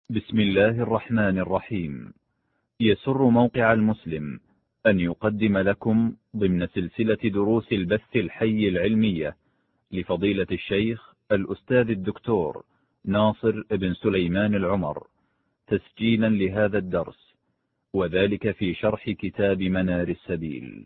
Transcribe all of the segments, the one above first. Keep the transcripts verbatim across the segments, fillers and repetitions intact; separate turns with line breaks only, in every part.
بسم الله الرحمن الرحيم. يسر موقع المسلم أن يقدم لكم ضمن سلسلة دروس البث الحي العلمية لفضيلة الشيخ الأستاذ الدكتور ناصر بن سليمان العمر تسجيلا لهذا الدرس، وذلك في شرح كتاب منار السبيل.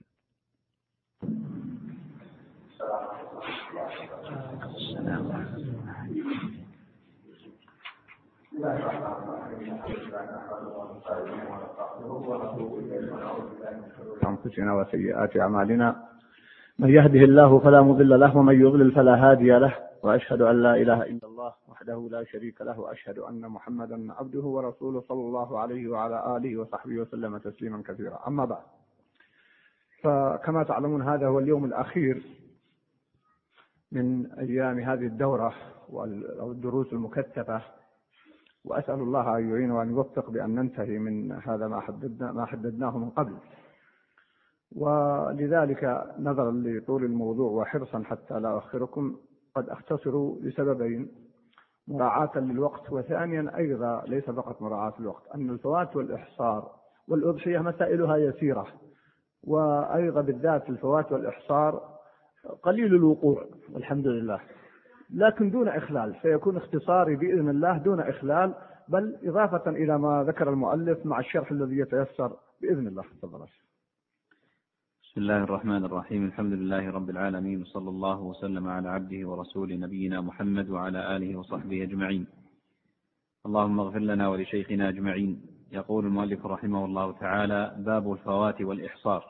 أنفسنا وسيئات أعمالنا، من يهده الله فلا مضل له ومن يضلل فلا هادي له، وأشهد أن لا إله إلا الله وحده لا شريك له، وأشهد أن محمدا عبده ورسوله صلى الله عليه وعلى آله وصحبه وسلم تسليما كثيرا. أما بعد، فكما تعلمون هذا هو اليوم الأخير من أيام هذه الدورة أو الدروس المكثفة، وأسأل الله أن يعين وأن يوفق بأن ننتهي من هذا ما حددنا ما حددناه من قبل. ولذلك نظرا لطول الموضوع وحرصا حتى لا أؤخركم قد أختصر لسببين: مراعاة للوقت، وثانيا أيضا ليس فقط مراعاة للوقت، أن الفوات والإحصار والأضحية مسائلها يسيرة، وأيضا بالذات الفوات والإحصار قليل الوقوع والحمد لله، لكن دون إخلال، سيكون اختصاري بإذن الله دون إخلال، بل إضافة إلى ما ذكر المؤلف مع الشرح الذي يتيسر بإذن الله. تفضل.
بسم الله الرحمن الرحيم. الحمد لله رب العالمين، وصلى الله وسلم على عبده ورسوله نبينا محمد وعلى آله وصحبه أجمعين. اللهم اغفر لنا ولشيخنا أجمعين. يقول المؤلف رحمه الله تعالى: باب الفوات والإحصار.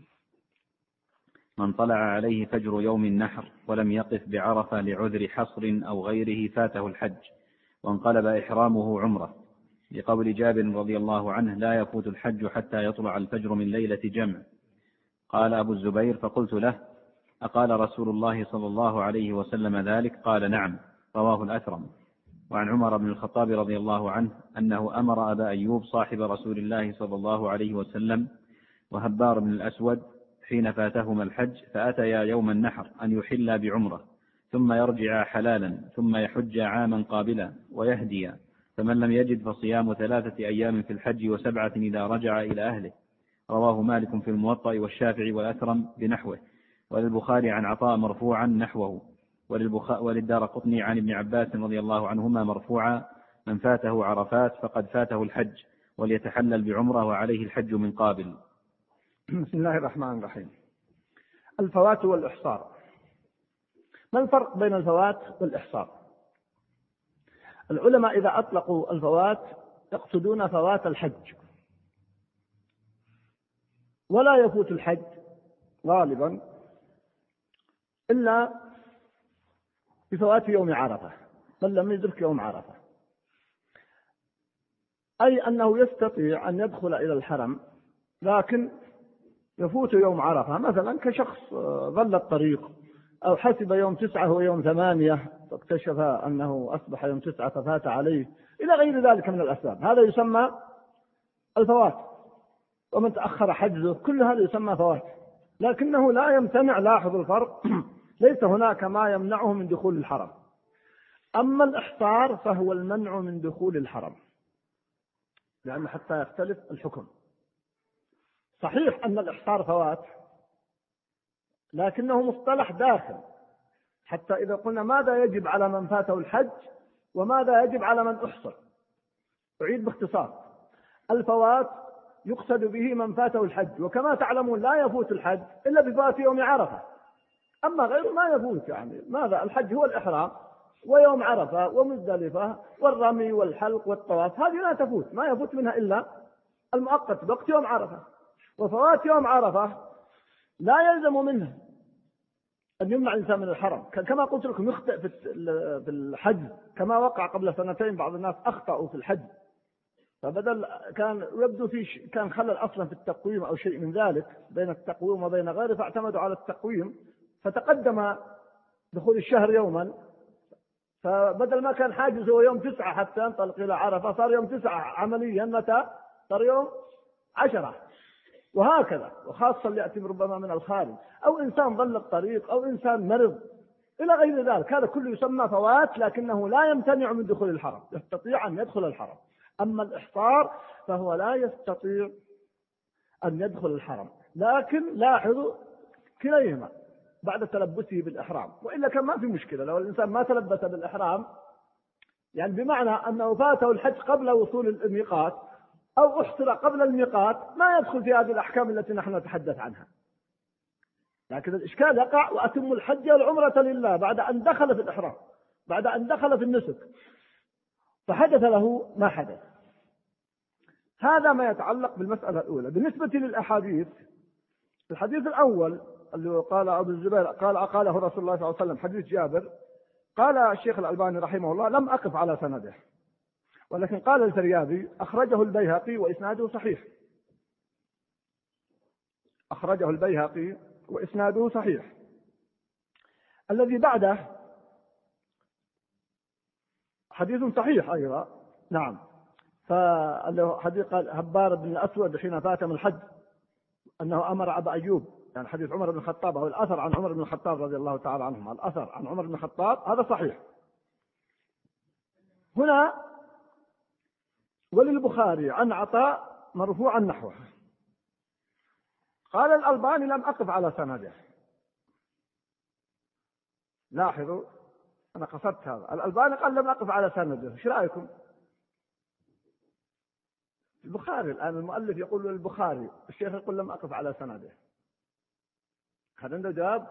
من طلع عليه فجر يوم النحر ولم يقف بعرفة لعذر حصر أو غيره فاته الحج، وانقلب إحرامه عمرة، لقول جابر رضي الله عنه: لا يفوت الحج حتى يطلع الفجر من ليلة جمع. قال أبو الزبير: فقلت له: أقال رسول الله صلى الله عليه وسلم ذلك؟ قال: نعم. رواه الأثرم. وعن عمر بن الخطاب رضي الله عنه أنه أمر أبا أيوب صاحب رسول الله صلى الله عليه وسلم وهبار بن الأسود حين فاتهما الحج فأتيا يوم النحر أن يحلا بعمرة، ثم يرجع حلالا، ثم يحج عاما قابلا ويهديا، فمن لم يجد فصيام ثلاثة أيام في الحج وسبعة إذا رجع إلى أهله. رواه مالك في الموطأ والشافعي والأثرم بنحوه، وللبخاري عن عطاء مرفوعا نحوه، وللدارقطني عن ابن عباس رضي الله عنهما مرفوعا: من فاته عرفات فقد فاته الحج، وليتحلل بعمرة وعليه الحج من قابل.
بسم الله الرحمن الرحيم. الفوات والإحصار. ما الفرق بين الفوات والإحصار؟ العلماء إذا أطلقوا الفوات يقصدون فوات الحج، ولا يفوت الحج غالبا إلا بفوات يوم عرفة، من لم يدرك يوم عرفة، أي أنه يستطيع أن يدخل إلى الحرم لكن يفوت يوم عرفة، مثلا كشخص ظل الطريق أو حسب يوم تسعة هو يوم ثمانية فاكتشف أنه أصبح يوم تسعة ففات عليه، إلى غير ذلك من الأسباب، هذا يسمى الفوات. ومن تأخر حجزه، كل هذا يسمى فوات، لكنه لا يمتنع، لاحظ الفرق، ليس هناك ما يمنعه من دخول الحرم. أما الإحصار فهو المنع من دخول الحرم، لأن حتى يختلف الحكم. صحيح أن الإحصار فوات، لكنه مصطلح داخل، حتى إذا قلنا ماذا يجب على من فاته الحج وماذا يجب على من أحصر، أعيد باختصار: الفوات يقصد به من فاته الحج، وكما تعلمون لا يفوت الحج إلا بفوات يوم عرفة، أما غيره ما يفوت. يعني ماذا؟ الحج هو الإحرام ويوم عرفة ومزدلفة والرمي والحلق والطواف، هذه لا تفوت، ما يفوت منها إلا المؤقت وقت يوم عرفة. وفوات يوم عرفة لا يلزم منه أن يمنع الإنسان من الحرم، كما قلت لكم يخطئ في الحج، كما وقع قبل سنتين بعض الناس أخطأوا في الحج، فبدل كان يبدو في كان خلل أصلا في التقويم أو شيء من ذلك بين التقويم وبين غيره، فاعتمدوا على التقويم، فتقدم دخول الشهر يوما، فبدل ما كان حاجز هو يوم تسعة حتى ينطلق إلى عرفة صار يوم تسعة عمليا، متى؟ صار يوم عشرة، وهكذا. وخاصة يأتي ربما من الخارج، أو إنسان ضل الطريق، أو إنسان مرض، إلى غير ذلك، هذا كله يسمى فوات، لكنه لا يمتنع من دخول الحرم، يستطيع أن يدخل الحرم. أما الإحصار فهو لا يستطيع أن يدخل الحرم، لكن لاحظوا كليهما بعد تلبسه بالإحرام، وإلا كان ما في مشكلة لو الإنسان ما تلبس بالإحرام، يعني بمعنى أنه فاته الحج قبل وصول الميقات أو أحصر قبل الميقات، ما يدخل في هذه الأحكام التي نحن نتحدث عنها. لكن الإشكال يقع وأتم الحج والعمرة لله بعد أن دخل في الإحرام، بعد أن دخل في النسك، فحدث له ما حدث. هذا ما يتعلق بالمسألة الأولى. بالنسبة للأحاديث، الحديث الأول اللي قال أبو الزبير قال قاله رسول الله صلى الله عليه وسلم، حديث جابر، قال الشيخ الألباني رحمه الله لم أقف على سنده، ولكن قال الفريابي أخرجه البيهقي وإسناده صحيح. أخرجه البيهقي وإسناده صحيح. الذي بعده حديث صحيح أيضا، نعم، فحديث قال هبار بن الأسود حين فات من الحج أنه أمر أبا أيوب، يعني حديث عمر بن الخطاب أو الأثر عن عمر بن الخطاب رضي الله تعالى عنهما، الأثر عن عمر بن الخطاب هذا صحيح. هنا وللبخاري عن عطاء مرفوعا نحوه. قال الألباني لم أقف على سنده. لاحظوا أنا قصدت هذا، الألباني قال لم أقف على سنده، ايش رأيكم؟ البخاري الآن المؤلف يقول للبخاري، الشيخ يقول لم أقف على سنده. هذا عنده جواب؟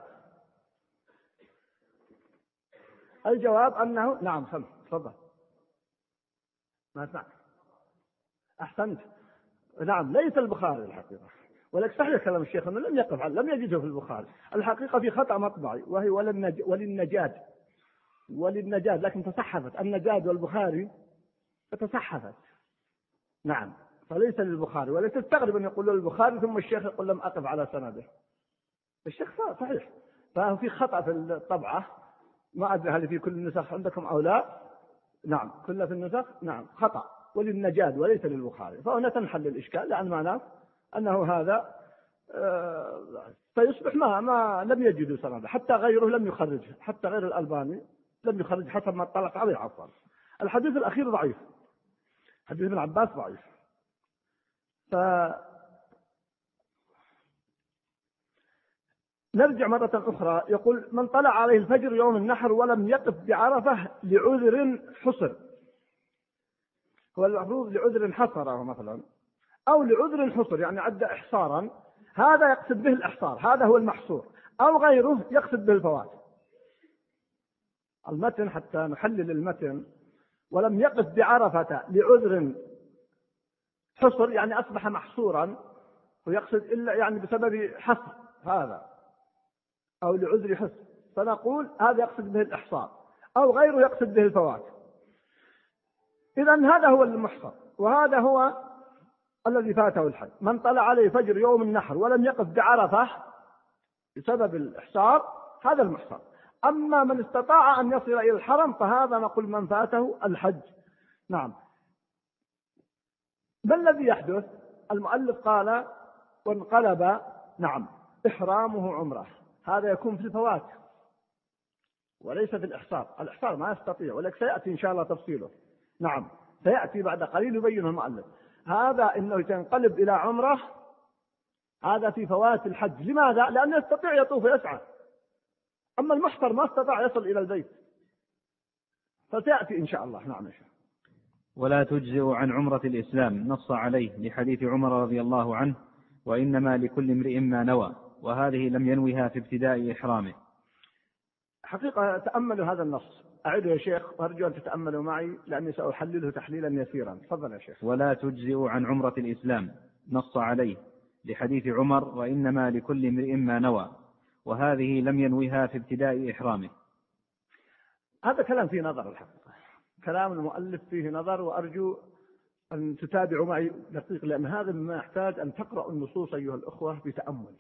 الجواب أنه نعم سمع تفضل ما اسمع أحسنت، نعم ليس البخاري الحقيقة، ولكن صحيح كلام الشيخ أنه لم يقف على لم يجده في البخاري، الحقيقة في خطأ مطبعي وهي وللنجاد وللنجاد، لكن تصحفت النجاد والبخاري فتصحفت، نعم، فليس للبخاري. ولا تستغرب أن يقول البخاري ثم الشيخ يقول لم أقف على سنده، الشيخ صحيح، فهو في خطأ في الطبعة، ما أدري هل في كل النسخ عندكم أو لا، نعم كلها في النسخ، نعم خطأ وللنجاد وليس للبخاري، فهنا تنحل الإشكال، لأن معناه أنه هذا آه فيصبح ما ما لم يجدوا سنده، حتى غيره لم يخرجه، حتى غير الألباني لم يخرج حسب ما اطلعت عليه عفوا. الحديث الأخير ضعيف، حديث ابن عباس ضعيف. ف نرجع مرة أخرى، يقول من طلع عليه الفجر يوم النحر ولم يقف بعرفة لعذر حصر، هو المفروض لعذر حصره مثلا أو لعذر حصر يعني عد إحصارا، هذا يقصد به الإحصار، هذا هو المحصور، أو غيره يقصد به الفوات. المتن حتى نحلل المتن، ولم يقف بعرفة لعذر حصر يعني أصبح محصورا، ويقصد إلا يعني بسبب حصر هذا أو لعذر حصر، فنقول هذا يقصد به الإحصار، أو غيره يقصد به الفوات. إذن هذا هو المحصر، وهذا هو الذي فاته الحج. من طلع عليه فجر يوم النحر ولم يقف بعرفة بسبب الإحصار هذا المحصر. أما من استطاع أن يصل إلى الحرم فهذا نقول من فاته الحج. نعم. ما الذي يحدث؟ المؤلف قال وانقلب نعم إحرامه عمره، هذا يكون في الفوات وليس في الإحصار. الإحصار ما يستطيع، ولكن سيأتي إن شاء الله تفصيله، نعم سيأتي بعد قليل يبينه المؤلف. هذا إنه ينقلب إلى عمره هذا في فوات الحج. لماذا؟ لأنه يستطيع يطوف ويسعى، أما المحصر ما استطاع يصل إلى البيت، فسيأتي إن شاء الله. نعم.
ولا تجزئ عن عمرة الإسلام، نص عليه لحديث عمر رضي الله عنه وإنما لكل امرئ ما نوى، وهذه لم ينوها في ابتداء إحرامه.
حقيقة تأملوا هذا النص، أعيده يا شيخ وأرجو أن تتأملوا معي لأني سأحلله تحليلا يسيرا. تفضل يا شيخ.
ولا تجزئ عن عمرة الإسلام، نص عليه لحديث عمر وإنما لكل امرئ ما نوى، وهذه لم ينوها في ابتداء إحرامه.
هذا كلام فيه نظر، الحقيقة كلام المؤلف فيه نظر، وأرجو أن تتابعوا معي دقيق، لأن هذا مما يحتاج أن تقرأوا النصوص أيها الأخوة بتأمل.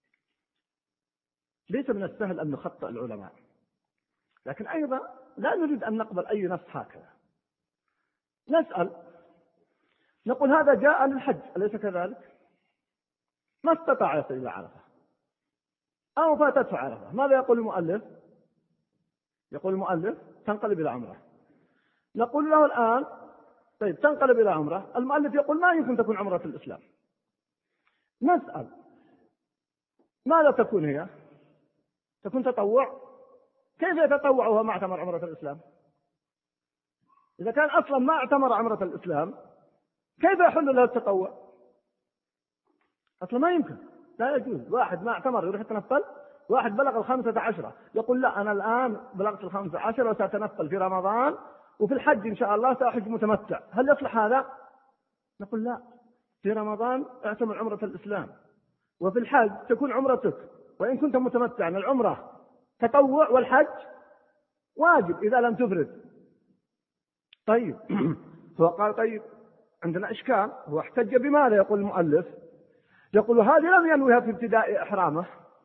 ليس من السهل أن نخطئ العلماء، لكن أيضا لا نريد أن نقبل أي نص هكذا. نسأل نقول هذا جاء للحج أليس كذلك؟ ما استطاع يصل إلى عرفة أو فاتته عرفة، ماذا يقول المؤلف؟ يقول المؤلف تنقلب إلى عمره. نقول له الآن طيب تنقلب إلى عمرة، المؤلف يقول ما يمكن تكون عمرة الإسلام. نسأل ماذا تكون هي؟ تكون تطوع؟ كيف يتطوع وهو ما اعتمر عمرة الإسلام؟ إذا كان أصلا ما اعتمر عمرة الإسلام كيف يحل له التطوع؟ أصلا ما يمكن، لا يجوز. واحد ما اعتمر يروح يتنفل، واحد بلغ الخمسة عشرة يقول لا أنا الآن بلغت الخمسة عشرة وسأتنفل في رمضان وفي الحج إن شاء الله سأحج متمتع، هل يصلح هذا؟ نقول لا، في رمضان اعتمر عمرة الإسلام، وفي الحج تكون عمرتك وإن كنت متمتعا. العمرة تطوع والحج واجب إذا لم تفرد. طيب هو قال طيب عندنا إشكال، هو احتج بماذا؟ يقول المؤلف، يقول هذه لم ينويها في ابتداء إحرامه،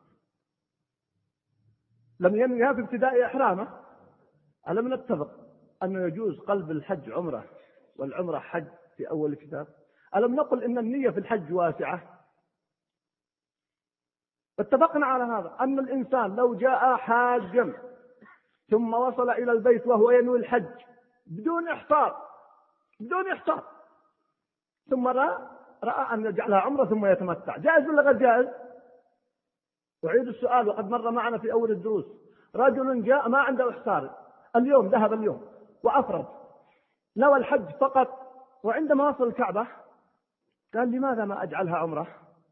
لم ينويها في ابتداء إحرامه. ألم نتفق أنه يجوز قلب الحج عمرة والعمرة حج في أول الكتاب؟ ألم نقل إن النية في الحج واسعة؟ اتفقنا على هذا، أن الإنسان لو جاء حاجا ثم وصل إلى البيت وهو ينوي الحج بدون إحصار بدون إحصار ثم رأى, رأى أن يجعلها عمرة ثم يتمتع، جائز ولا غير جائز؟ أعيد السؤال وقد مر معنا في أول الدروس. رجل جاء ما عنده إحصار، اليوم ذهب اليوم وأفرد نوى الحج فقط، وعندما وصل الكعبة قال لماذا ما أجعلها عمرة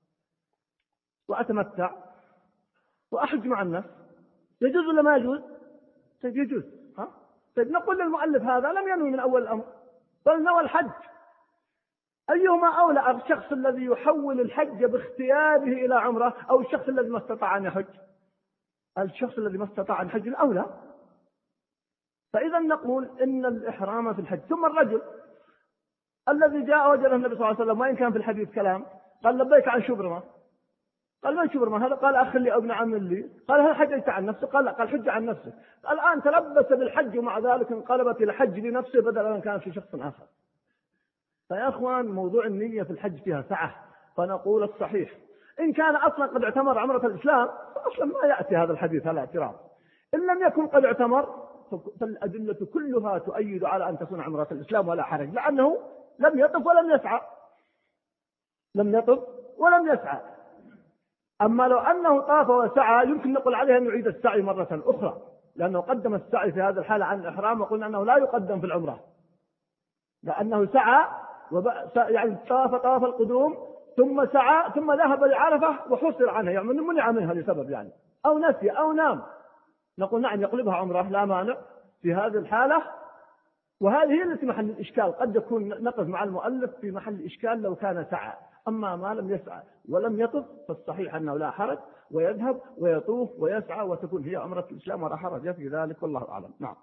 وأتمتع وأحج مع الناس؟ يجوز ولا ما يجوز؟ طيب يجوز. ها؟ طيب نقول للمؤلف هذا لم ينوي من أول الأمر بل نوى الحج. أيهما أولى، الشخص الذي يحول الحج باختياره إلى عمرة أو الشخص الذي ما استطاع أن يحج؟ الشخص الذي ما استطاع أن يحج الأولى. فإذا نقول إن الإحرام في الحج. ثم الرجل الذي جاء وجده النبي صلى الله عليه وسلم وإن كان في الحديث كلام قال لبيك عن شبرمة، قال من شبرمة هذا؟ قال أخ لي أو ابن عم لي. قال هل حججت عن نفسك؟ قال لا. قال حج عن نفسك. الآن تلبس بالحج ومع ذلك انقلبت إلى حج لنفسه بدل أن كان في شخص آخر. فيا أخوان موضوع النية في الحج فيها سعة، فنقول الصحيح إن كان أصلا قد اعتمر عمرة الإسلام أصلا ما يأتي هذا الحديث هذا اعتراض. إن لم يكن قد اعتمر فالأدلة كلها تؤيد على أن تكون عمرة الإسلام ولا حرج، لأنه لم يطف ولم يسعى لم يطف ولم يسعى. أما لو أنه طاف وسعى يمكن نقول عليه أن يعيد السعي مرة أخرى، لأنه قدم السعي في هذا الحالة عن الإحرام، وقلنا أنه لا يقدم في العمرة لأنه سعى وب... يعني طاف طاف القدوم ثم سعى ثم ذهب لعرفة وحصر عنها، يعني منع منها لسبب يعني أو نسي أو نام، نقول نعم يقلبها عمرة لا مانع في هذه الحالة. وهذه هي التي محل الإشكال، قد يكون نقف مع المؤلف في محل إشكال لو كان سعى. أما ما لم يسعى ولم يطف فالصحيح أنه لا حرج، ويذهب ويطوف ويسعى وتكون هي عمرة الإسلام ولا حرج في ذلك، والله أعلم. نعم.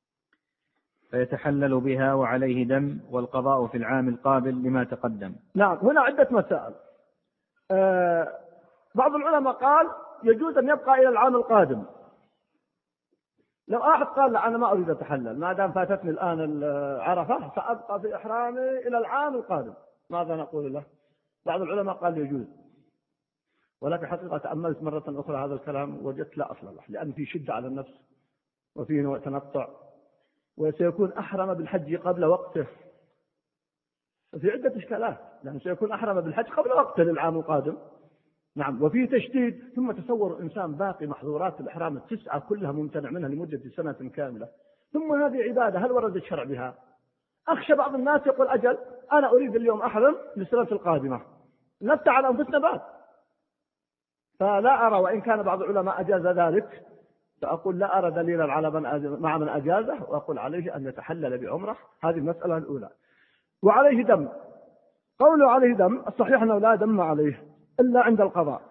فيتحلل بها وعليه دم والقضاء في العام القابل لما تقدم.
نعم. هنا عدة مسائل. آه بعض العلماء قال يجوز أن يبقى إلى العام القادم. لو أحد قال لا أنا ما أريد أتحلل ما دام فاتتني الآن العرفة سأبقى في إحرامي إلى العام القادم، ماذا نقول له؟ بعض العلماء قال يجوز، ولكن حقيقة تأملت مرة أخرى هذا الكلام وجدت لا أصل له، لأن في شدة على النفس وفيه نوع تنطع، وسيكون أحرم بالحج قبل وقته، في عدة إشكالات، لأنه سيكون أحرم بالحج قبل وقته للعام القادم. نعم. وفي تشديد. ثم تصور إنسان باقي محظورات الإحرام التسعة كلها ممتنع منها لمدة سنة كاملة، ثم هذه عبادة هل ورد الشرع بها؟ أخشى بعض الناس يقول أجل أنا أريد اليوم أحرم للسنة القادمة، نفتح على أنفسنا باب. فلا أرى، وإن كان بعض العلماء أجاز ذلك، فأقول لا أرى دليلا على من مع من أجازه، وأقول عليه أن يتحلل بعمرة. هذه المسألة الأولى. وعليه دم. قوله عليه دم الصحيح أنه لا دم عليه إلا عند القضاء.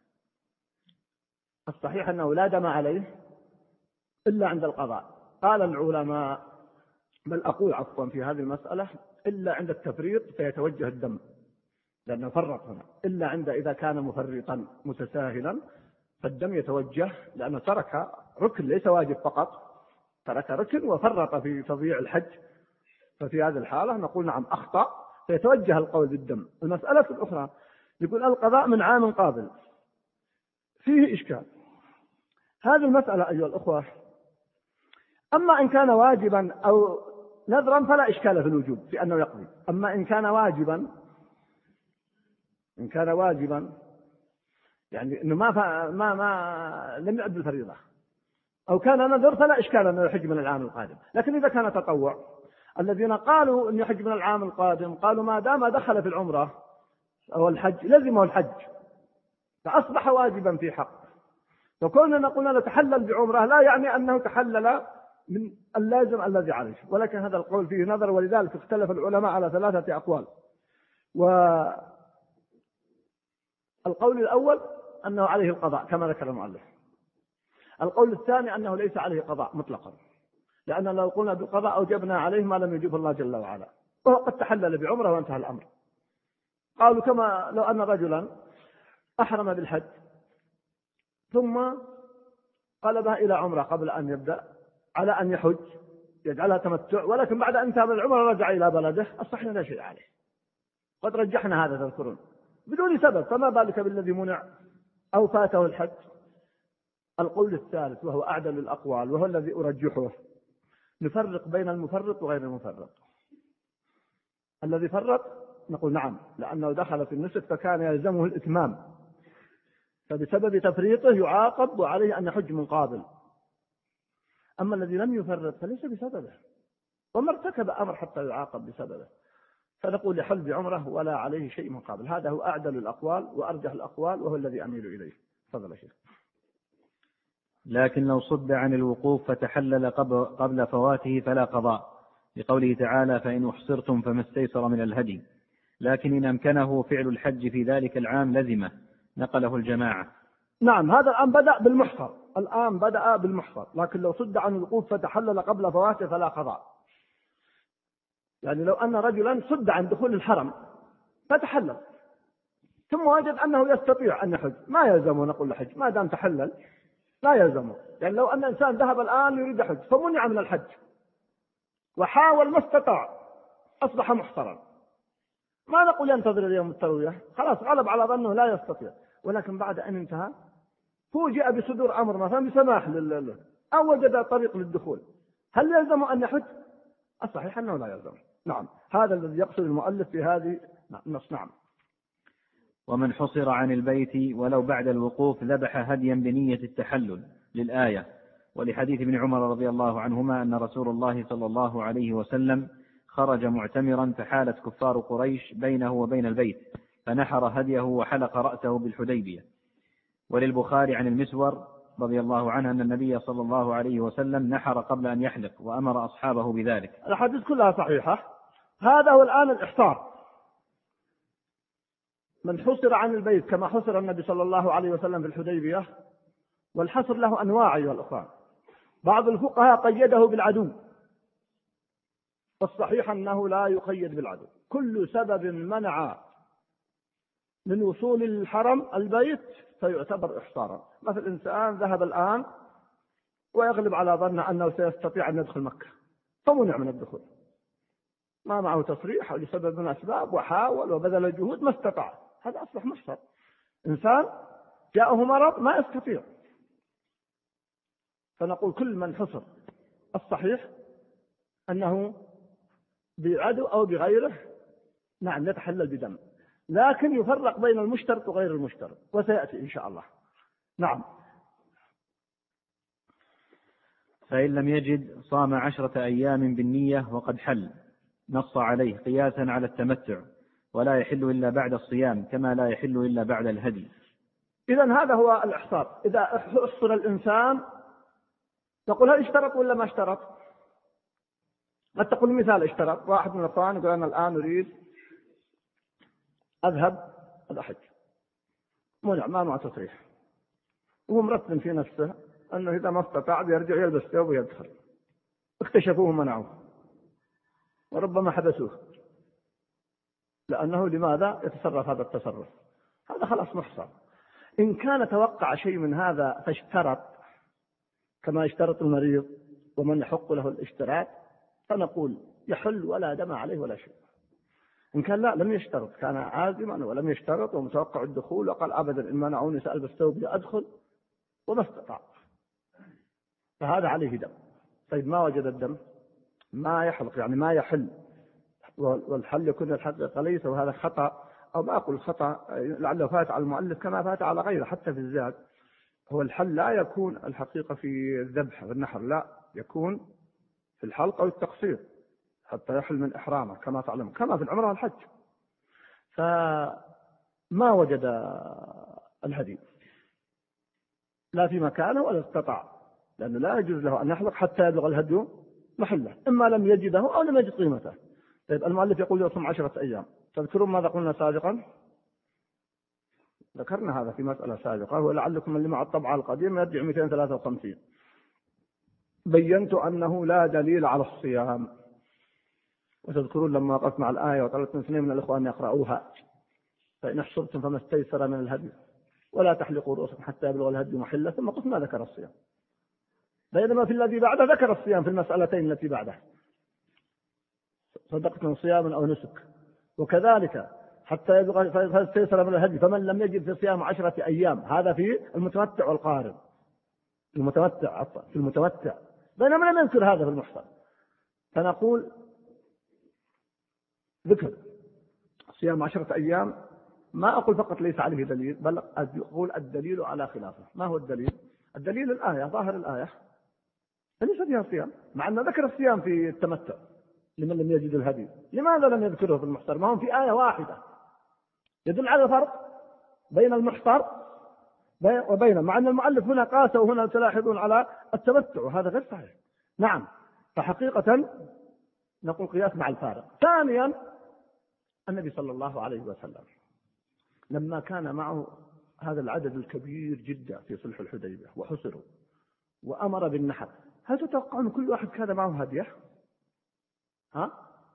الصحيح أنه لا دم عليه إلا عند القضاء. قال العلماء، بل أقول عفوا في هذه المسألة إلا عند التفريط فيتوجه الدم، لأنه فرط هنا. إلا عند إذا كان مفرطا متساهلا فالدم يتوجه، لأنه ترك ركن ليس واجب فقط، ترك ركن وفرط في تضييع الحج، ففي هذه الحالة نقول نعم أخطأ فيتوجه القول بالدم. المسألة الأخرى يقول القضاء من عام قابل، فيه إشكال. هذه المسألة أيها الأخوة، أما إن كان واجبا أو نذرا فلا إشكال في الوجوب في أنه يقضي. أما إن كان واجبا إن كان واجبا يعني إنه ما ما ما لم يؤد الفريضة أو كان نذر فلا إشكال أنه يحج من العام القادم. لكن إذا كان تطوع، الذين قالوا أن يحج من العام القادم قالوا ما دام دخل في العمرة أو الحج لزمه الحج فأصبح واجبا في حق. فكوننا قلنا نتحلل بعمرة لا يعني أنه تحلل من اللازم الذي عليه، ولكن هذا القول فيه نظر، ولذلك اختلف العلماء على ثلاثة أقوال. والقول الأول أنه عليه القضاء كما ذكر المؤلف. القول الثاني أنه ليس عليه قضاء مطلقا، لأن لو قلنا بالقضاء أوجبنا عليه ما لم يجب الله جل وعلا، وهو قد تحلل بعمرة وانتهى الأمر. قالوا كما لو أن رجلا أحرم بالحج ثم قلبها إلى عمرة قبل أن يبدأ على أن يحج يجعلها تمتع، ولكن بعد أن انتهى من العمرة رجع إلى بلده، الصحيح لا شيء عليه. قد رجحنا هذا تذكرون بدون سبب، فما بالك بالذي منع أو فاته الحج. القول الثالث وهو أعدل الأقوال وهو الذي أرجحه، نفرق بين المفرط وغير المفرط. الذي فرط نقول نعم لأنه دخل في النسك فكان يلزمه الإتمام، فبسبب تفريطه يعاقب وعليه أن يحج من قابل. أما الذي لم يفرط فليس بسببه وما ارتكب أمر حتى يعاقب بسببه، فنقول يحل بعمره ولا عليه شيء من قابل. هذا هو أعدل الأقوال وأرجح الأقوال وهو الذي أميل إليه. تفضل يا شيخ.
لكن لو صد عن الوقوف فتحلل قبل فواته فلا قضاء، لقوله تعالى فإن أحصرتم فما استيسر من الهدي. لكن إن أمكنه فعل الحج في ذلك العام لزمه، نقله الجماعة.
نعم هذا الآن بدأ بالمحصر، الآن بدأ بالمحصر. لكن لو صد عن الوقوف فتحلل قبل فواته فلا قضاء. يعني لو أن رجلا صد عن دخول الحرم فتحلل ثم وجد أنه يستطيع أن يحج ما يلزمه نقول الحج ما دام تحلل لا يلزمه. يعني لو أن إنسان ذهب الآن يريد حج فمنع من الحج وحاول ما استطاع أصبح محصرا، ما نقول ينتظر اليوم التروية، خلاص غلب على ظنه لا يستطيع. ولكن بعد أن انتهى فوجئ بصدور أمر مثلا بسماح له أو وجد طريق للدخول، هل يلزم أن يحج؟ الصحيح أنه لا يلزم. نعم هذا الذي يقصد المؤلف في هذه النص. نعم.
ومن حصر عن البيت ولو بعد الوقوف ذبح هديا بنية التحلل للآية، ولحديث ابن عمر رضي الله عنهما أن رسول الله صلى الله عليه وسلم خرج معتمرا فحالت كفار قريش بينه وبين البيت فنحر هديه وحلق رأسه بالحديبية. وللبخاري عن المسور رضي الله عنه أن النبي صلى الله عليه وسلم نحر قبل أن يحلق وأمر أصحابه بذلك.
الحديث كلها صحيحة. هذا هو الآن الإحصار، من حصر عن البيت كما حصر النبي صلى الله عليه وسلم في الحديبية. والحصر له أنواع أيها الأخوان، بعض الفقهاء قيده بالعدو، والصحيح أنه لا يقيد بالعدو. كل سبب منع من وصول الحرم البيت فيعتبر إحصارا. مثل إنسان ذهب الآن ويغلب على ظنه أنه سيستطيع أن يدخل مكة فمنع من الدخول، ما معه تصريح أو لسبب من الأسباب وحاول وبذل جهود ما استطاع، هذا أصبح محصر. إنسان جاءه مرض ما يستطيع، فنقول كل من حصر الصحيح أنه بعدو أو بغيره نعم يتحلل بدم، لكن يفرق بين المشترط وغير المشترط وسيأتي إن شاء الله. نعم.
فإن لم يجد صام عشرة أيام بالنية وقد حل، نص عليه قياسا على التمتع، ولا يحل إلا بعد الصيام كما لا يحل إلا بعد الهدي.
إذن هذا هو الإحصار. إذا أحصر الإنسان تقول هل اشترط ولا ما اشترط؟ قد تقول مثال اشترط، واحد من الأخوان يقول أنا الآن أريد أذهب أحج، منع ما مع تصريح، وهو مرتب في نفسه أنه إذا ما استطاع يرجع يلبس ثوب ويدخل، اكتشفوه منعوه وربما حبسوه، لأنه لماذا يتصرف هذا التصرف؟ هذا خلاص محصر. إن كان توقع شيء من هذا فاشترط كما يشترط المريض ومن يحق له الاشتراط فنقول يحل ولا دم عليه ولا شيء. إن كان لا لم يشترط، كان عازما ولم يشترط ومتوقع الدخول وقال أبدا إن منعوني سألبس ثوب لأدخل وما استطاع، فهذا عليه دم. طيب ما وجد الدم ما يحلق يعني ما يحل، والحل يكون الحقيقة ليس، وهذا خطأ، أو ما أقول خطأ لعله فات على المؤلف كما فات على غيره حتى في الزاد. هو الحل لا يكون الحقيقة في الذبح والنحر، لا، يكون في الحلق أو التقصير حتى يحل من إحرامه كما تعلم، كما في العمرة والحج. فما وجد الهدي لا في مكانه ولا استطاع، لأنه لا يجوز له أن يحلق حتى يبلغ الهدي محله، إما لم يجده أو لم يجد قيمته. طيب المؤلف يقول يصوم عشرة أيام، تذكرون ماذا قلنا سابقا؟ ذكرنا هذا في مسألة سابقة، ولعلكم اللي مع الطبعة القديمة يرجع مئتين وثلاثة وخمسين. بينت أنه لا دليل على الصيام، وتذكرون لما وقفت مع الآية وطلبت من اثنين من الإخوان أن يقرأوها: فإن احصرتم فما استيسر من الهدي ولا تحلقوا رؤوسكم حتى يبلغ الهدي محله، ثم قلت ما ذكر الصيام، بينما في الذي بعده ذكر الصيام في المسألتين التي بعده، صدقتم صياما أو نسك. وكذلك حتى يبلغ فاستيسر من الهدي فمن لم يجد في صيام عشرة أيام، هذا في المتمتع والقارن، المتمتع في المتمتع، بينما لم يذكر هذا في المحصر. فنقول ذكر صيام عشرة أيام، ما أقول فقط ليس عليه دليل، بل أقول الدليل على خلافه. ما هو الدليل؟ الدليل الآية، ظاهر الآية ليس فيها صيام، مع أن ذكر الصيام في التمتع لمن لم يجد الهدي. لماذا لم يذكره في المحصر؟ ما هم في آية واحدة، يدل على الفرق بين المحصر وبين، مع أن المؤلف هنا قاس وهنا تلاحظون على التمتع، وهذا غير صحيح. نعم، فحقيقة نقول قياس مع الفارق. ثانيا، النبي صلى الله عليه وسلم لما كان معه هذا العدد الكبير جدا في صلح الحديبية وحصروا وأمر بالنحر، هل تتوقعون كل واحد كان معه هديه؟ ها؟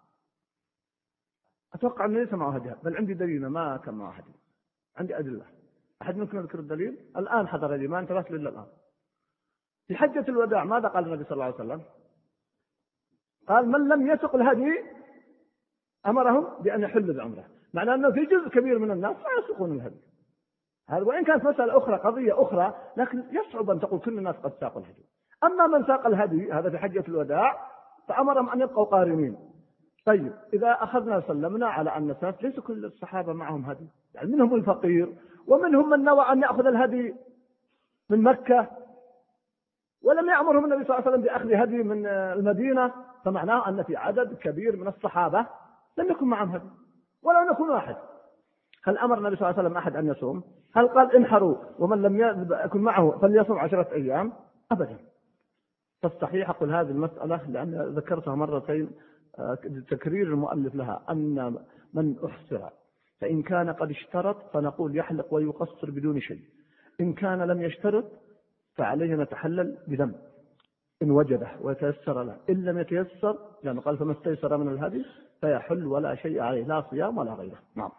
أتوقع أنه ليس معه هديه، بل عندي دليل ما كان معه هديه، عندي أدلة. أحد منكم يذكر الدليل؟ الآن حضر لي، ما انتبهت إلا الآن. في حجة الوداع ماذا قال النبي صلى الله عليه وسلم؟ قال من لم يسق الهدي أمرهم بأن يحلوا بعمره، معنى أنه في جزء كبير من الناس لا يسقون الهدي. هذا وإن كانت مسألة أخرى، قضية أخرى، لكن يصعب أن تقول كل الناس قد ساقوا الهدي. أما من ساق الهدي هذا في حجة الوداع فأمرهم أن يبقوا قارنين. طيب إذا أخذنا سلمنا على أن الناس ليس كل الصحابة معهم هدي، يعني منهم الفقير ومنهم من نوى أن يأخذ الهدي من مكة ولم يأمرهم النبي صلى الله عليه وسلم بأخذ هدي من المدينة، فمعناه أن في عدد كبير من الصحابة لم يكن معهم هدي ولو نكون واحد. هل أمر النبي صلى الله عليه وسلم أحد أن يصوم؟ هل قال انحروا ومن لم يكن معه فليصوم عشرة أيام؟ أبدا. فالصحيح أقول هذه المسألة لأن ذكرتها مرتين تكرير المؤلف لها، أن من أحصر فإن كان قد اشترط فنقول يحلق ويقصر بدون شيء، إن كان لم يشترط فعليه نتحلل بدم إن وجده ويتيسر له، إن لم يتيسر يعني قال فما استيسر من الهدي فيحل ولا شيء عليه، لا صيام ولا غيره. نعم.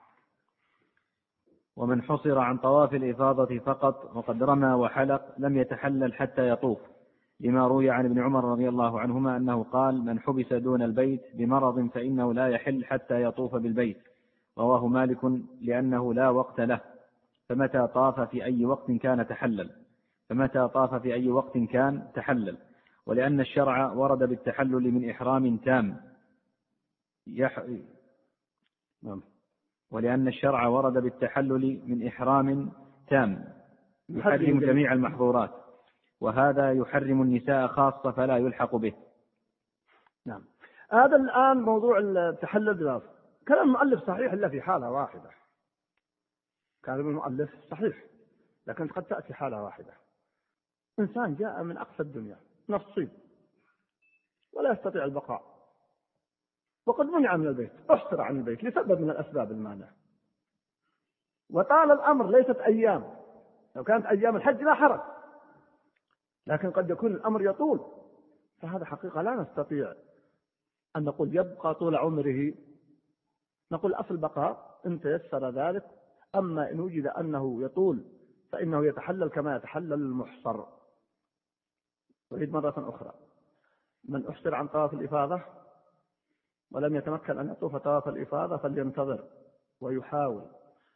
ومن حصر عن طواف الإفاضة فقط وقد رمى وحلق لم يتحلل حتى يطوف، لما روي عن ابن عمر رضي الله عنهما أنه قال من حبس دون البيت بمرض فإنه لا يحل حتى يطوف بالبيت، رواه مالك لأنه لا وقت له، فمتى طاف في أي وقت كان تحلل فمتى طاف في أي وقت كان تحلل ولأن الشرع ورد بالتحلل من إحرام تام يح... ولأن الشرع ورد بالتحلل من إحرام تام يحرم جميع المحظورات، وهذا يحرم النساء خاصة فلا يلحق به.
نعم. هذا الآن موضوع التحلل بالإفاضة، كلام المؤلف صحيح إلا في حالة واحدة. كلام المؤلف صحيح لكن قد تأتي حالة واحدة، إنسان جاء من أقصى الدنيا نصيب ولا يستطيع البقاء وقد منع من البيت، احصر عن البيت لسبب من الأسباب المانع، وطال الأمر ليست أيام، لو كانت أيام الحج لا حرج، لكن قد يكون الأمر يطول، فهذا حقيقة لا نستطيع أن نقول يبقى طول عمره، نقول أصل بقاء إن تيسر ذلك، أما إن وجد أنه يطول فإنه يتحلل كما يتحلل المحصر. أعيد مرة أخرى، من أحصر عن طواف الإفاضة ولم يتمكن أن يطوف طواف الإفاضة فلينتظر ويحاول،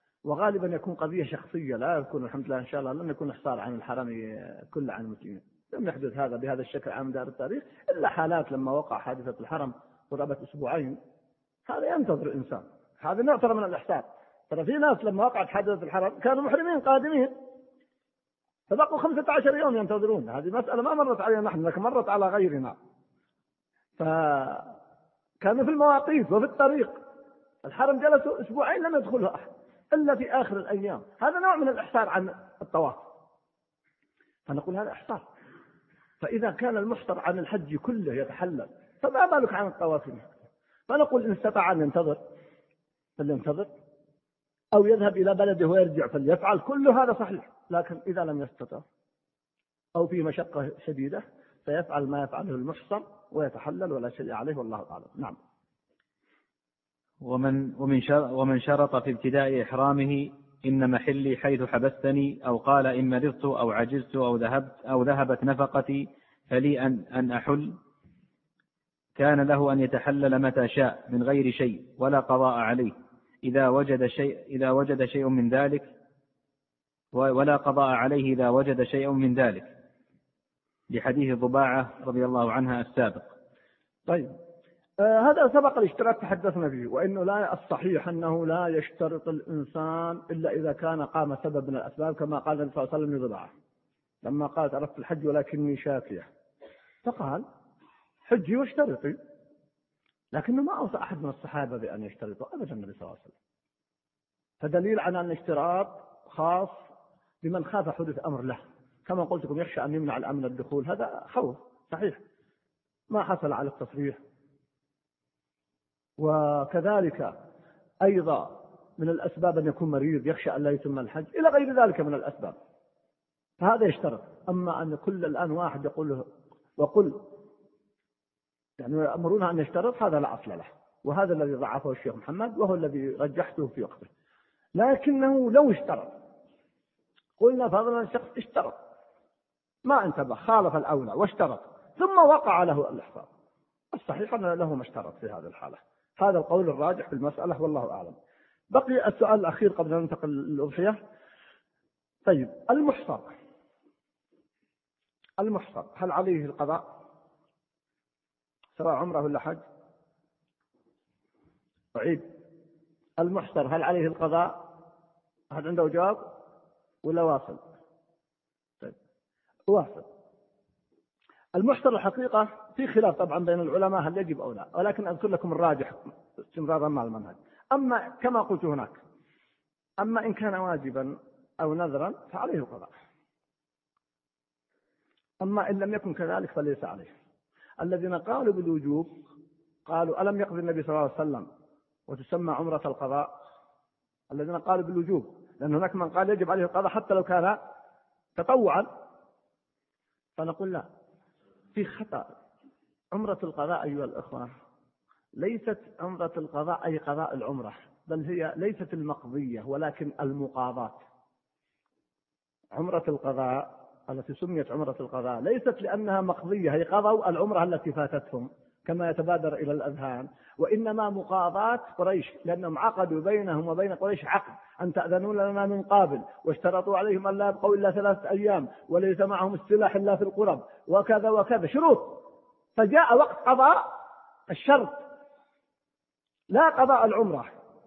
وغالبا يكون قضية شخصية، لا يكون الحمد لله إن شاء الله لن يكون إحصار عن الحرم كل عن المسلمين، لم يحدث هذا بهذا الشكل على مدار التاريخ إلا حالات لما وقع حادثة الحرم قرابة أسبوعين، هذا ينتظر الإنسان، هذا نوع ترى من الإحسان. ترى في ناس لما وقعت حادثة الحرم كانوا محرمين قادمين فبقوا خمسة عشر يوم ينتظرون. هذه مسألة ما مرت علينا نحن لكن مرت على غيرنا، فكانوا في المواقيت وفي الطريق. الحرم جلسوا أسبوعين لم يدخله أحد إلا في آخر الأيام. هذا نوع من الإحسان عن الطواف، فنقول هذا إحسان. فإذا كان المحصر عن الحج كله يتحلل فما بالك عن الطواف؟ فنقول إن استطاع أن ينتظر فلينتظر، أو يذهب إلى بلده ويرجع فليفعل، كل هذا صحيح. لكن إذا لم يستطع أو في مشقة شديدة فيفعل ما يفعله المحصر ويتحلل ولا شيء عليه، والله أعلم. نعم.
ومن ومن ومن شرط في ابتداء إحرامه إن محلي حيث حبستني، أو قال إن مرضت أو عجزت أو ذهبت أو ذهبت نفقتي فلي أن أن أحل، كان له أن يتحلل متى شاء من غير شيء ولا قضاء عليه إذا وجد شيء إذا وجد شيء من ذلك ولا قضاء عليه إذا وجد شيء من ذلك، لحديث ضباعة رضي الله عنها السابق.
طيب آه هذا سبق الاشتراك تحدثنا فيه، وإنه لا الصحيح أنه لا يشترط الإنسان إلا إذا كان قام سبب من الأسباب، كما قال النبي صلى الله عليه وسلم لضباعة لما قالت أردت الحج ولكني شاكية، فقال حجي واشترطي، لكنه ما أوصى أحد من الصحابة بأن يشترطوا أبدا النبي صلى الله عليه وسلم. فدليل على أن الاشتراط خاص بمن خاف حدوث أمر له، كما قلت لكم يخشى أن يمنع الأمن الدخول، هذا خوف صحيح ما حصل على التصريح. وكذلك أيضا من الأسباب أن يكون مريض يخشى أن لا يتم الحج إلى غير ذلك من الأسباب، فهذا يشترط. أما أن كل الآن واحد يقول وقل يعني يأمرون أن يشترط، هذا لا أصل له، وهذا الذي ضعفه الشيخ محمد وهو الذي رجحته في وقته. لكنه لو اشترط قلنا فضلا الشخص اشترط ما انتبه خالف الأولى واشترط ثم وقع له الإحرام، الصحيح أن له ما اشترط في هذه الحالة. هذا القول الراجح في المسألة والله أعلم. بقي السؤال الأخير قبل أن ننتقل للأضحية. طيب المحصر المحصر هل عليه القضاء سواء عمره ولا حج؟ أعيد، المحصر هل عليه القضاء؟ هل عنده جواب ولا واصل؟ طيب واصل. المحصر الحقيقة في خلاف طبعا بين العلماء هل يجب أو لا، ولكن أذكر لكم الراجح استمرارا مع المنهج. أما كما قلت هناك، أما إن كان واجبا أو نذرا فعليه القضاء، أما إن لم يكن كذلك فليس عليه. الذين قالوا بالوجوب قالوا ألم يقضي النبي صلى الله عليه وسلم وتسمى عمرة القضاء؟ الذين قالوا بالوجوب، لأن هناك من قال يجب عليه القضاء حتى لو كان تطوعا، فنقول لا، في خطأ. عمرة القضاء أيها الأخوة ليست عمرة القضاء أي قضاء العمرة، بل هي ليست المقضية ولكن المقاضاة. عمرة القضاء التي سميت عمرة القضاء ليست لأنها مقضية، هي قضوا العمرة التي فاتتهم كما يتبادر إلى الأذهان، وإنما مقاضاة قريش، لأنهم عقدوا بينهم وبين قريش عقد أن تأذنوا لنا من قابل، واشترطوا عليهم أن لا يبقوا إلا ثلاثة أيام وليس معهم السلاح إلا في القرب وكذا وكذا شروط. فجاء وقت قضاء الشرط لا قضاء العمرة.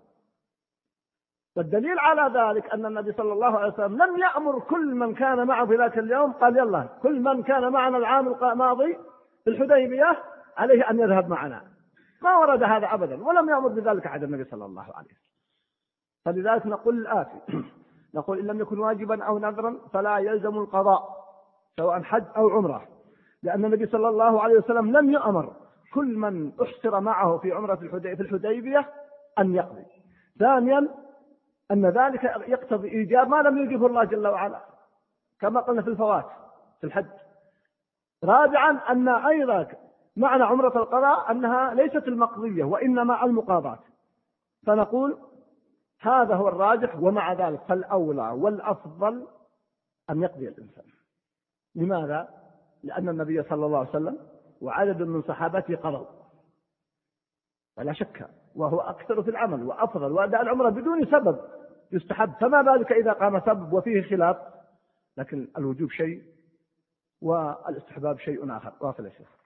والدليل على ذلك أن النبي صلى الله عليه وسلم لم يأمر كل من كان معه في ذاك اليوم، قال يلا كل من كان معنا العام الماضي في الحديبية عليه أن يذهب معنا، ما ورد هذا أبدا، ولم يأمر بذلك أحد النبي صلى الله عليه وسلم. فلذلك نقول الآتي، نقول إن لم يكن واجبا أو نذرا فلا يلزم القضاء سواء حج أو عمرة، لأن النبي صلى الله عليه وسلم لم يأمر كل من أحصر معه في عمرة في الحديبية أن يقضي. ثانيا أن ذلك يقتضي إيجاب ما لم يوجبه الله جل وعلا كما قلنا في الفوات في الحج. رابعا أن أيضا معنى عمرة القضاء أنها ليست المقضية وإنما المقاضاة. فنقول هذا هو الراجح، ومع ذلك فالأولى والأفضل أن يقضي الإنسان. لماذا؟ لأن النبي صلى الله عليه وسلم وعدد من صحابته قضوا ولا شك، وهو أكثر في العمل وأفضل، وأداء العمرة بدون سبب يستحب، فما بالك إذا قام سبب وفيه خلاف. لكن الوجوب شيء والاستحباب شيء آخر. واصل يا شيخ.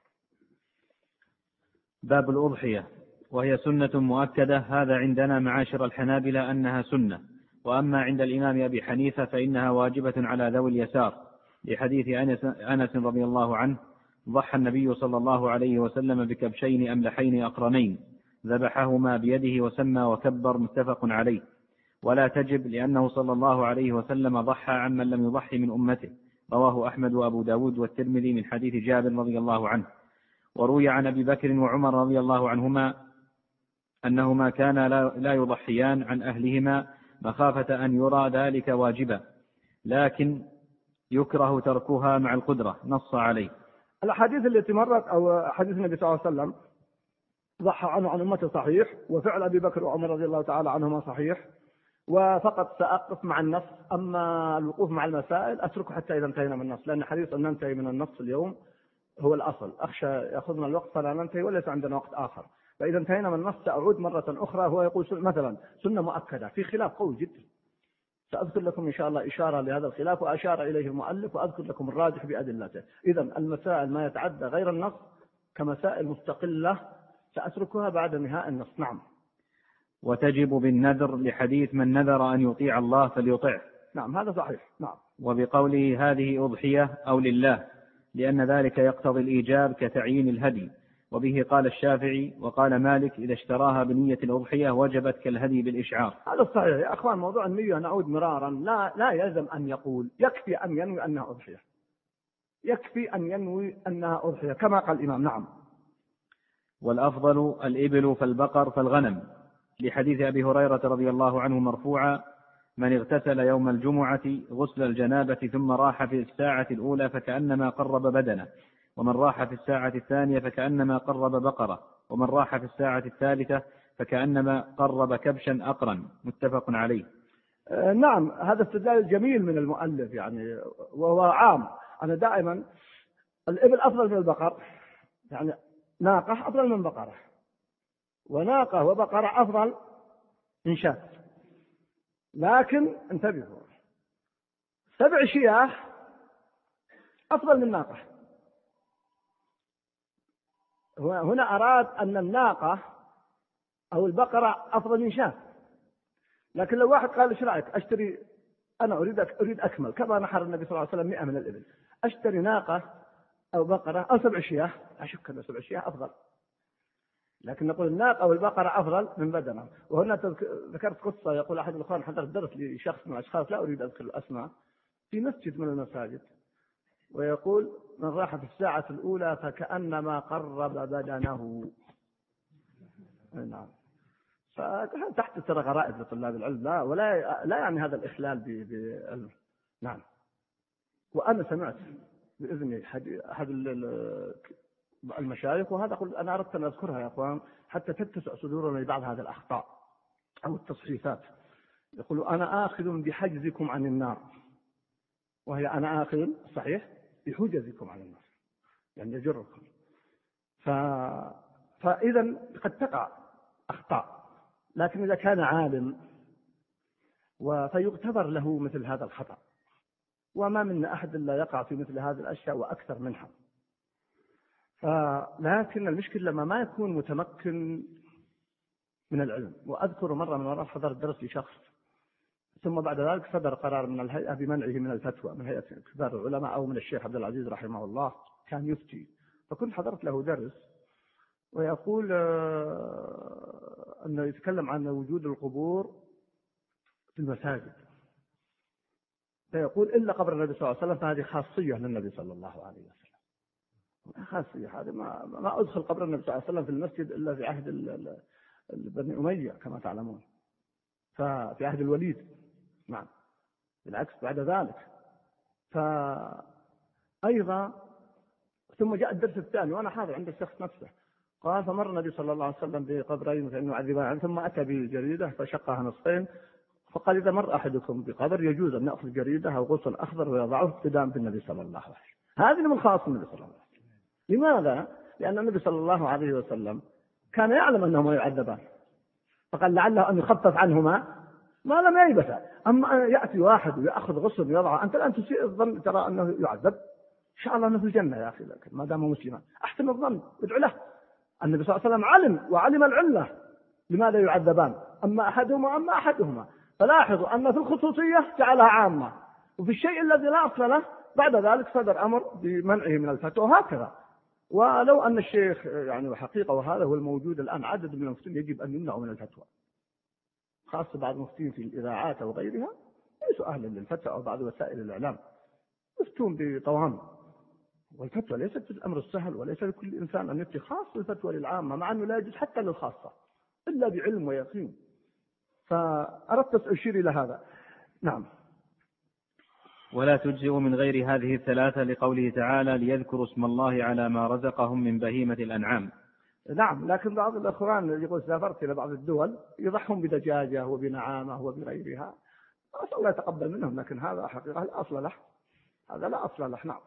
باب الأضحية، وهي سنة مؤكدة. هذا عندنا معاشر الحنابلة أنها سنة، وأما عند الإمام أبي حنيفة فإنها واجبة على ذوي اليسار، لحديث أنس رضي الله عنه: ضحى النبي صلى الله عليه وسلم بكبشين أملحين أقرنين ذبحهما بيده وسمى وكبر، متفق عليه. ولا تجب لأنه صلى الله عليه وسلم ضحى عمن لم يضحي من أمته، رواه أحمد وأبو داود والترمذي من حديث جابر رضي الله عنه. وروي عن أبي بكر وعمر رضي الله عنهما أنهما كانا لا يضحيان عن أهلهما مخافة أن يرى ذلك واجبا، لكن يكره تركها مع القدرة، نص عليه.
الأحاديث التي مرت أو حديث النبي صلى الله عليه وسلم ضحى عنه عن أمته صحيح، وفعل أبي بكر وعمر رضي الله تعالى عنهما صحيح، وفقط سأقف مع النص. أما الوقوف مع المسائل أتركه حتى إذا انتهينا من النص، لأن حديث أن ننتهي من النص اليوم هو الأصل. أخشى يأخذنا الوقت فلا ننتهي وليس عندنا وقت آخر. فإذا انتهينا من النص سأعود مرة أخرى. هو يقول مثلا سنة مؤكدة، في خلاف قوي جدا، سأذكر لكم إن شاء الله إشارة لهذا الخلاف وأشار إليه المؤلف، وأذكر لكم الراجح بأدلته. إذا المسائل ما يتعدى غير النص كمسائل مستقلة سأتركها بعد انتهاء النص. نعم.
وتجب بالنذر، لحديث من نذر أن يطيع الله فليطعه.
نعم هذا صحيح. نعم.
وبقوله هذه أضحية أو لله، لأن ذلك يقتضي الإيجاب كتعيين الهدي. وبه قال الشافعي وقال مالك: إذا اشتراها بنية الأضحية وجبت كالهدي بالإشعار.
هذا صحيح يا أخوان. موضوع النية نعود مرارا، لا لا يلزم أن يقول، يكفي أن ينوي أنها أضحية، يكفي أن ينوي أنها أضحية كما قال الإمام. نعم.
والأفضل الإبل فالبقر فالغنم، لحديث أبي هريرة رضي الله عنه مرفوعا: من اغتسل يوم الجمعة غسل الجنابة ثم راح في الساعة الأولى فكأنما قرب بدنه، ومن راح في الساعة الثانية فكأنما قرب بقرة، ومن راح في الساعة الثالثة فكأنما قرب كبشا أقرا، متفق عليه.
آه نعم. هذا استدلال جميل من المؤلف يعني، وهو عام. أنا دائما الإبل أفضل من البقر، يعني ناقة أفضل من بقرة، وناقة وبقرة أفضل من شاة. لكن انتبهوا، سبع شياه أفضل من ناقة. هنا أراد أن الناقة أو البقرة أفضل من شاة. لكن لو واحد قال إيش رأيك أشتري، أنا أريد أريد أكمل كما نحر النبي صلى الله عليه وسلم مئة من الإبل، أشتري ناقة أو بقرة أو سبع شياه، أشك أن سبع شياه أفضل. لكن نقول الناقة أو البقرة أفضل من بدنها. وهنا ذكرت قصة، يقول أحد الأخوان حضر درس لشخص من الأشخاص لا أريد أذكر الأسماء في مسجد من المساجد، ويقول من راح في الساعة الأولى فكأنما قرب بدنه. نعم. فتحت ترى غرائب لطلاب العلم، لا ولا لا يعني هذا الإخلال بعلم. نعم. وأنا سمعت بإذن أحد المشايخ، وهذا قل أنا أردت أن أذكرها يا أخوان حتى تتسع صدورنا لبعض هذه الأخطاء أو التصحيفات. يقول أنا آخذ بحجزكم عن النار، وهي أنا آخذ صحيح بحجزكم عن النار، يعني يجركم. ف... فإذا قد تقع أخطاء، لكن إذا كان عالم فيغتبر له مثل هذا الخطأ، وما منا أحد إلا يقع في مثل هذه الأشياء وأكثر منها. لكن المشكلة لما ما يكون متمكن من العلم. وأذكر مرة من مرات حضرت درس لشخص، ثم بعد ذلك صدر قرار من الهيئة بمنعه من الفتوى، من هيئة كبار العلماء أو من الشيخ عبد العزيز رحمه الله، كان يفتي. فكنت حضرت له درس ويقول أنه يتكلم عن وجود القبور في المساجد، فيقول إلا قبر النبي صلى الله عليه وسلم، فهذه خاصية للنبي صلى الله عليه وسلم. خاصية هذه، ما, ما أدخل قبر النبي صلى الله عليه وسلم في المسجد إلا في عهد بني أمية كما تعلمون، ففي عهد الوليد. نعم. بالعكس بعد ذلك. فأيضا ثم جاء الدرس الثاني وأنا حاضر عند الشخص نفسه، قال فمر النبي صلى الله عليه وسلم بقبرين فإنه عذبان، ثم أتى بجريدة فشقها نصفين، فقال إذا مر أحدكم بقبر يجوز أن يأخذ جريدة أو غصن أخضر ويضعه ابتداء بالنبي صلى الله عليه وسلم. هذه من خاص النبي صلى الله عليه وسلم. لماذا؟ لأن النبي صلى الله عليه وسلم كان يعلم أنهما يعذبان، فقال لعله أن يخفف عنهما ما لم ييبسا. أما يأتي واحد ويأخذ غصن ويضعه، أنت الآن تسيء الظن ترى أنه يعذب، شاء الله أنه في الجنة يا أخي لكن ما دام مسلما أحسن الظن ادعو له. النبي صلى الله عليه وسلم علم وعلم العلة لماذا يعذبان، أما أحدهما أما أحدهما. فلاحظوا أن في الخصوصية جعلها عامة، وفي الشيء الذي لا أصل له بعد ذلك صدر أمر بمنعه من الفتوى وهكذا. ولو أن الشيخ يعني وحقيقة وهذا هو الموجود الآن عدد من المفتين يجب أن يمنعوا من الفتوى، خاصة بعض المفتين في الإذاعات أو غيرها ليسوا أهلا للفتوى أو بعض وسائل الإعلام يفتون بطوام، والفتوى ليست الأمر السهل وليس لكل إنسان أن يفتي، خاصة الفتوى للعامة مع أنه لا يجوز حتى للخاصة إلا بعلم ويقين. فأردت أشير إلى هذا. نعم.
ولا تجزئ من غير هذه الثلاثة لقوله تعالى ليذكروا اسم الله على ما رزقهم من بهيمة الأنعام.
نعم، لكن بعض الأخوان يقول سافرت إلى بعض الدول يضحون بدجاجة وبنعامة وبغيرها، أسأل الله يتقبل منهم، لكن هذا حقيقة لا أصل له، هذا لا أصل له. نعم.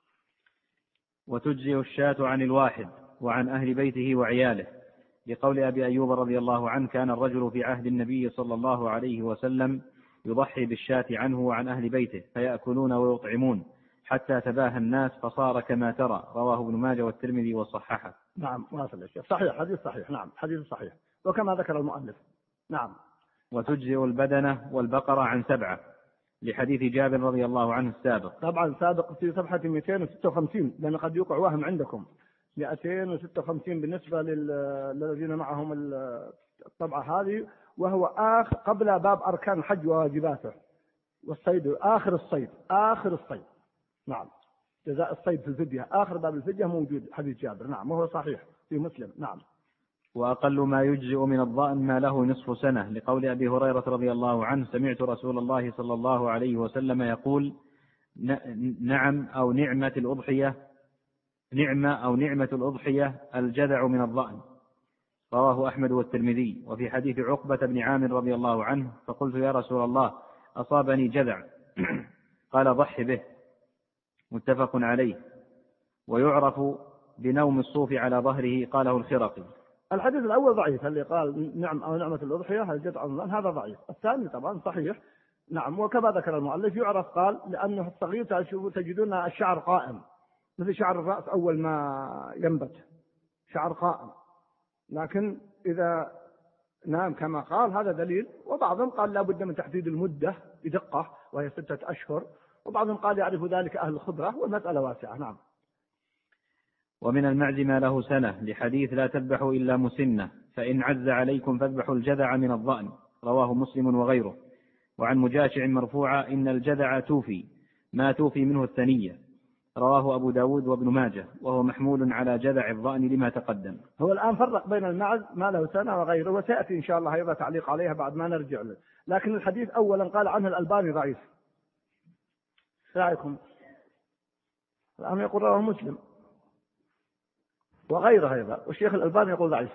وتجزئ الشاة عن الواحد وعن أهل بيته وعياله لقول أبي أيوب رضي الله عنه كان الرجل في عهد النبي صلى الله عليه وسلم يضحي بالشاة عنه وعن أهل بيته فيأكلون ويطعمون حتى تباهى الناس فصار كما ترى. رواه ابن ماجه والترمذي وصححه.
نعم واصل الشيخ، صحيح، حديث صحيح. نعم حديث صحيح وكما ذكر المؤلف. نعم.
وتجزئ البدنة والبقرة عن سبعة لحديث جابر رضي الله عنه السابق.
طبعا سابق في صفحة مئتين وستة وخمسين، لأن قد يوقع وهم عندكم مئتين وستة وخمسين بالنسبة للذين معهم الطبعة هذه، وهو آخر قبل باب أركان الحج وواجباته والصيد، آخر الصيد آخر الصيد. نعم. جزاء الصيد في الفدية آخر باب الفدية موجود حديث جابر. نعم وهو صحيح في مسلم. نعم.
وأقل ما يجزئ من الضأن ما له نصف سنة لقول أبي هريرة رضي الله عنه سمعت رسول الله صلى الله عليه وسلم يقول نعم أو نعمة الأضحية نعمة أو نعمة الأضحية الجذع من الضأن. رواه أحمد والترمذي. وفي حديث عقبة بن عامر رضي الله عنه فقلت يا رسول الله أصابني جذع قال ضح به. متفق عليه. ويعرف بنوم الصوف على ظهره قاله الخرقي.
الحديث الأول ضعيف، اللي قال نعم أو نعمة الأضحية الجذع من الضأن هذا ضعيف. الثاني طبعا صحيح. نعم. وكما ذكر المؤلف يعرف قال لأنه الصغير تجدون الشعر قائم مثل شعر الرأس أول ما ينبت، شعر قائم، لكن إذا نام كما قال هذا دليل. وبعضهم قال لا بد من تحديد المدة بدقة وهي ستة أشهر، وبعضهم قال يعرف ذلك أهل الخبرة، والمسألة واسعة. نعم.
ومن المعز ما له سنة لحديث لا تذبحوا إلا مسنة فإن عز عليكم فاذبحوا الجذع من الضأن. رواه مسلم وغيره. وعن مجاشع مرفوعة إن الجذع توفي ما توفي منه الثنية. رواه أبو داود وابن ماجه وهو محمول على جذع الضأن لما تقدم.
هو الآن فرق بين المعز ما له سنة وغيره، وسيأتي إن شاء الله أيضا تعليق عليها بعد ما نرجع له. لكن الحديث أولا قال عنه الألباني ضعيف. رأيكم الآن يقول رواه مسلم وغيره أيضا، والشيخ الألباني يقول ضعيف.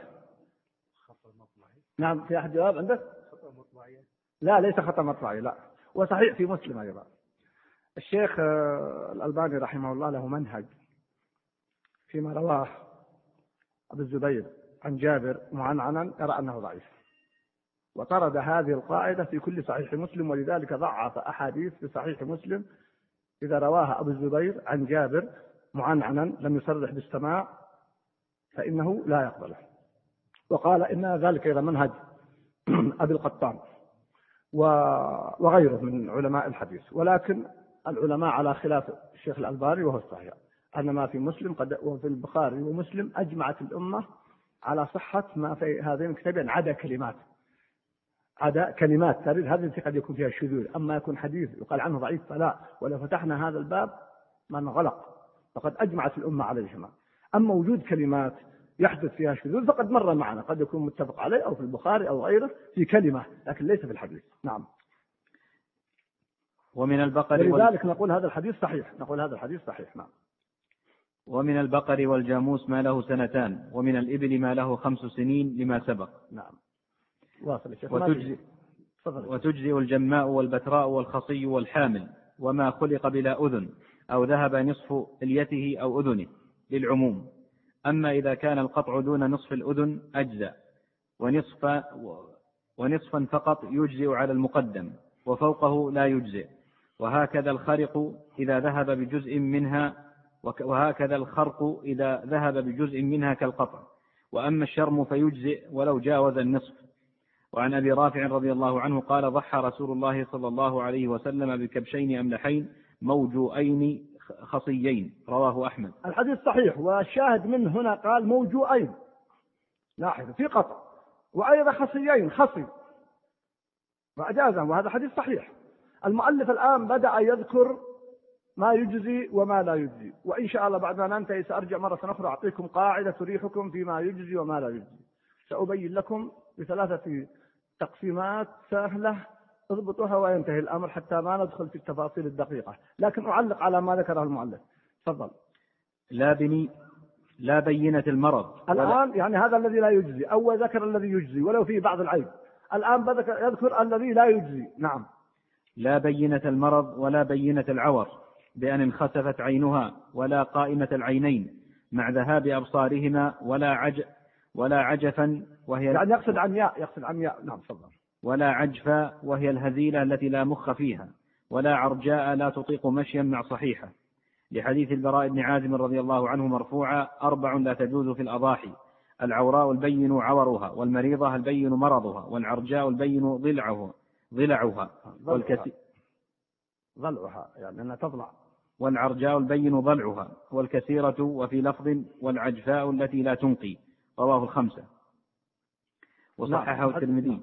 نعم. في أحد جواب عندك؟ لا ليس خطأ مطبعي، لا. وصحيح في مسلم أيضا. الشيخ الألباني رحمه الله له منهج فيما رواه أبو الزبير عن جابر معنعنا يرى أنه ضعيف، وطرد هذه القاعدة في كل صحيح مسلم، ولذلك ضعف أحاديث في صحيح مسلم إذا رواها أبو الزبير عن جابر معنعنا لم يصرح بالسماع فإنه لا يقبله. وقال إن ذلك إذا منهج أبي القطان وغيره من علماء الحديث، ولكن العلماء على خلاف الشيخ الألباني وهو الصحيح أن ما في مسلم قد وفي البخاري ومسلم أجمعت الأمة على صحة ما في هذين الكتابين عدا كلمات عدا كلمات تريد هذه التي قد يكون فيها شذوذ. أما يكون حديث يقال عنه ضعيف فلا، ولو فتحنا هذا الباب ما نغلق، فقد أجمعت الأمة عليهما. أما وجود كلمات يحدث فيها شذوذ فقد مر معنا، قد يكون متفق عليه أو في البخاري أو غيره في كلمة لكن ليس في الحديث. نعم.
ومن البقر
ولذلك وال... نقول هذا الحديث صحيح نقول هذا الحديث صحيح. نعم.
ومن البقر والجاموس ما له سنتان ومن الإبل ما له خمس سنين لما سبق.
نعم. واصل الشيخ.
وتجزئ وتجزئ الجماء والبتراء والخصي والحامل وما خلق بلا أذن أو ذهب نصف إليته أو أذنه للعموم. أما إذا كان القطع دون نصف الأذن أجزأ، ونصف ونصفا فقط يجزئ على المقدم وفوقه لا يجزئ. وهكذا الخرق إذا ذهب بجزء منها وهكذا الخرق إذا ذهب بجزء منها كالقطع. وأما الشرم فيجزئ ولو جاوز النصف. وعن أبي رافع رضي الله عنه قال ضحى رسول الله صلى الله عليه وسلم بكبشين أملحين موجوئين خصيين، رواه أحمد.
الحديث صحيح، والشاهد منه هنا قال موجوئين، لاحظ في قطع، وأيضا خصيين، خصي وأجازهم، وهذا حديث صحيح. المؤلف الآن بدأ يذكر ما يجزي وما لا يجزي، وإن شاء الله بعد ما ننتهي سأرجع مرة أخرى أعطيكم قاعدة تريحكم فيما يجزي وما لا يجزي. سأبين لكم بثلاثة تقسيمات سهلة اضبطوها وينتهي الأمر حتى ما ندخل في التفاصيل الدقيقة، لكن أعلق على ما ذكره المؤلف. تفضل.
لا بني لا بينة المرض
الآن يعني هذا الذي لا يجزي، أو ذكر الذي يجزي ولو فيه بعض العيب، الآن يذكر الذي لا يجزي. نعم.
لا بينة المرض ولا بينة العور بأن انخسفت عينها ولا قائمة العينين مع ذهاب أبصارهما ولا عج ولا عجفا وهي
يعني يقصد عمياء يقصد عمياء نعم تفضل.
ولا عجفا وهي الهزيلة التي لا مخ فيها، ولا عرجاء لا تطيق مشيا مع صحيحة، لحديث البراء بن عازم رضي الله عنه مرفوعا أربع لا تجوز في الأضاحي: العوراء البين عورها، والمريضة البين مرضها، والعرجاء البين ضلعها ضلعها والكثير
ضلعها يعني أنها تضلع،
والعرجاء البين ضلعها، والكثيرة، وفي لفظ والعجفاء التي لا تنقي، رواه الخمسة وصححه الترمذي.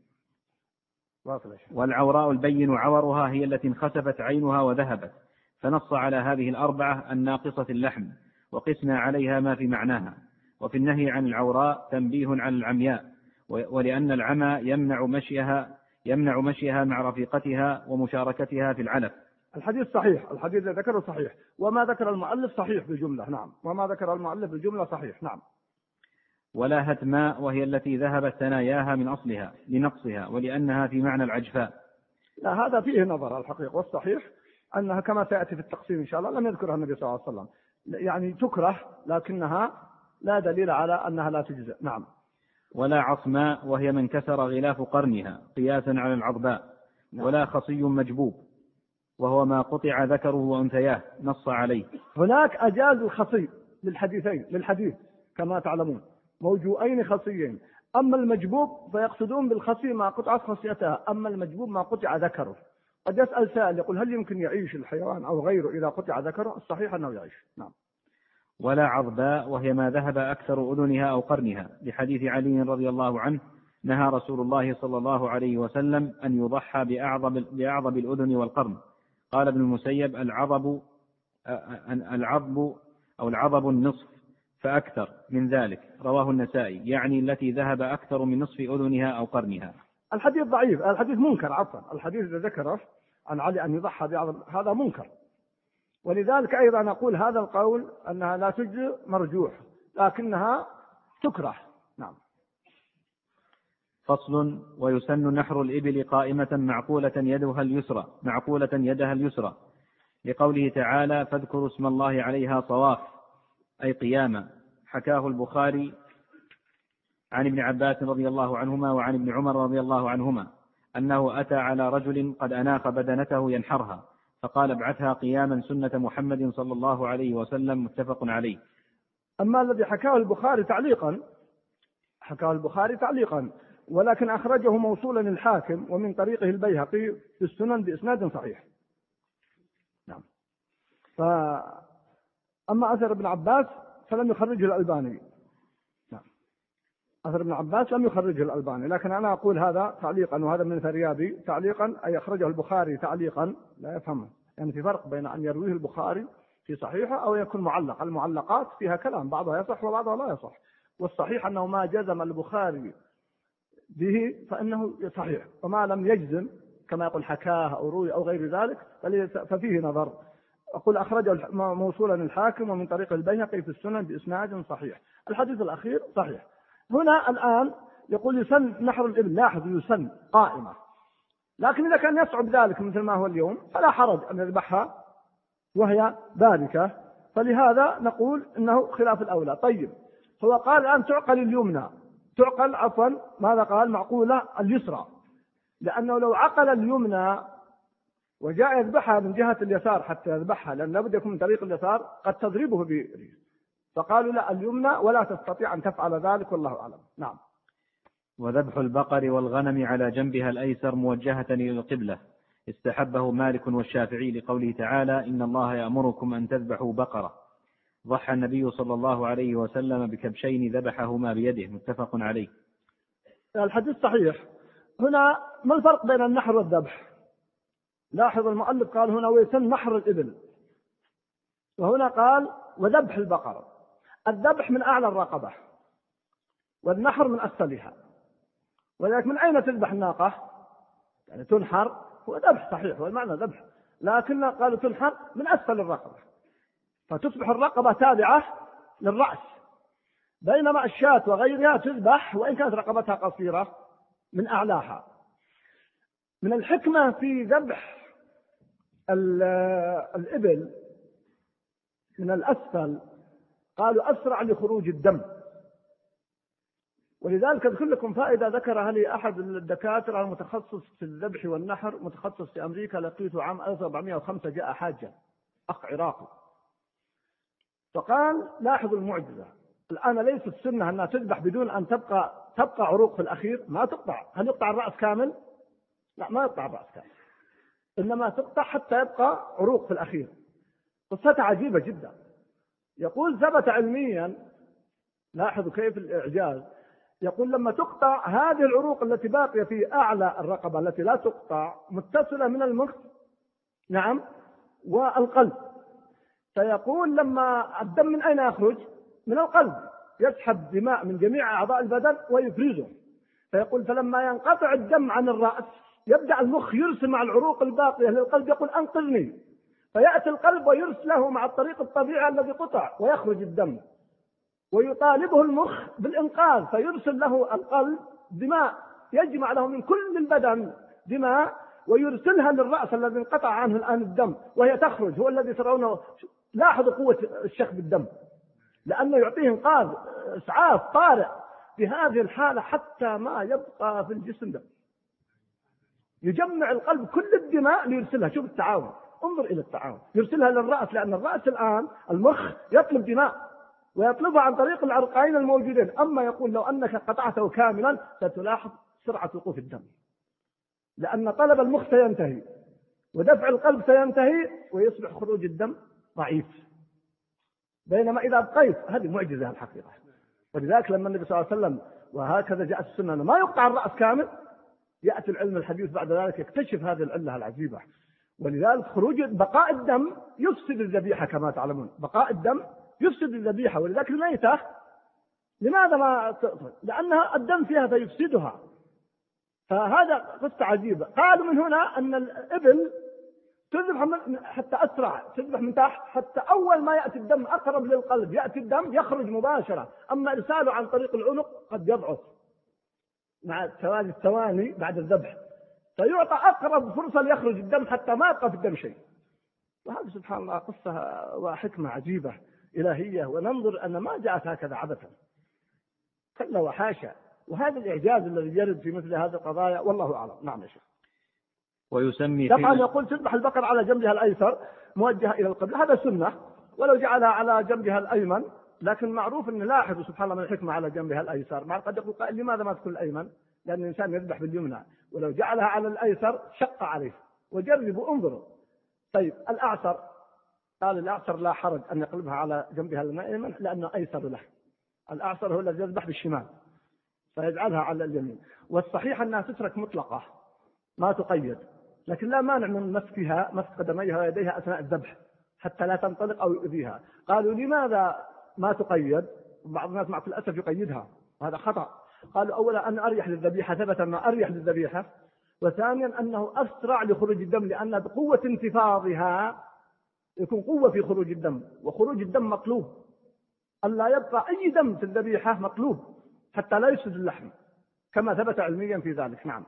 والعوراء البين عورها هي التي انخسفت عينها وذهبت، فنص على هذه الأربعة الناقصة اللحم، وقسنا عليها ما في معناها. وفي النهي عن العوراء تنبيه عن العمياء، ولأن العمى يمنع مشيها يمنع مشيها مع رفيقتها ومشاركتها في العلف.
الحديث صحيح، الحديث الذي ذكره صحيح، وما ذكر المؤلف صحيح بالجملة. نعم، وما ذكر المؤلف بالجملة صحيح. نعم.
ولا هتماء وهي التي ذهبت ثناياها من أصلها لنقصها، ولأنها في معنى العجفاء.
لا، هذا فيه نظر الحقيقة، والصحيح أنها كما سيأتي في التقسيم إن شاء الله لم يذكرها النبي صلى الله عليه وسلم، يعني تكره لكنها لا دليل على أنها لا تجزئ. نعم.
ولا عصماء وهي من كسر غلاف قرنها قياسا على العضباء. نعم. ولا خصي مجبوب وهو ما قطع ذكره وأنثياه، نص عليه.
هناك أجاز الخصي للحديثين للحديث كما تعلمون، موجوئين خصيين. أما المجبوب فيقصدون بالخصي ما قطعت خصيتها، أما المجبوب ما قطع ذكره. قد يسأل سائل يقول هل يمكن يعيش الحيوان أو غيره إذا قطع ذكره؟ الصحيح أنه يعيش. نعم.
ولا عضباء وهي ما ذهب أكثر أذنها أو قرنها، لحديث علي رضي الله عنه نهى رسول الله صلى الله عليه وسلم أن يضحى بأعظم, بأعظم الأذن والقرن. قال ابن المسيب العضب العضب أو العضب النصف فأكثر من ذلك، رواه النسائي، يعني التي ذهب أكثر من نصف أذنها أو قرنها.
الحديث ضعيف، الحديث منكر، عفوا الحديث الذي ذكره عن علي أن يضحى بأعظم هذا منكر، ولذلك أيضا نقول هذا القول أنها لا تجزئ مرجوح لكنها تكره. نعم.
فصل. ويسن نحر الإبل قائمة معقولة يدها اليسرى معقولة يدها اليسرى، لقوله تعالى فاذكروا اسم الله عليها صواف، أي قيامة. حكاه البخاري عن ابن عباس رضي الله عنهما وعن ابن عمر رضي الله عنهما أنه أتى على رجل قد أناخ بدنته ينحرها، فقال ابعثها قياما سنة محمد صلى الله عليه وسلم، متفق عليه.
أما الذي حكاه البخاري تعليقا حكاه البخاري تعليقا ولكن أخرجه موصولا الحاكم ومن طريقه البيهقي في السنن بإسناد صحيح. نعم. فأما أثر ابن عباس فلم يخرجه الألباني. نعم. أثر ابن عباس لم يخرجه الألباني، لكن أنا أقول هذا تعليقا، وهذا من ثريابي تعليقا، أي أخرجه البخاري تعليقا لا يفهمه، يعني في فرق بين أن يرويه البخاري في صحيحه أو يكون معلق. المعلقات فيها كلام، بعضها يصح وبعضها لا يصح، والصحيح أنه ما جزم البخاري به فإنه صحيح، وما لم يجزم كما يقول حكاه أو روي أو غير ذلك ففيه نظر. أقول أخرجه موصولا الحاكم ومن طريق البيهقي في السنن بإسناد صحيح. الحديث الأخير صحيح. هنا الآن يقول يسن نحر الإبل، لاحظ يسن قائمة، لكن إذا كان يصعب ذلك مثل ما هو اليوم فلا حرج أن يذبحها وهي باركة، فلهذا نقول إنه خلاف الأولى. طيب، هو قال الآن تعقل اليمنى، تعقل عفوا ماذا قال؟ معقولة اليسرى، لأنه لو عقل اليمنى وجاء يذبحها من جهة اليسار حتى يذبحها، لأن لابد يكون من طريق اليسار قد تضربه بريش، فقالوا لا اليمنى ولا تستطيع أن تفعل ذلك والله أعلم. نعم.
وذبح البقر والغنم على جنبها الأيسر موجهة إلى القبلة استحبه مالك والشافعي لقوله تعالى إن الله يأمركم أن تذبحوا بقرة. ضحى النبي صلى الله عليه وسلم بكبشين ذبحهما بيده، متفق عليه.
الحديث صحيح. هنا ما الفرق بين النحر والذبح؟ لاحظ المؤلف قال هنا ويسن نحر الإبل، وهنا قال وذبح البقرة. الذبح من أعلى الرقبة والنحر من أسفلها، ولذلك من أين تذبح الناقة؟ يعني تنحر، هو ذبح صحيح، هو المعنى ذبح، لكن قالوا تنحر من أسفل الرقبة، فتصبح الرقبة تابعة للرأس، بينما الشاة وغيرها تذبح وإن كانت رقبتها قصيرة من أعلاها. من الحكمة في ذبح الإبل من الأسفل قالوا أسرع لخروج الدم، ولذلك أذكر لكم فائدة ذكرها لي أحد الدكاترة المتخصص في الذبح والنحر، متخصص في أمريكا، لقيته عام ألف وأربعمائة وخمسة، جاء حاجة أخ عراقي، فقال لاحظوا المعجزة، الآن ليس السنة أنها تذبح بدون أن تبقى تبقى عروق في الأخير، ما تقطع. هل يقطع الرأس كامل؟ لا، ما يقطع الرأس كامل، إنما تقطع حتى يبقى عروق في الأخير. قصتها عجيبة جدا. يقول ثبت علميا، لاحظوا كيف الإعجاز، يقول لما تقطع هذه العروق التي باقية في أعلى الرقبة التي لا تقطع متصلة من المخ، نعم، والقلب، فيقول لما الدم من أين يخرج؟ من القلب، يسحب دماء من جميع أعضاء البدن ويفرزه، فيقول فلما ينقطع الدم عن الرأس يبدأ المخ يرسل مع العروق الباقية للقلب، يقول أنقذني، فيأتي القلب ويرسله مع الطريق الطبيعي الذي قطع ويخرج الدم، ويطالبه المخ بالإنقاذ، فيرسل له القلب دماء، يجمع له من كل البدن دماء ويرسلها للرأس الذي انقطع عنه الآن الدم، وهي تخرج. هو الذي ترونه، لاحظوا قوة الشخ بالدم، لأنه يعطيه إنقاذ، إسعاف طارئ في هذه الحالة حتى ما يبقى في الجسم دم. يجمع القلب كل الدماء ليرسلها. شوف التعاون، انظر إلى التعاون، يرسلها للرأس، لأن الرأس الآن المخ يطلب دماء ويطلبها عن طريق العرقين الموجودين. أما يقول لو أنك قطعته كاملا ستلاحظ سرعة وقوف الدم، لأن طلب المخ سينتهي ودفع القلب سينتهي ويصبح خروج الدم ضعيف. بينما إذا بقيت، هذه معجزة الحقيقة. ولذلك لما النبي صلى الله عليه وسلم، وهكذا جاءت السنة ما يقطع الرأس كامل، يأتي العلم الحديث بعد ذلك يكتشف هذه العلة العجيبة. ولذلك خروج بقاء الدم يفسد الذبيحة كما تعلمون، بقاء الدم يفسد الذبيحة. ولذلك الميتة لماذا ما تأكل؟ لأنها الدم فيها فيفسدها. فهذا قصة عجيبة. قالوا من هنا أن الإبل تذبح حتى أسرع، تذبح من تحت حتى أول ما يأتي الدم أقرب للقلب يأتي الدم يخرج مباشرة. أما إرساله عن طريق العنق قد يضعف مع توالي الثواني بعد الذبح، فيعطى أقرب فرصة ليخرج الدم حتى ما يبقى في الدم شيء. وهذا سبحان الله قصة وحكمة عجيبة إلهية، وننظر أن ما جاءت هكذا عبثا، كلا وحاشا. وهذا الإعجاز الذي يرد في مثل هذه القضايا والله أعلم. نعم يا شيخ.
ويسمي
طبعا يقول تذبح البقر على جنبها الأيسر موجهة إلى القبلة، هذا سنة، ولو جعلها على جنبها الأيمن، لكن معروف أن لاحظوا سبحان الله من الحكمة على جنبها الأيسر. مع قد يقول قائل لماذا ما تكون الأيمن؟ لأن الإنسان يذبح باليمنى، ولو جعلها على الأيسر شق عليه. وجربوا انظروا. طيب الأعسر، قال الأعسر لا حرج أن يقلبها على جنبها الأيمن لأنه أيسر له. الأعسر هو الذي يذبح بالشمال فيجعلها على اليمين. والصحيح أنها تترك مطلقة ما تقيد، لكن لا مانع من مسكها، مسك قدميها ويديها أثناء الذبح حتى لا تنطلق أو يؤذيها. قالوا لماذا ما تقيد؟ بعض الناس مع الأسف يقيدها، وهذا خطأ. قالوا أولا أن أريح للذبيحة، ثبت أنه أريح للذبيحة، وثانيا أنه أسرع لخروج الدم، لأن بقوة انتفاضها يكون قوة في خروج الدم، وخروج الدم مطلوب، ألا يبقى أي دم في الذبيحة مطلوب حتى لا يفسد اللحم، كما ثبت علميا في ذلك. نعم.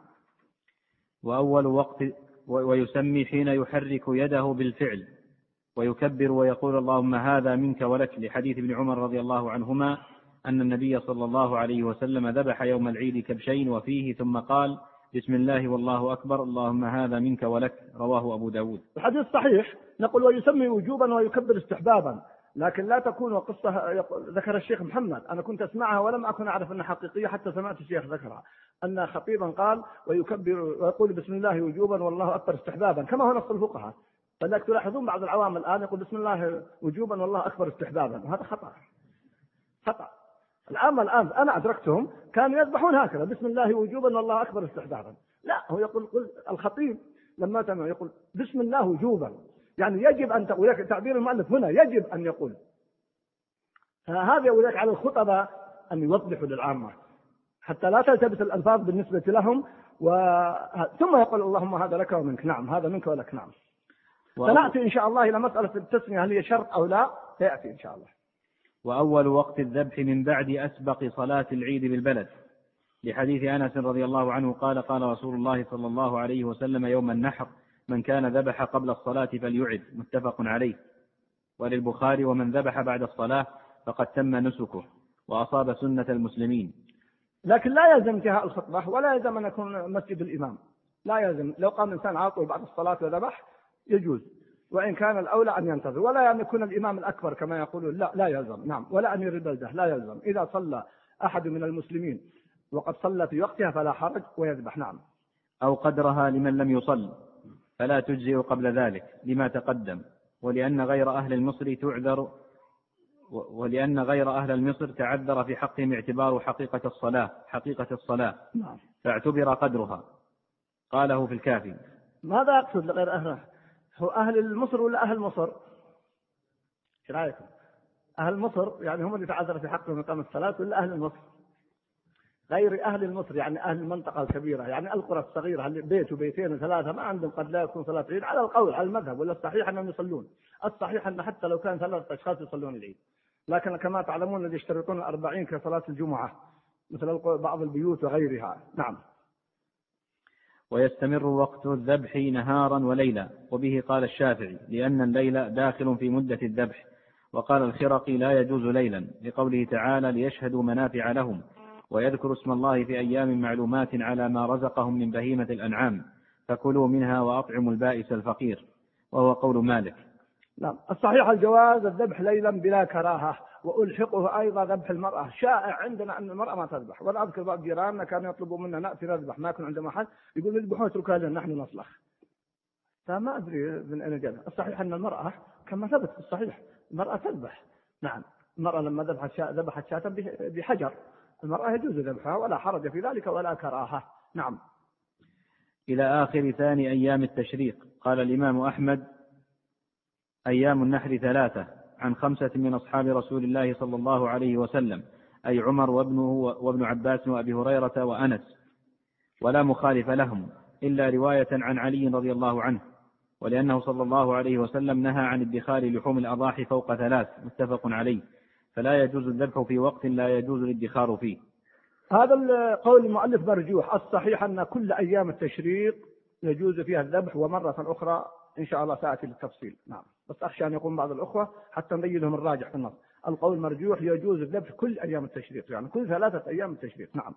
وأول وقت ويسمي حين يحرك يده بالفعل ويكبر ويقول اللهم هذا منك ولك، لحديث ابن عمر رضي الله عنهما أن النبي صلى الله عليه وسلم ذبح يوم العيد كبشين وفيه ثم قال بسم الله والله أكبر اللهم هذا منك ولك، رواه أبو داود.
الحديث صحيح، نقول ويسمي وجوبا ويكبر استحبابا، لكن لا تكون قصة ذكر الشيخ محمد، أنا كنت أسمعها ولم أكن أعرف أنها حقيقية حتى سمعت الشيخ ذكرها، أن خطيبا قال ويكبر ويقول بسم الله وجوبا والله أكبر استحبابا كما هو نص الفقهاء. فلذلك تلاحظون بعض العوام الآن يقول بسم الله وجوبا والله أكبر استحبابا، وهذا خطأ خطأ. العامة الآن أنا أدركتهم كانوا يذبحون هكذا بسم الله وجوبا والله أكبر استحبابا. لا، هو يقول الخطيب لما سمع يقول بسم الله وجوبا، يعني يجب أن تقول، تعبير المؤلف هنا يجب أن يقول. فهذا يقول على الخطباء أن يوضحوا للعامة حتى لا تلتبس الألفاظ بالنسبة لهم، و... ثم يقول اللهم هذا لك ومنك، نعم هذا منك ولك، نعم. سنأتي إن شاء الله إلى مسألة التسمية هل هي شرط أو لا، سيأتي إن شاء الله.
وأول وقت الذبح من بعد أسبق صلاة العيد بالبلد، لحديث أنس رضي الله عنه قال قال رسول الله صلى الله عليه وسلم يوم النحر من كان ذبح قبل الصلاة فليعد، متفق عليه. وللبخاري ومن ذبح بعد الصلاة فقد تم نسكه وأصاب سنة المسلمين.
لكن لا يلزم انتهاء الخطبة ولا يلزم أن يكون مسجد الإمام، لا يلزم. لو قام إنسان عاطل بعد الصلاة وذبح يجوز، وإن كان الأولى أن ينتظر، ولا أن يكون الإمام الأكبر كما يقولون، لا لا يلزم، نعم، ولا أمير البلدة لا يلزم. إذا صلى أحد من المسلمين وقد صلى في وقتها فلا حرج ويذبح، نعم.
أو قدرها لمن لم يصل فلا تجزئ قبل ذلك لما تقدم، ولأن غير أهل المصر تعذر ولأن غير أهل المصر تعذر في حقهم اعتبار حقيقة الصلاة حقيقة الصلاة
نعم.
فاعتبر قدرها، قاله في الكافي.
ماذا يقصد غير أهله؟ هو أهل المصر ولا أهل مصر؟ ايش رايكم؟ أهل مصر يعني هم اللي تعذر في حقهم إقامة الصلاة، ولا أهل مصر؟ غير أهل المصر يعني أهل المنطقة الكبيرة، يعني القرى الصغيرة اللي بيت وبيتين وثلاثة ما عندهم قد لا يكون صلاة العيد على القول على المذهب، ولا الصحيح أنهم يصلون. الصحيح أن حتى لو كان ثلاثة أشخاص يصلون العيد، لكن كما تعلمون الذي يشترطون الأربعين كصلاة الجمعة مثل بعض البيوت وغيرها، نعم.
ويستمر وقت الذبح نهارا وليلا، وبه قال الشافعي لأن الليل داخل في مدة الذبح، وقال الخرقي لا يجوز ليلا لقوله تعالى ليشهدوا منافع لهم ويذكر اسم الله في أيام معلومات على ما رزقهم من بهيمة الأنعام فكلوا منها وأطعموا البائس الفقير، وهو قول مالك.
نعم، الصحيح الجواز الذبح ليلا بلا كراهة، وألحقه أيضا ذبح المرأة. شائع عندنا أن المرأة ما تذبح، ولا أذكر بعض جيراننا كانوا يطلبوا منا نأتي نذبح، ما يكون عندنا أحد يقول يذبحون اتركوها لنا نحن نصلخ. فما أدري من أين جاء. الصحيح أن المرأة كما ثبت في الصحيح المرأة تذبح، نعم. المرأة لما ذبحت شاة ذبحت شاة بحجر، المرأة يجوز ذبحها ولا حرج في ذلك ولا كراهة، نعم.
إلى آخر ثاني أيام التشريق. قال الإمام أحمد أيام النحر ثلاثة عن خمسة من أصحاب رسول الله صلى الله عليه وسلم، أي عمر وابنه وابن عباس وأبي هريرة وأنس، ولا مخالف لهم إلا رواية عن علي رضي الله عنه، ولأنه صلى الله عليه وسلم نهى عن ادخار لحوم الأضاحي فوق ثلاث، متفق عليه، فلا يجوز الذبح في وقت لا يجوز الادخار فيه.
هذا القول المؤلف مرجوح. الصحيح أن كل أيام التشريق يجوز فيها الذبح، ومرة أخرى إن شاء الله سأتي للتفصيل، نعم. بس أخشى أن يقوم بعض الأخوة حتى نبين لهم الراجح في النص. القول مرجوح يجوز الذبح كل أيام التشريق، يعني كل ثلاثة أيام التشريق، نعم.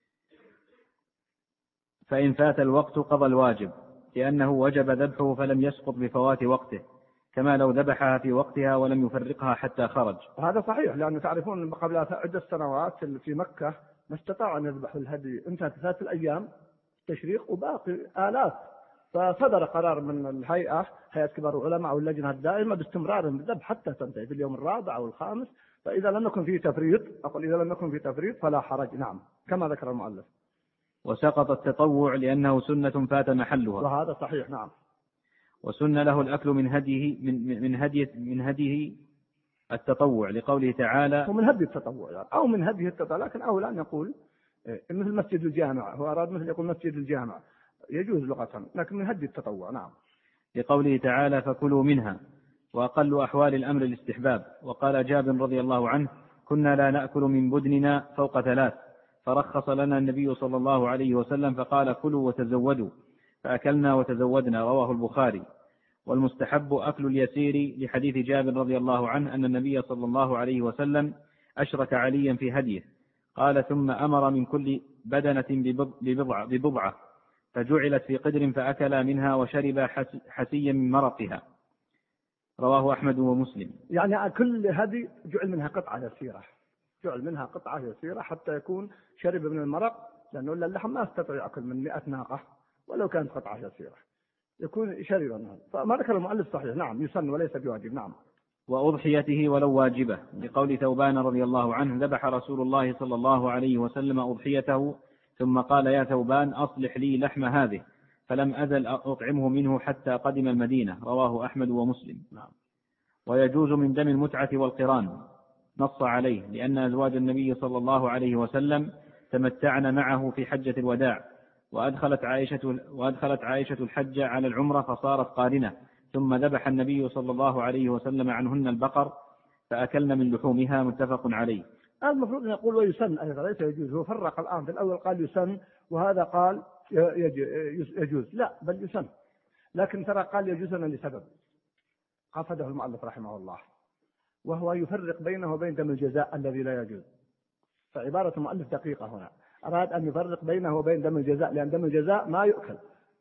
فإن فات الوقت قضى الواجب، لأنه وجب ذبحه فلم يسقط بفوات وقته، كما لو ذبحها في وقتها ولم يفرقها حتى خرج.
وهذا صحيح، لأنه تعرفون قبل عدة سنوات في مكة ما استطاعوا أن يذبحوا الهدي، انتهت ثلاث الأيام التشريق وباقي آلاف، فصدر قرار من الهيئة هيئة كبار العلماء أو اللجنة الدائمة باستمرار بالذبح حتى تنتهي في اليوم الرابع أو الخامس. فإذا لم يكن فيه تفريط، أقول إذا لم يكن فيه تفريط فلا حرج، نعم، كما ذكر المؤلف.
وسقط التطوع لأنه سنة فات محلها،
وهذا صحيح، نعم.
وسن له الأكل من هديه من من هديه من هديه التطوع لقوله تعالى
ومن هدي التطوع يعني. أو من هديه التطوع، لكن أولى أن يقول مثل مسجد الجامع، هو أراد مثل يقول مسجد الجامع يجوز لغة، لكن من هدي التطوع، نعم.
لقوله تعالى فكلوا منها، وأقل أحوال الأمر الاستحباب. وقال جابر رضي الله عنه كنا لا نأكل من بدننا فوق ثلاث، فرخص لنا النبي صلى الله عليه وسلم فقال كلوا وتزودوا، فأكلنا وتزودنا، رواه البخاري. والمستحب أكل اليسير لحديث جابر رضي الله عنه أن النبي صلى الله عليه وسلم أشرك عليا في هديه، قال ثم أمر من كل بدنة ببضعة, ببضعة فجعلت في قدر فأكل منها وشرب حسيا من مرقها. رواه أحمد ومسلم.
يعني كل هذه جعل منها قطعة يسيرة، جعل منها قطعة يسيرة حتى يكون شرب من المرق، لأنه اللحم ما استطيع يأكل من مئة ناقة ولو كانت قطعة يسيرة، يكون شربا منها. فما ذكر المؤلف صحيح، نعم يسن وليس بواجب. نعم.
وأضحيته ولو واجبة، لقول ثوبان رضي الله عنه: ذبح رسول الله صلى الله عليه وسلم أضحيته ثم قال: يا ثوبان أصلح لي لحم هذه، فلم أزل أطعمه منه حتى قدم المدينة. رواه أحمد ومسلم.
نعم.
ويجوز من دم المتعة والقران، نص عليه، لأن أزواج النبي صلى الله عليه وسلم تمتعن معه في حجة الوداع، وأدخلت عائشة, وأدخلت عائشة الحج على العمرة فصارت قارنة، ثم ذبح النبي صلى الله عليه وسلم عنهن البقر فأكلن من لحومها. متفق عليه.
المفروض أن يقول ويسن أيضا، ليس يجوز. هو فرق الآن، في الأول قال يسن وهذا قال يجوز، لا بل يسن، لكن ترى قال يجوز لسبب قصده المؤلف رحمه الله، وهو يفرق بينه وبين دم الجزاء الذي لا يجوز. فعبارة المؤلف دقيقة هنا، أراد أن يفرق بينه وبين دم الجزاء، لأن دم الجزاء ما يؤكل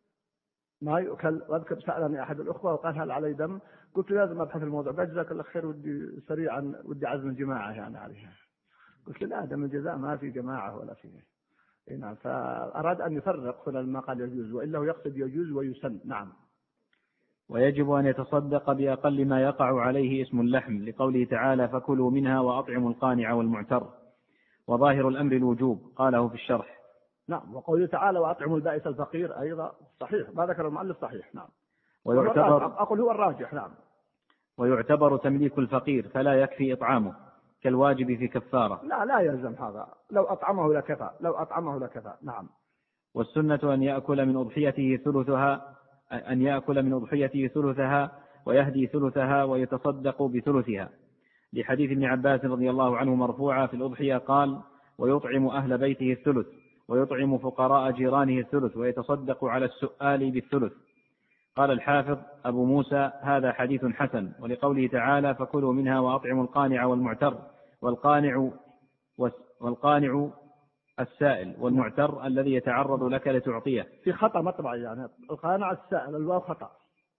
ما يؤكل. واذكر سألني أحد الأخوة وقال: هل علي دم؟ قلت لازم أبحث الموضوع. قال: جزاك الله خير، ودي سريعا ودي عزم الجماعة يعني عليها. قلت: لا، دم الجزاء ما في جماعة ولا فيه. نعم. فأراد أن يفرق هنا لما قال يجوز، وإلا يقصد يجوز ويسن. نعم.
ويجب أن يتصدق بأقل ما يقع عليه اسم اللحم، لقوله تعالى: فكلوا منها وأطعموا القانع والمعتر. وظاهر الأمر الوجوب، قاله في الشرح.
نعم. وقوله تعالى: وأطعموا البائس الفقير، أيضا صحيح، ما ذكر المؤلف صحيح. نعم.
ويعتبر
أقول هو الراجح. نعم.
ويعتبر تمليك الفقير، فلا يكفي إطعامه كالواجب في كفارة.
لا لا يلزم هذا، لو أطعمه لكفى، لو أطعمه لكفى. نعم.
والسنة أن يأكل من أضحيته ثلثها أن يأكل من أضحيته ثلثها ويهدي ثلثها ويتصدق بثلثها، لحديث ابن عباس رضي الله عنه مرفوعا في الأضحية قال: ويطعم أهل بيته الثلث، ويطعم فقراء جيرانه الثلث، ويتصدق على السؤال بالثلث. قال الحافظ أبو موسى: هذا حديث حسن. ولقوله تعالى: فكلوا منها وأطعموا القانع والمعتر، والقانع والقانع السائل، والمعتر الذي يتعرض لك لتعطيه.
في خطأ مطبعي، يعني القانع السائل الواو خطأ.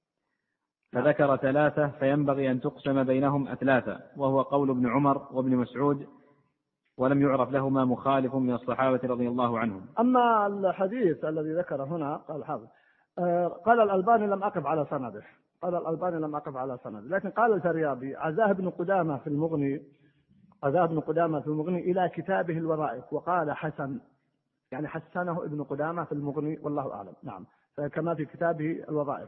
فذكر ثلاثة، فينبغي أن تقسم بينهم أثلاثة، وهو قول ابن عمر وابن مسعود، ولم يعرف لهما مخالف من الصحابة رضي الله عنهم.
أما الحديث الذي ذكر هنا قال حافظ آه قال الألباني لم أقف على سنده، قال الألباني لم أقف على سنده، لكن قال الفريابي: عزاه ابن قدامة في المغني عزاه ابن قدامة في المغني إلى كتابه الوظائف، وقال حسن، يعني حسنه ابن قدامة في المغني، والله أعلم. نعم. فكما في كتابه الوظائف.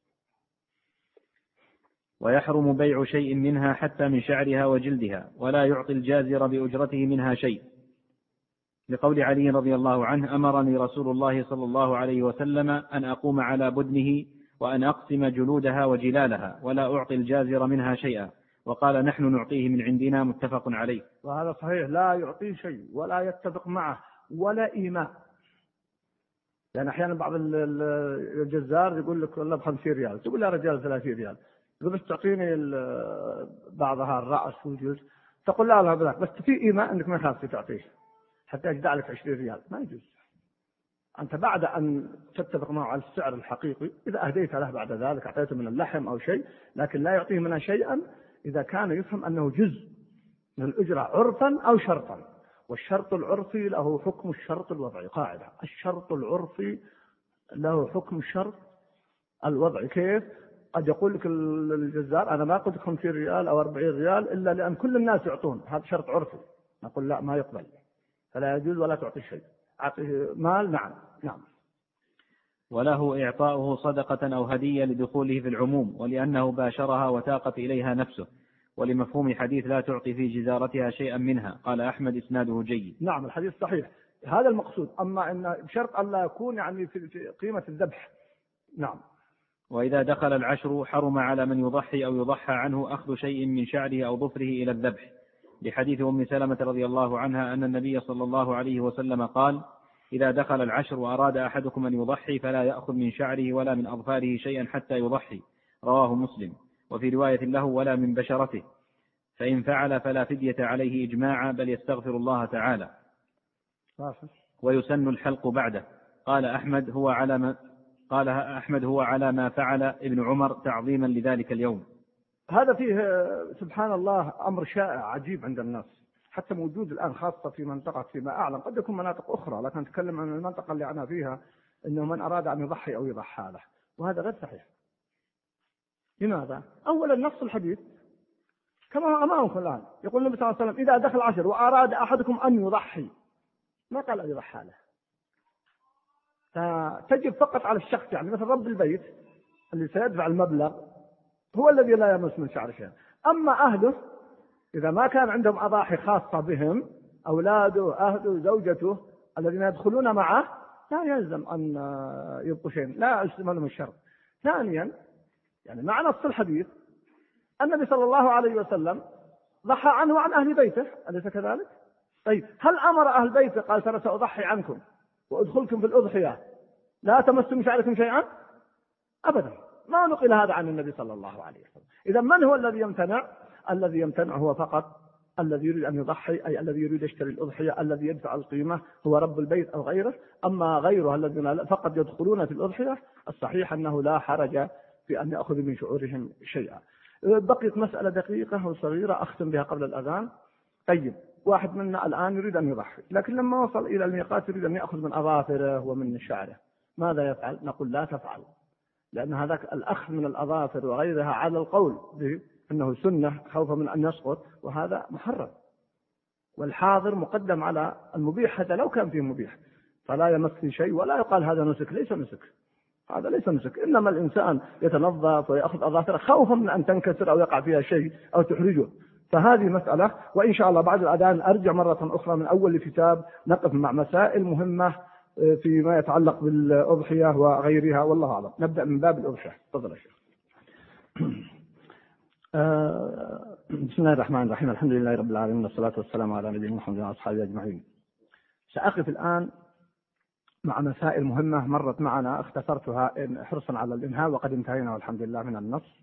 ويحرم بيع شيء منها حتى من شعرها وجلدها، ولا يعطي الجازر بأجرته منها شيء، لقول علي رضي الله عنه: أمرني رسول الله صلى الله عليه وسلم أن أقوم على بدنه وأن أقسم جلودها وجلالها، ولا أعطي الجازر منها شيئا، وقال: نحن نعطيه من عندنا. متفق عليه.
وهذا صحيح، لا يعطيه شيء ولا يتفق معه ولا إيماء. يعني أحيانا بعض الجزار يقول لك والله بخمسين ريال، تقول يا رجال ثلاثين ريال، يقول بس تعطيني بعضها الرأس والجزء، تقول لا لا بلاك، بس في إيماء أنك ما خاف تعطيه حتى يجدع لك عشرين ريال. ما يجوز. أنت بعد أن تتفق معه على السعر الحقيقي، إذا أهديت له بعد ذلك أعطيته من اللحم أو شيء، لكن لا يعطيه منها شيئا إذا كان يفهم أنه جزء من الأجرة عرفا أو شرطا. والشرط العرفي له حكم الشرط الوضعي، قاعدة: الشرط العرفي له حكم الشرط الوضعي. كيف؟ قد يقول لك الجزار: أنا ما قلت لك خمسين ريال أو أربعين ريال إلا لأن كل الناس يعطون، هذا شرط عرفي. نقول لا، ما يقبل، فلا يجوز ولا تعطي شيء. أعطيه مال. نعم. نعم.
وله إعطاؤه صدقة أو هدية لدخوله في العموم، ولأنه باشرها وتاقت إليها نفسه، ولمفهوم حديث لا تعطي في جزارتها شيئا منها. قال أحمد: إسناده جيد.
نعم، الحديث صحيح، هذا المقصود. أما إن بشرط أن لا يكون يعني في قيمة الذبح. نعم.
وإذا دخل العشر حرم على من يضحي أو يضحى عنه أخذ شيء من شعره أو ظفره إلى الذبح، لحديث أم سلمة رضي الله عنها أن النبي صلى الله عليه وسلم قال: إذا دخل العشر وأراد أحدكم أن يضحي فلا يأخذ من شعره ولا من أظفاره شيئا حتى يضحي. رواه مسلم. وفي رواية له: ولا من بشرته، فإن فعل فلا فدية عليه إجماعا، بل يستغفر الله تعالى. ويسن الحلق بعده. قال أحمد هو على ما قال أحمد هو على ما فعل ابن عمر تعظيما لذلك اليوم.
هذا فيه سبحان الله أمر شائع عجيب عند الناس، حتى موجود الآن خاصة في منطقة فيما أعلم، قد يكون مناطق أخرى، لكن نتكلم عن المنطقة اللي أنا فيها، إنه من أراد أن يضحي أو يضحى له، وهذا غير صحيح. لماذا؟ أولا نص الحديث كما هو أمامكم الآن، يقول النبي صلى الله عليه وسلم: إذا دخل عشر وأراد أحدكم أن يضحي، ما قال أن يضحى له. فتجب فقط على الشخص، يعني مثل رب البيت اللي سيدفع المبلغ هو الذي لا يمس من شعر شيء. أما أهله إذا ما كان عندهم أضاحي خاصة بهم، أولاده، أهله، زوجته الذين يدخلون معه، لا يلزم أن يبقوا شيء، لا يلزمهم الشر. ثانيا، يعني مع نص الحديث النبي صلى الله عليه وسلم ضحى عنه وعن أهل بيته، أليس كذلك؟ طيب، هل أمر أهل بيته قال: ترى سأضحي عنكم وأدخلكم في الأضحية لا تمسوا من شعركم شيئا؟ أبدا، ما نقل هذا عن النبي صلى الله عليه وسلم. إذا من هو الذي يمتنع؟ الذي يمتنع هو فقط الذي يريد أن يضحي، أي الذي يريد يشتري الأضحية، الذي يدفع القيمة هو رب البيت أو غيره. أما غيره الذين فقط يدخلون في الأضحية، الصحيح أنه لا حرج في أن يأخذ من شعورهم شيئا. بقيت مسألة دقيقة وصغيرة أختم بها قبل الأذان. طيب، واحد منا الآن يريد أن يضحي، لكن لما وصل إلى الميقات يريد أن يأخذ من أظافره ومن شعره، ماذا يفعل؟ نقول: لا تفعل، لأن هذاك الأخذ من الأظافر وغيرها على القول بأنه سنة خوفا من أن يسقط، وهذا محرم، والحاضر مقدم على المبيح حتى لو كان فيه مبيح، فلا يمس في شيء ولا يقال هذا نسك. ليس نسك، هذا ليس نسك، إنما الإنسان يتنظف ويأخذ أظافره خوفا من أن تنكسر أو يقع فيها شيء أو تحرجه. فهذه مسألة، وإن شاء الله بعد الأذان أرجع مرة أخرى من أول الكتاب نقف مع مسائل مهمة فيما يتعلق بالأضحية وغيرها، والله أعلم. نبدأ من باب الأضحية. تفضل يا شيخ. بسم الله الرحمن الرحيم، الحمد لله رب العالمين، والصلاة والسلام على نبينا محمد وأصحابه أجمعين. سأقف الآن مع مسائل مهمة مرت معنا، اختصرتها حرصا على الإنهاء، وقد انتهينا والحمد لله من النص.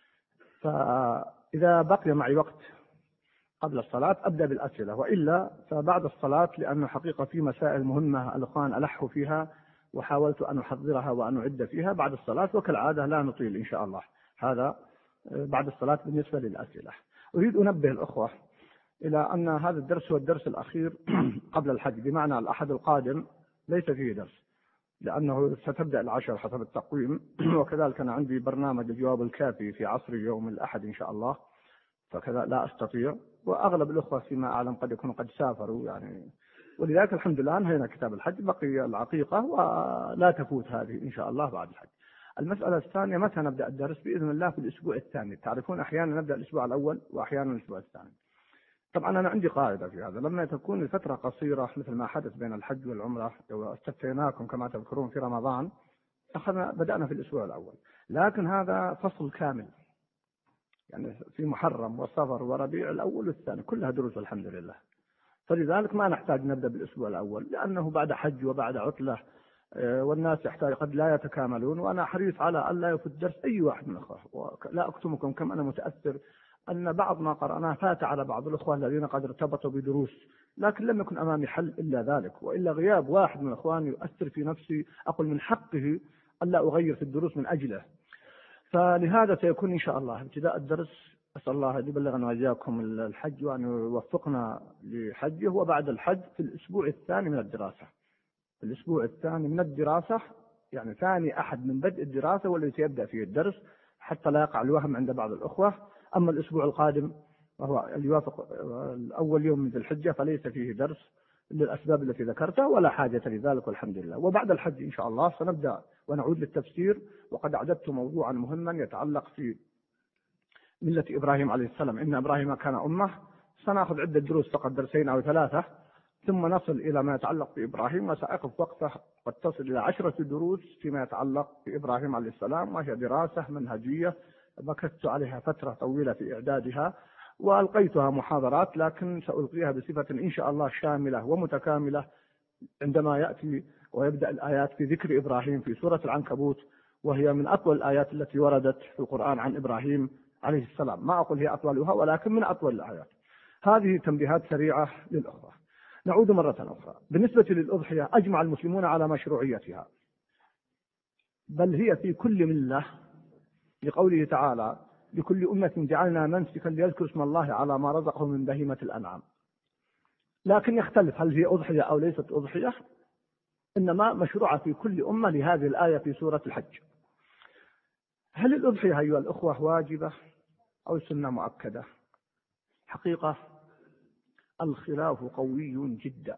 فإذا بقي معي وقت قبل الصلاة أبدأ بالأسئلة، وإلا فبعد الصلاة، لأنه حقيقة في مسائل مهمة الأخوان ألحوا فيها وحاولت أن أحضرها وأن أعد فيها بعد الصلاة، وكالعادة لا نطيل إن شاء الله. هذا بعد الصلاة بالنسبة للأسئلة. أريد أنبه الأخوة إلى أن هذا الدرس هو الدرس الأخير قبل الحج، بمعنى الأحد القادم ليس فيه درس، لأنه ستبدأ العشر حسب التقويم، وكذلك أنا عندي برنامج الجواب الكافي في عصر يوم الأحد إن شاء الله، فكذا لا أستطيع، وأغلب الأخوة فيما أعلم قد يكونوا قد سافروا يعني، ولذلك الحمد لله انهينا كتاب الحج، بقي العقيقة ولا تفوت هذه إن شاء الله بعد الحج. المسألة الثانية: متى نبدأ الدرس؟ بإذن الله في الأسبوع الثاني. تعرفون أحيانا نبدأ الأسبوع الأول وأحيانا الأسبوع الثاني. طبعا أنا عندي قاعدة في هذا: لما تكون الفترة قصيرة مثل ما حدث بين الحج والعمرة، لو استفتيناكم كما تذكرون في رمضان أخذنا بدأنا في الأسبوع الأول، لكن هذا فصل كامل، يعني في محرم وصفر وربيع الأول والثاني كلها دروس الحمد لله، فلذلك ما نحتاج نبدأ بالأسبوع الأول، لأنه بعد حج وبعد عطلة والناس يحتاج قد لا يتكاملون، وأنا حريص على أن لا يفوت درس أي واحد من الأخوة. ولا أكتمكم كم أنا متأثر أن بعض ما قرأناه فات على بعض الأخوة الذين قد ارتبطوا بدروس، لكن لم يكن أمامي حل إلا ذلك، وإلا غياب واحد من الأخوان يؤثر في نفسي، أقول من حقه ألا أغير في الدروس من أجله. فلهذا سيكون إن شاء الله ابتداء الدرس، أسأل الله أن يبلغنا وإياكم الحج وأن يوفقنا لحجه، وبعد الحج في الأسبوع الثاني من الدراسة. في الأسبوع الثاني من الدراسة، يعني ثاني أحد من بدء الدراسة والذي سيبدأ فيه الدرس، حتى لا يقع الوهم عند بعض الأخوة. أما الأسبوع القادم وهو اليوافق الأول يوم من ذي الحجة فليس فيه درس للأسباب التي ذكرتها، ولا حاجة لذلك والحمد لله. وبعد الحج إن شاء الله سنبدأ ونعود للتفسير، وقد أعددت موضوعا مهما يتعلق في ملة إبراهيم عليه السلام، إن إبراهيم كان أمة. سنأخذ عدة دروس فقط، درسين أو ثلاثة، ثم نصل إلى ما يتعلق بإبراهيم، وسأقف وقته قد تصل إلى عشرة دروس فيما يتعلق بإبراهيم عليه السلام، وهي دراسة منهجية مكثت عليها فترة طويلة في إعدادها، وألقيتها محاضرات، لكن سألقيها بصفة إن شاء الله شاملة ومتكاملة عندما يأتي ويبدأ الآيات في ذكر إبراهيم في سورة العنكبوت، وهي من أطول الآيات التي وردت في القرآن عن إبراهيم عليه السلام. ما أقول هي أطولها، ولكن من أطول الآيات. هذه تنبيهات سريعة للأخوة. نعود مرة أخرى. بالنسبة للأضحية أجمع المسلمون على مشروعيتها، بل هي في كل ملة، لقوله تعالى: لكل أمة جعلنا منسكا ليذكروا اسم الله على ما رزقهم من بهيمة الأنعام. لكن يختلف هل هي أضحية أو ليست أضحية، إنما مشروعة في كل أمة لهذه الآية في سورة الحج. هل الأضحية أيها الأخوة واجبة أو سنة مؤكدة؟ حقيقة الخلاف قوي جدا،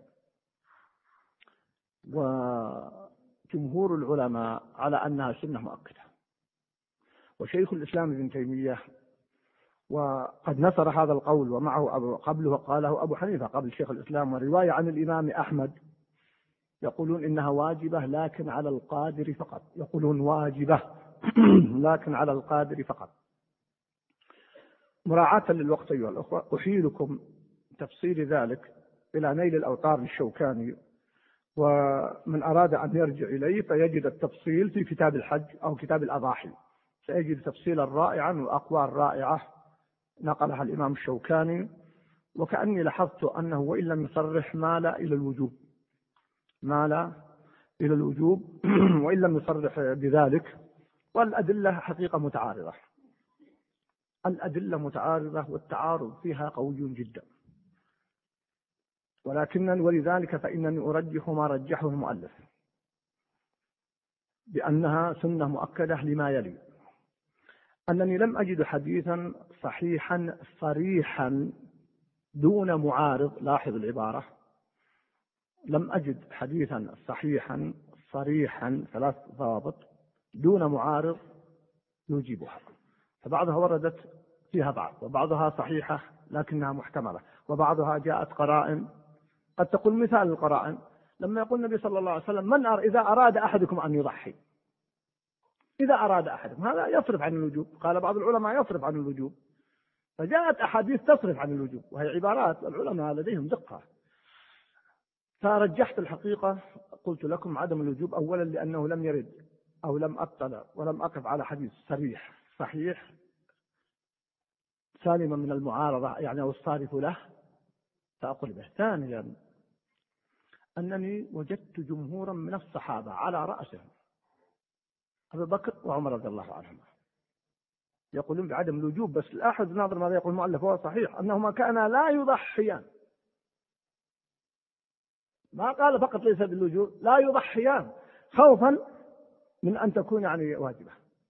وجمهور العلماء على أنها سنة مؤكدة، وشيخ الإسلام ابن تيمية وقد نصر هذا القول، ومعه قبله قاله أبو حنيفة قبل شيخ الإسلام، ورواية عن الإمام أحمد يقولون إنها واجبة لكن على القادر فقط، يقولون واجبة لكن على القادر فقط. مراعاة للوقت أيها الأخوة أحيلكم تفصيل ذلك إلى نيل الأوطار للشوكاني، ومن أراد أن يرجع إليه فيجد التفصيل في كتاب الحج أو كتاب الأضاحي، سيجد تفصيلا رائعا وأقوال رائعة نقلها الإمام الشوكاني. وكأني لاحظت أنه وإن لم يصرح مال إلى الوجوب، مال إلى الوجوب وإن لم يصرح بذلك، والأدلة حقيقة متعارضة، الأدلة متعارضة والتعارض فيها قوي جدا، ولكن ولذلك فإنني أرجح ما رجحه المؤلف بأنها سنة مؤكدة لما يلي: أنني لم أجد حديثا صحيحا صريحا دون معارض، لاحظ العبارة، لم أجد حديثا صحيحا صريحا ثلاث ضوابط دون معارض يجيبها، فبعضها وردت فيها بعض، وبعضها صحيحة لكنها محتملة، وبعضها جاءت قرائن. قد تقول مثال القرائن لما يقول النبي صلى الله عليه وسلم: من أر... إذا أراد أحدكم أن يضحي، إذا أراد أحدكم، هذا يصرف عن الوجوب، قال بعض العلماء يصرف عن الوجوب، فجاءت أحاديث تصرف عن الوجوب، وهي عبارات العلماء لديهم دقة. فرجحت الحقيقة، قلت لكم عدم الوجوب، أولا لأنه لم يرد أو لم أطلع ولم أقف على حديث صريح صحيح سالما من المعارضة يعني أو الصارف له فأقول به. ثانيا أنني وجدت جمهورا من الصحابة على رأسهم أبو بكر وعمر رضي الله عنهما يقولون بعدم الوجوب، بس لاحظ ناظر ماذا يقول المؤلف، هو صحيح أنهما كانا لا يضحيان، ما قال فقط ليس بالوجوب، لا يضحيان خوفا من أن تكون يعني واجبة.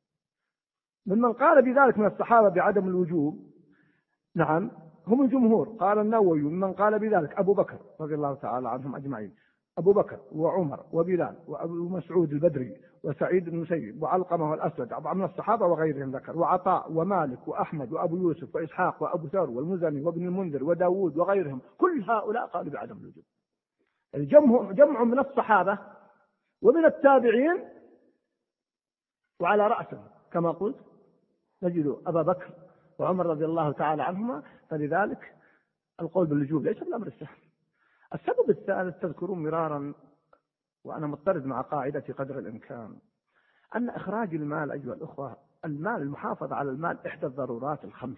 ممن قال بذلك من الصحابة بعدم الوجوب نعم هم الجمهور، قال النووي ممن قال بذلك أبو بكر رضي الله تعالى عنهم أجمعين، أبو بكر وعمر وبلال وأبو مسعود البدري وسعيد بن المسيب وعلقمة والأسود من الصحابة وغيرهم ذكر، وعطاء ومالك وأحمد وأبو يوسف وإسحاق وأبو ثور والمزني وابن المنذر وداود وغيرهم، كل هؤلاء قالوا بعدم الوجوب. الجمع جمع من الصحابة ومن التابعين، وعلى رأسهم كما قلت نجد أبا بكر وعمر رضي الله تعالى عنهما، فلذلك القول بالوجوب ليس بالأمر السهل. السبب الثالث تذكرون مرارا وأنا مضطرد مع قاعدة قدر الإمكان، أن إخراج المال أيها الأخوة، المال المحافظة على المال إحدى الضرورات الخمس،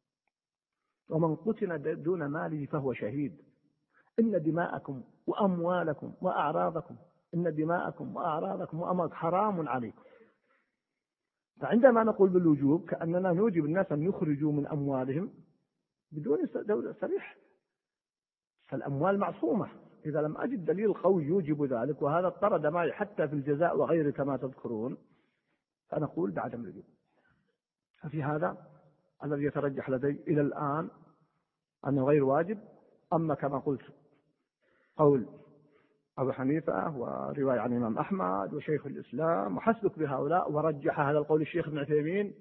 ومن قتل دون ماله فهو شهيد. إن دماءكم وأموالكم وأعراضكم إن دماءكم وأعراضكم وأموالكم حرام عليكم. فعندما نقول بالوجوب كأننا نوجب الناس أن يخرجوا من أموالهم بدون دولة صريح، فالأموال معصومة. إذا لم أجد دليل قوي يوجب ذلك، وهذا اضطرد معي حتى في الجزاء وغيره كما تذكرون، فنقول بعدم الوجوب. ففي هذا الذي يترجح لدي إلى الآن أنه غير واجب. أما كما قلت قول أبو حنيفة ورواية عن الإمام أحمد وشيخ الإسلام وحسبك بهؤلاء، ورجح هذا القول الشيخ ابن عثيمين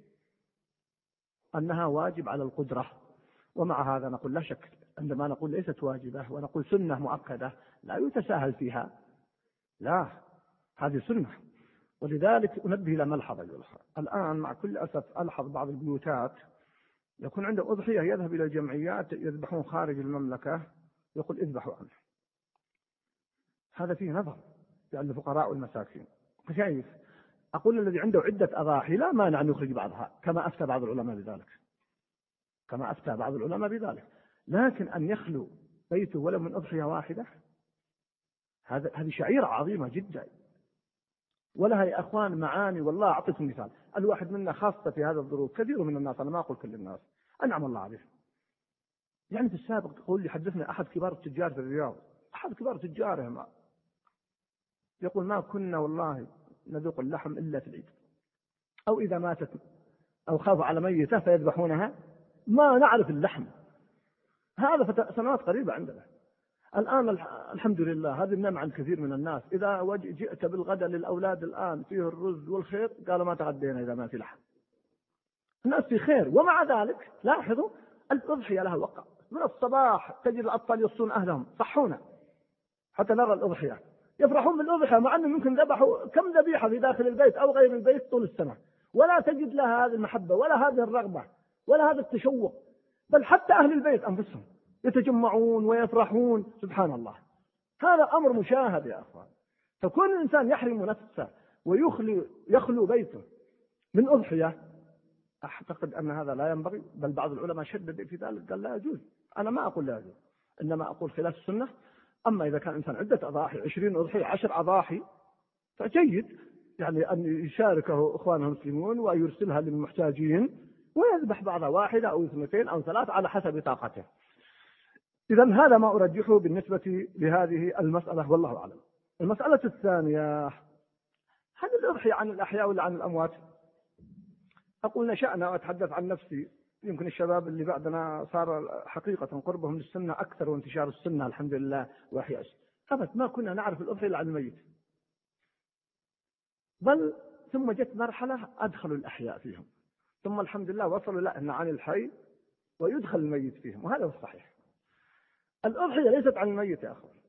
أنها واجب على القدرة. ومع هذا نقول لا شك عندما نقول ليست واجبة ونقول سنة مؤكدة لا يتساهل فيها، لا هذه سنة. ولذلك أنبه إلى ملحظة الآن مع كل أسف ألحظ بعض البيوتات يكون عنده أضحية يذهب إلى الجمعيات يذبحون خارج المملكة يقول اذبحوا عنه. هذا فيه نظر لأن الفقراء والمساكين. كيف؟ أقول الذي عنده عدة أضاحي لا مانع أن يخرج بعضها كما أفتى بعض العلماء بذلك، كما أفتى بعض العلماء بذلك، لكن أن يخلو بيته ولو من أضحية واحدة، هذا هذه شعيرة عظيمة جدا، ولها يا أخوان معاني. والله أعطيكم مثال، الواحد منا خاصة في هذا الظروف، كثير من الناس، أنا ما أقول كل الناس، أنعم الله عليه. يعني في السابق تقول لي حدثنا أحد كبار التجار في الرياض، أحد كبار تجارهم، يقول ما كنا والله نذوق اللحم إلا في العيد، أو إذا ماتت أو خافوا على ميتة فيذبحونها ما نعرف اللحم. هذا سنوات قريبة عندنا. الآن الحمد لله هذه النعمة عند كثير من الناس، إذا جئت بالغداء للأولاد الآن فيه الرز والخير قالوا ما تغدينا إذا ما في لحم. الناس في خير، ومع ذلك لاحظوا الأضحية لها وقع. من الصباح تجد الأطفال يصون أهلهم صحونا حتى نرى الأضحية، يفرحون بالأضحية مع أنهم يمكن ذبحوا كم ذبيحة في داخل البيت أو غير البيت طول السنة، ولا تجد لها هذه المحبة ولا هذه الرغبة ولا هذا التشوق، بل حتى أهل البيت أنفسهم يتجمعون ويفرحون. سبحان الله، هذا أمر مشاهد يا أخوان. فكون الإنسان يحرم نفسه ويخلو يخلو بيته من أضحية، أعتقد أن هذا لا ينبغي، بل بعض العلماء شدد في ذلك قال لا يجوز. أنا ما أقول لا يجوز، إنما أقول خلاف السنة. أما إذا كان إنسان عدة أضاحي، عشرين أضحية، عشر أضاحي، فجيد يعني أن يشاركه إخوانه المسلمون ويرسلها للمحتاجين ويذبح بعضها واحدة أو اثنتين أو ثلاث على حسب طاقته. إذن هذا ما أرجحه بالنسبة لهذه المسألة، والله أعلم. المسألة الثانية، هل الأضحية عن الأحياء ولا عن الأموات؟ أقول نشأنا وأتحدث عن نفسي، يمكن الشباب اللي بعدنا صار حقيقة قربهم للسنة أكثر وانتشار السنة الحمد لله وإحياء السنة. أبد ما كنا نعرف الأضحية إلا عن الميت، بل ثم جت مرحلة أدخلوا الأحياء فيهم، ثم الحمد لله وصلوا لا إن عن الحي ويدخل الميت فيهم، وهذا هو الصحيح. الأضحية ليست عن الميت يا أخوان.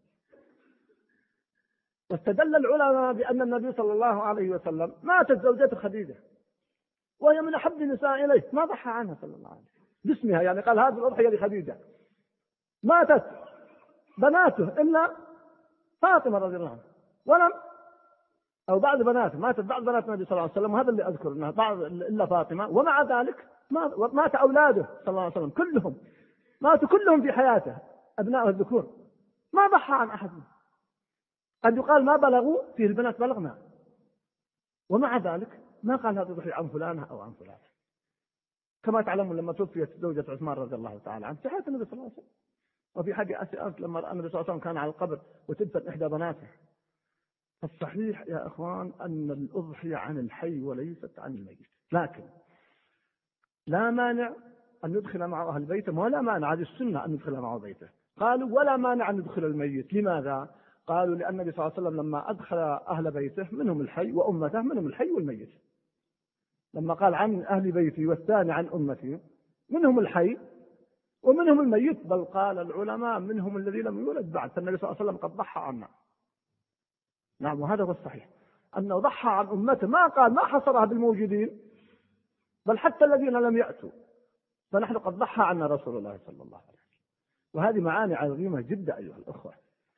واستدل العلماء بأن النبي صلى الله عليه وسلم ماتت زوجته خديجة وهي من أحب النساء إليه، ما ضحى عنها صلى الله عليه وسلم باسمها، يعني قال هذه الأضحية لخديجة. ماتت بناته إلا فاطمة رضي الله عنها، ولم أو بعض بناته، ماتت بعض بنات النبي صلى الله عليه وسلم، وهذا اللي أذكر أنها بعض إلا فاطمة، ومع ذلك مات أولاده صلى الله عليه وسلم كلهم، ماتوا كلهم في حياته أبناء الذكور، ما ضحى عن أحد. قد يقال ما بلغوا فيه البنات بلغنا، ومع ذلك ما قال هذا ضحي عن فلانة أو عن فلانة. كما تعلمون لما توفيت زوجة عثمان رضي الله تعالى عنه في حياة النبي صلى الله عليه وسلم، وفي حديث أنس لما رأى النبي صلى الله عليه وسلم كان على القبر وتدفن إحدى بناته. الصحيح يا أخوان أن الأضحية عن الحي وليست عن الميت، لكن لا مانع أن ندخل معه أهل بيته، ولا مانع، هذه السنة أن ندخل معه بيته. قالوا ولا مانع أن ندخل الميت، لماذا؟ قالوا لأن النبي صلى الله عليه وسلم لما أدخل أهل بيته منهم الحي وأمته منهم الحي والميت، لما قال عن أهل بيتي والثاني عن أمتي منهم الحي ومنهم الميت، بل قال العلماء منهم الذي لم يولد بعد، فالنبي صلى الله عليه وسلم قد ضحى عنا. نعم، وهذا هو الصحيح أنه ضحى عن أمته، ما قال ما حصرها بالموجودين، بل حتى الذين لم يأتوا، فنحن قد ضحى عنا رسول الله صلى الله عليه وسلم. وهذه معاني عظيمة جدا أيها الأخوة.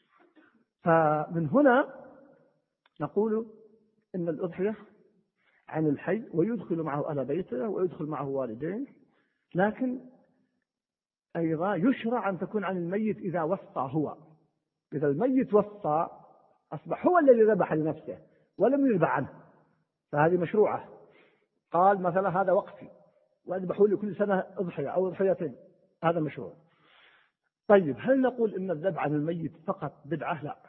فمن هنا نقول إن الأضحية عن الحي ويدخل معه أهل بيته ويدخل معه والدين، لكن أيضا يشرع أن تكون عن الميت إذا وصى هو. إذا الميت وصى أصبح هو الذي ذبح لنفسه ولم يذبح عنه، فهذه مشروعة. قال مثلا هذا وقتي وأذبحوا لي كل سنة أضحية أو أضحيتين، هذا مشروع. طيب هل نقول إن الذبح عن الميت فقط بدعة؟ لا،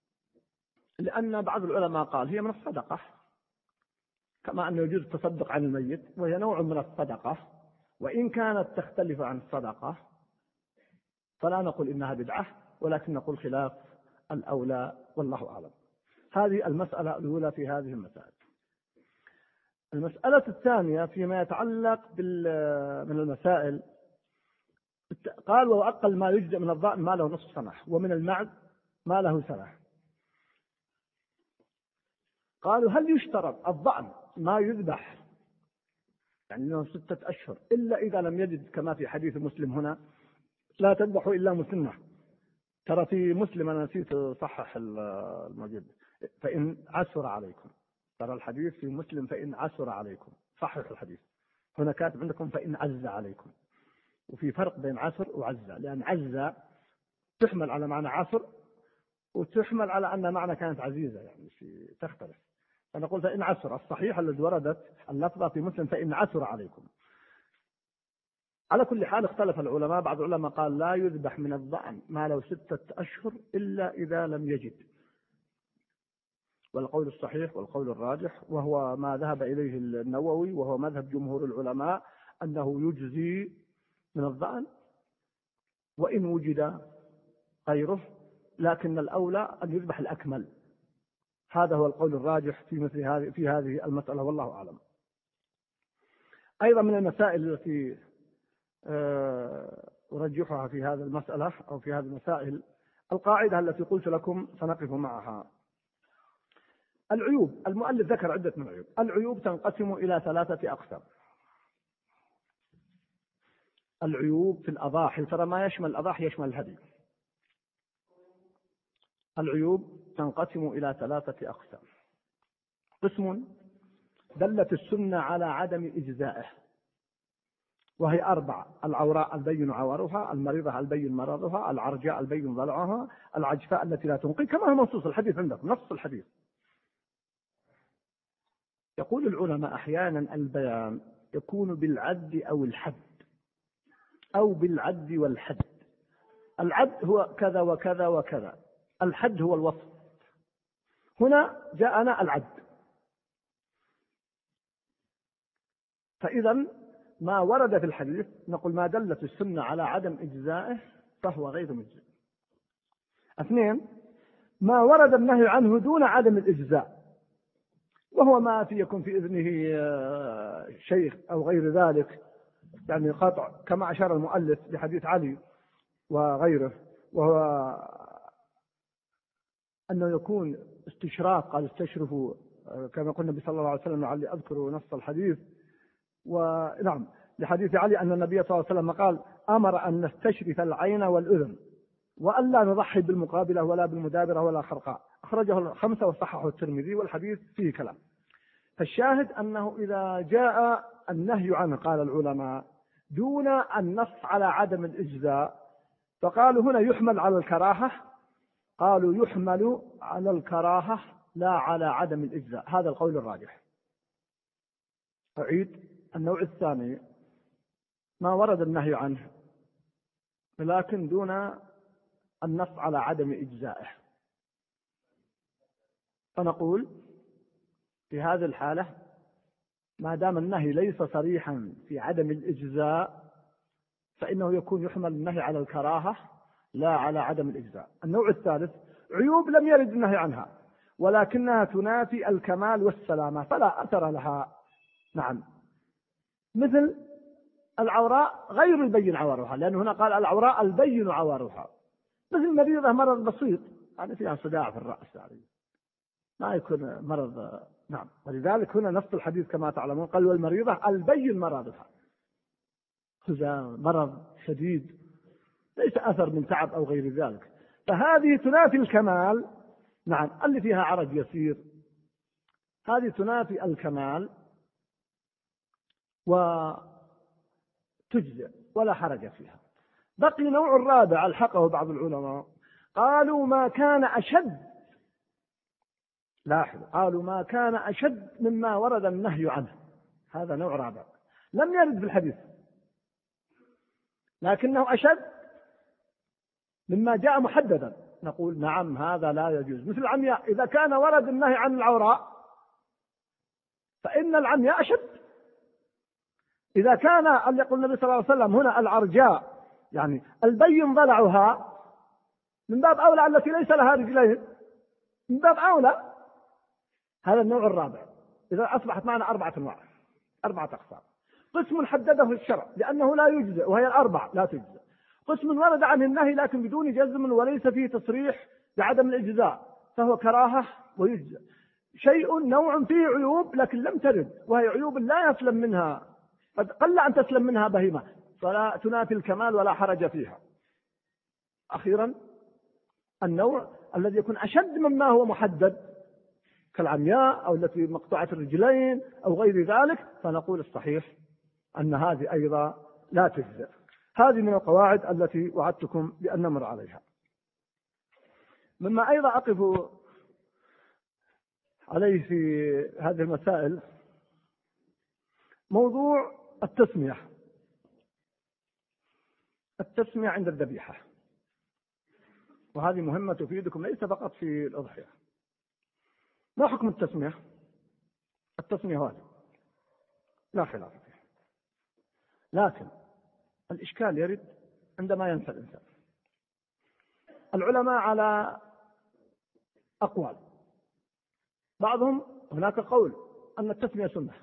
لأن بعض العلماء قال هي من الصدقة، كما أنه يجوز التصدق عن الميت وهي نوع من الصدقة، وإن كانت تختلف عن الصدقة فلا نقول إنها بدعة، ولكن نقول خلاف الأولى والله أعلم. هذه المسألة الأولى في هذه المسائل. المسألة الثانية فيما يتعلق من المسائل، قال وأقل ما يجزئ من الضأن ما له نصف سنة، ومن المعز ما له سنة. قالوا هل يشترط الضأن ما يذبح يعني له ستة أشهر إلا إذا لم يجد، كما في حديث مسلم هنا لا تذبحوا إلا مسنة. ترى في مسلم أنا نسيت صحح الموجود فإن عسر عليكم، ترى الحديث في مسلم فإن عسر عليكم، صحح الحديث. هنا كاتب عندكم فإن عز عليكم، وفي فرق بين عسر وعز، لأن عز تحمل على معنى عصر وتحمل على أن معنى كانت عزيزة، يعني تختلف. فنقول فإن عسر، الصحيح الذي وردت اللفظة في مسلم فإن عسر عليكم. على كل حال اختلف العلماء، بعض العلماء قال لا يذبح من الضأن ما له ستة أشهر إلا إذا لم يجد، والقول الصحيح والقول الراجح وهو ما ذهب إليه النووي وهو مذهب جمهور العلماء أنه يجزي من الضأن وإن وجد غيره، لكن الأولى أن يذبح الأكمل. هذا هو القول الراجح في مثل هذه في هذه المسألة، والله أعلم. أيضا من المسائل التي أرجحها في هذه المسألة أو في هذه المسائل القاعدة التي قلت لكم سنقف معها. العيوب، المؤلف ذكر عدة من العيوب. العيوب تنقسم إلى ثلاثة أقسام. العيوب في الأضاحي، ترى ما يشمل الأضاحي يشمل الهدي. العيوب تنقسم إلى ثلاثة أقسام. قسم دلت السنة على عدم إجزائه، وهي أربعة: العوراء البين عورها، المريضة البين مرضها، العرجاء البين ضلعها، العجفاء التي لا تنقي، كما هو منصوص الحديث عندكم، نص الحديث. يقول العلماء أحيانا البيان يكون بالعد أو الحد أو بالعد والحد. العد هو كذا وكذا وكذا، الحد هو الوصف. هنا جاءنا العد، فإذا ما ورد في الحديث نقول ما دلت السنة على عدم إجزائه فهو غير مجزئ. اثنين، ما ورد النهي عنه دون عدم الإجزاء، وهو ما في يكون في إذنه شيخ أو غير ذلك، يعني قطع، كما أشار المؤلف بحديث علي وغيره، وهو أنه يكون استشراق، قال استشرفوا كما قلنا النبي صلى الله عليه وسلم، لعلي أذكر نص الحديث. ونعم، لحديث علي أن النبي صلى الله عليه وسلم قال أمر أن نستشرف العين والأذن وأن لا نضحي بالمقابلة ولا بالمدابرة ولا خرقاء. أخرجه الخمسة وصححه الترمذي، والحديث فيه كلام. فالشاهد أنه إذا جاء النهي عنه قال العلماء دون النص على عدم الإجزاء، فقالوا هنا يحمل على الكراهة، قالوا يحمل على الكراهة لا على عدم الإجزاء. هذا القول الراجح. أعيد: النوع الثاني ما ورد النهي عنه لكن دون النص على عدم إجزائه، فنقول في هذه الحالة ما دام النهي ليس صريحا في عدم الإجزاء فإنه يكون يحمل النهي على الكراهة لا على عدم الإجزاء. النوع الثالث عيوب لم يرد النهي عنها ولكنها تنافي الكمال والسلامة فلا أثر لها. نعم، مثل العوراء غير البين عورها، لأنه هنا قال العوراء البين عورها، مثل مريضة مرض بسيط يعني فيها صداع في الرأس، يعني ما يكون مرض. نعم، ولذلك هنا نص الحديث كما تعلمون قال والمريضة البين مرضها، مرض شديد ليس أثر من تعب أو غير ذلك، فهذه تنافي الكمال. نعم، اللي فيها عرج يسير هذه تنافي الكمال وتجزئ ولا حرج فيها. بقي نوع الرابع الحقه بعض العلماء، قالوا ما كان أشد، لاحظوا، قالوا ما كان أشد مما ورد النهي عنه. هذا نوع رابع لم يرد في الحديث لكنه أشد مما جاء محددا، نقول نعم هذا لا يجوز. مثل العمياء، إذا كان ورد النهي عن العوراء فإن العمياء أشد. إذا كان أن يقول النبي صلى الله عليه وسلم هنا العرجاء يعني البين ضلعها، من باب أولى التي ليس لها رجلين، من باب أولى. هذا النوع الرابع. إذا أصبحت معنا أربعة أنواع، أربعة أقسام. قسم حدده الشرع لأنه لا يجزئ وهي الأربع لا تجزئ. قسم ورد عنه النهي لكن بدون جزم وليس فيه تصريح بعدم الإجزاء فهو كراهة ويجزئ. شيء نوع فيه عيوب لكن لم ترد، وهي عيوب لا يسلم منها، قد قل أن تسلم منها بهيمة، فلا تنافي الكمال ولا حرج فيها. أخيرا النوع الذي يكون أشد مما هو محدد كالعمياء أو التي مقطوعة الرجلين أو غير ذلك، فنقول الصحيح أن هذه أيضا لا تجزئ. هذه من القواعد التي وعدتكم بأن نمر عليها. مما أيضا أقف عليه في هذه المسائل موضوع التسمية التسمية عند الذبيحة، وهذه مهمة تفيدكم ليس فقط في الأضحية. ما حكم التسمية؟ التسمية واجب لا خلاف فيه، لكن الإشكال يرد عندما ينسى الإنسان. العلماء على أقوال، بعضهم هناك قول أن التسمية سنة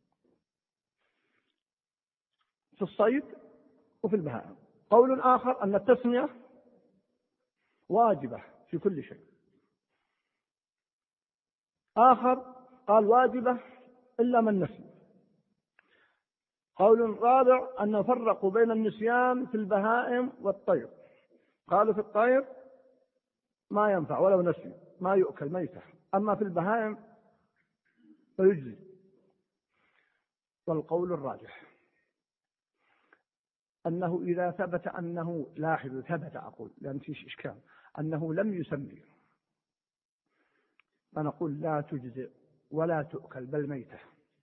في الصيد وفي البهائم، قول آخر أن التسمية واجبة في كل شيء، آخر قال واجبة إلا من نسي، قول رابع أن فرقوا بين النسيان في البهائم والطير، قالوا في الطير ما ينفع ولو نسي ما يؤكل ميتة، أما في البهائم فيجزي. والقول الراجح أنه إذا ثبت أنه لاحظ ثبت أقول لأن فيش إشكال أنه لم يسمي فنقول لا تجزئ ولا تؤكل بل ميتة.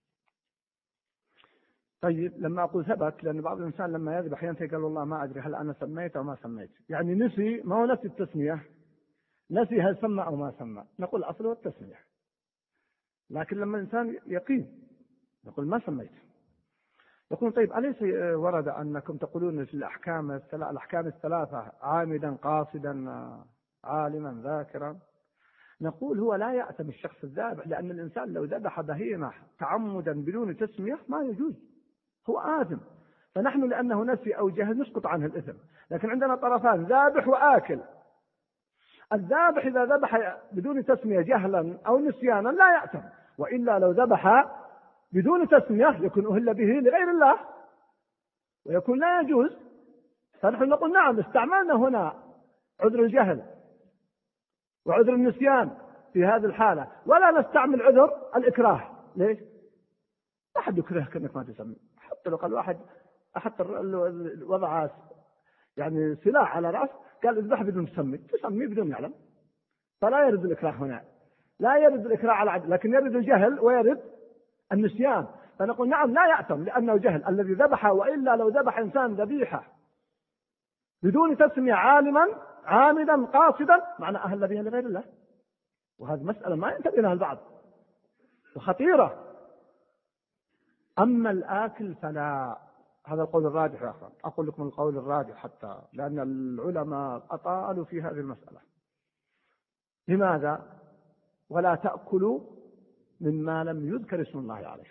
طيب لما أقول ثبت، لأن بعض الإنسان لما يذبح ينتهي قال والله ما أدري هل أنا سميت أو ما سميت، يعني نسي، ما هو نسي التسمية، نسي هل سمى أو ما سمى، نقول أصله التسمية. لكن لما الإنسان يقين نقول ما سميت، يقول طيب أليس ورد أنكم تقولون في الأحكام الأحكام الثلاثة عامدا قاصدا عالما ذاكرا؟ نقول هو لا يأتم الشخص الذابح، لأن الإنسان لو ذبح بهيمة تعمدا بدون تسمية ما يجوز، هو آثم، فنحن لأنه نسي أو جهل نسقط عنه الإثم. لكن عندنا طرفان ذابح وآكل، الذابح إذا ذبح بدون تسمية جهلا أو نسيانا لا يأتم، وإلا لو ذبح بدون تسمية يكون أهل به لغير الله ويكون لا يجوز. فنحن نقول نعم استعملنا هنا عذر الجهل وعذر النسيان في هذه الحالة، ولا نستعمل عذر الإكراه. ليش؟ لا أحد يكرهك أنك ما تسمي، حتى لو قال واحد أحط وضع يعني سلاح على رأس قال اذبح بدون تسمي، تسمي بدون يعلم، فلا يرد الإكراه هنا، لا يرد الإكراه على عدل، لكن يرد الجهل ويرد النسيان. فنقول نعم لا يأتم لأنه جهل الذي ذبح، وإلا لو ذبح إنسان ذبيحة بدون تسمية عالما عامدا قاصدا معنى أهل بها لغير الله، وهذه مسألة ما ينتبه لها البعض وخطيرة. أما الآكل فلا، هذا القول الراجح يا أخوان، أقول لكم القول الراجح حتى لأن العلماء أطالوا في هذه المسألة. لماذا؟ ولا تأكلوا مما لم يذكر اسم الله عليه.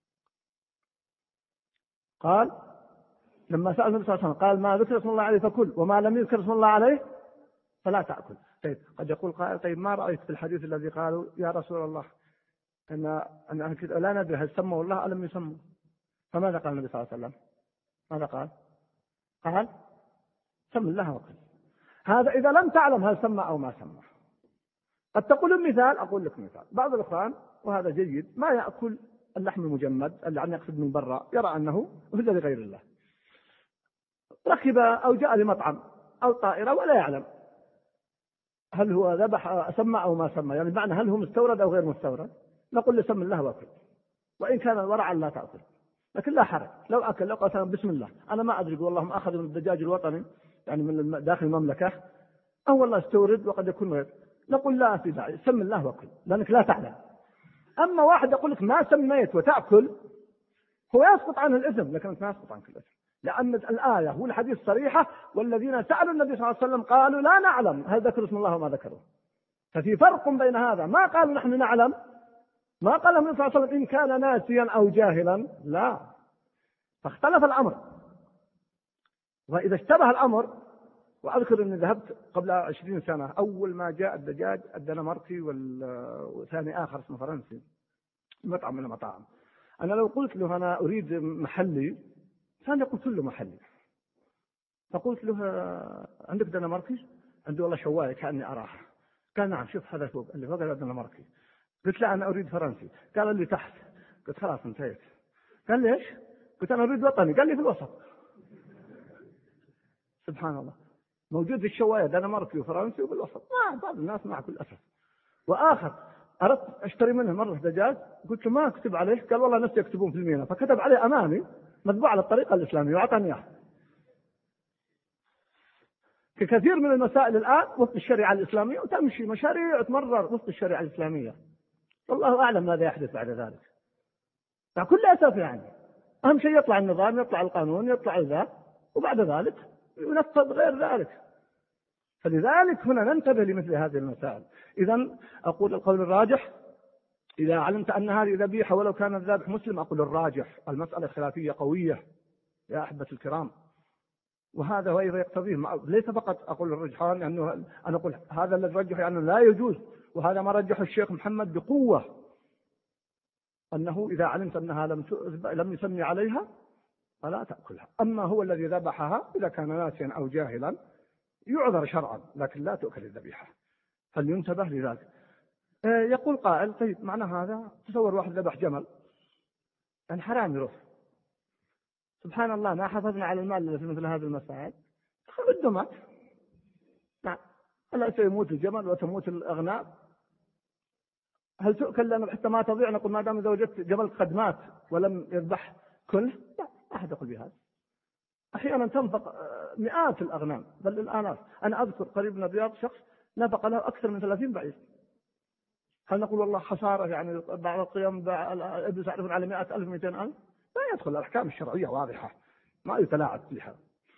قال لما سأل النبي صلى الله عليه وسلم قال ما ذكر اسم الله عليه فكل وما لم يذكر اسم الله عليه فلا تأكل. طيب قد يقول قائل طيب ما رأيت في الحديث الذي قالوا يا رسول الله أن أن لا ندري هل سموا الله أو لم يسموا؟ فماذا قال النبي صلى الله عليه وسلم؟ ماذا قال؟ قال سم الله وكل. هذا إذا لم تعلم هل سمى أو ما سمى. قد تقول المثال، أقول لك مثال، بعض الإخوان وهذا جيد ما يأكل اللحم المجمد اللي عم يقصد من برا، يرى أنه أهل لغير الله، ركب أو جاء لمطعم أو طائرة ولا يعلم هل هو ذبح سمى أو ما سمى، يعني معنى هل هو مستورد أو غير مستورد، نقول له سم الله وأكل، وإن كان ورعا لا تأكل، لكن لا حرج لو أكل، لو قال بسم الله أنا ما أدري والله ما أخذ من الدجاج الوطني يعني من داخل المملكة أو والله استورد وقد يكون غير، نقول لا في داعي سم الله وأكل لأنك لا تعلم. أما واحد يقول لك ما سميت وتأكل هو يسقط عنه الإثم، لكن ما يسقط عنك الإثم، لأن الآية والحديث صريحة، والذين سألوا النبي صلى الله عليه وسلم قالوا لا نعلم هل ذكر اسم الله وما ذكره. ففي فرق بين هذا، ما قالوا نحن نعلم، ما قال النبي صلى الله عليه وسلم إن كان ناسيا أو جاهلا، لا، فاختلف الأمر. وإذا اشتبه الأمر، وأذكر أني ذهبت قبل عشرين سنة أول ما جاء الدجاج الدنماركي والثاني آخر اسمه فرنسي مطعم من المطاعم، أنا لو قلت له أنا أريد محلي كان قلت له محلي، فقلت له عندك دنماركي؟ عنده والله شواية كأني أراها، قال نعم شوف هذا فوق اللي فوق الدنماركي، قلت لا أنا أريد فرنسي، قال لي تحت، قلت خلاص انتهيت، قال لي إيش؟ قلت أنا أريد وطني، قال لي في الوسط. سبحان الله، موجود في الشوايه دنماركي وفرنسي وبالوسط، ما بعض الناس مع كل اسف. واخر اردت اشتري منه مره دجاج، قلت له ما اكتب عليه، قال والله نفسي يكتبون في المينا، فكتب عليه امامي مطبوع على الطريقه الاسلاميه واعطاني اياه. كثير من المسائل الان وفق الشريعه الاسلاميه، وتمشي مشاريع تمرر وفق الشريعه الاسلاميه، والله اعلم ماذا يحدث بعد ذلك. فكل اسف يعني اهم شيء يطلع النظام، يطلع القانون، يطلع ذا، وبعد ذلك ينفذ غير ذلك. فلذلك هنا ننتبه لمثل هذه المسائل. إذن أقول القول الراجح، إذا علمت أن هذه ذبيحة ولو كان الذابح مسلم، أقول الراجح، المسألة خلافية قوية يا أحبة الكرام، وهذا هو يقتضيه. ليس فقط أقول الرجحان، لأنه يعني أنا أقول هذا الذي رجح يعني لا يجوز، وهذا ما رجحه الشيخ محمد بقوة، أنه إذا علمت أنها لم لم يسمي عليها فلا تأكلها. أما هو الذي ذبحها إذا كان ناسيا أو جاهلا يعذر شرعا، لكن لا تؤكل الذبيحة، فلينتبه لذلك. يقول قائل طيب معنى هذا تصور واحد ذبح جمل، يعني حرام يروح، سبحان الله ما حافظنا على المال اللي في مثل هذه المسائل، خذ مات. نعم، ألا سيموت الجمل وتموت الأغنام؟ هل تؤكل لأنه حتى ما تضيع نقول ما دام إذا وجدت جمل قد مات ولم يذبح كله؟ لا، ما أحد يقول بهذا. أحيانا تنفق مئات الأغنام بل الآلاف. أنا أذكر قريب من الرياض شخص نفق له أكثر من ثلاثين بعير. هل نقول والله خسارة يعني بعد القيام ابن يعرفون على مئة ألف مئتين ألف؟ لا يدخل. الأحكام الشرعية واضحة ما يتلاعب فيها.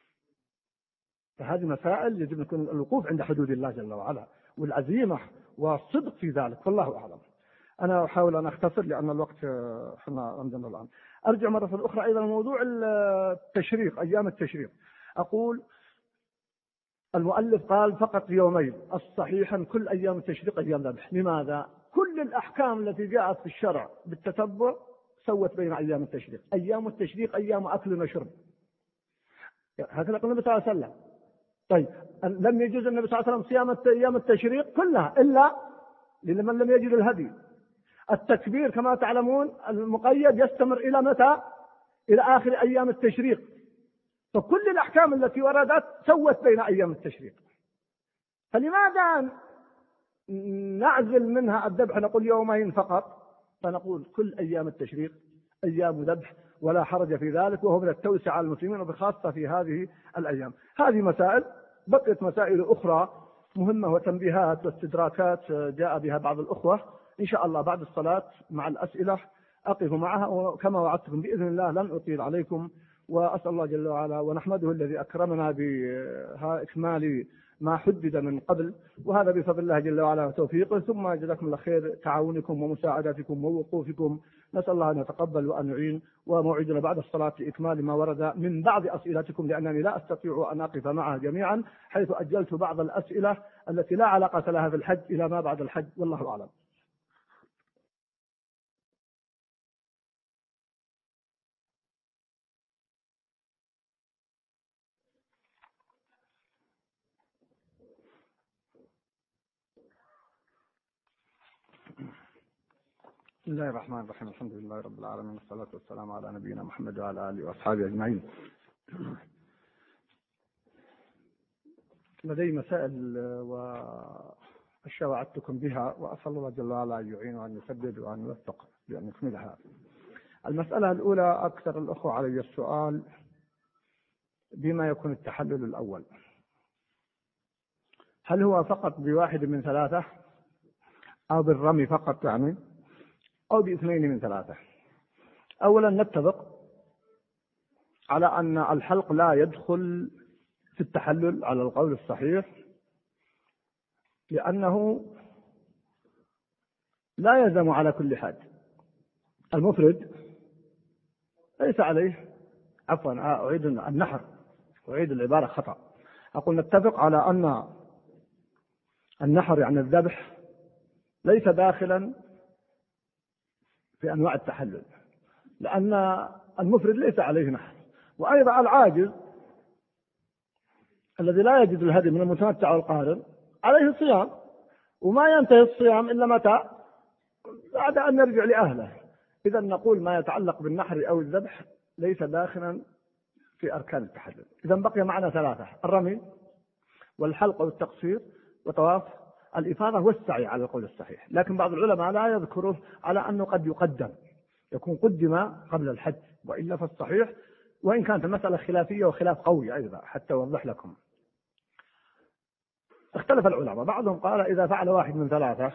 فهذه مسائل يجب أن يكون الوقوف عند حدود الله جل وعلا والعزيمة والصدق في ذلك، والله أعلم. أنا أحاول أن أختصر لأن الوقت حنا عندنا الآن. أرجع مرة أخرى أيضا موضوع التشريق، أيام التشريق. أقول المؤلف قال فقط يومين، الصحيحا كل أيام التشريق أيام ذبح. لماذا؟ كل الأحكام التي جاءت في الشرع بالتتبع سوت بين أيام التشريق. أيام التشريق أيام أكل وشرب، هكذا قال النبي صلى الله عليه وسلم. طيب لم يجوز النبي صلى الله عليه وسلم صيام أيام التشريق كلها إلا لمن لم يجد الهدي. التكبير كما تعلمون المقيد يستمر إلى متى؟ إلى آخر أيام التشريق. فكل الأحكام التي وردت سوت بين أيام التشريق، فلماذا نعزل منها الذبح نقول يومين فقط؟ فنقول كل أيام التشريق أيام ذبح ولا حرج في ذلك، وهو من التوسعة على المسلمين وبخاصة في هذه الأيام. هذه مسائل. بقيت مسائل أخرى مهمة وتنبيهات واستدراكات جاء بها بعض الأخوة، إن شاء الله بعد الصلاة مع الأسئلة أقف معها، وكما وعدتكم بإذن الله لن أطيل عليكم. وأسأل الله جل وعلا ونحمده الذي أكرمنا بإكمال ما حدد من قبل، وهذا بفضل الله جل وعلا وتوفيقه. ثم جزاكم الله خير تعاونكم ومساعدتكم ووقوفكم، نسأل الله أن يتقبل وأن يعين. وموعدنا بعد الصلاة لإكمال ما ورد من بعض أسئلتكم، لأنني لا أستطيع أن أقف معها جميعا، حيث أجلت بعض الأسئلة التي لا علاقة لها بالحج إلى ما بعد الحج، والله أعلم. بسم الله الرحمن الرحيم، الحمد لله رب العالمين، والصلاة والسلام على نبينا محمد وعلى آله وأصحابه أجمعين. لدي مسائل وأشياء وعدتكم بها، وأسأل الله جل وعلا أن يعين وأن يسدد وأن يوفق بأن يكملها. المسألة الأولى أكثر الأخوة علي السؤال بما يكون التحلل الأول، هل هو فقط بواحد من ثلاثة أو بالرمي فقط يعني أو باثنين من ثلاثة؟ أولا نتفق على أن الحلق لا يدخل في التحلل على القول الصحيح، لأنه لا يلزم على كل حاج. المفرد ليس عليه، عفوا أعيد النحر، أعيد العبارة خطأ. أقول نتفق على أن النحر يعني الذبح ليس داخلا في أنواع التحلل، لأن المفرد ليس عليه نحر. وأيضا العاجز الذي لا يجد الهدي من المتمتع والقارن عليه صيام، وما ينتهي الصيام إلا متى؟ بعد أن يرجع لأهله. إذا نقول ما يتعلق بالنحر أو الذبح ليس داخلا في أركان التحلل. إذا بقي معنا ثلاثة: الرمي والحلق والتقصير وطواف الإفاضة والسعي على القول الصحيح. لكن بعض العلماء لا يذكره على أنه قد يقدم، يكون قدم قبل الحج، وإلا فالصحيح، وإن كانت المسألة خلافية وخلاف قوي أيضا حتى أوضح لكم. اختلف العلماء، بعضهم قال إذا فعل واحد من ثلاثة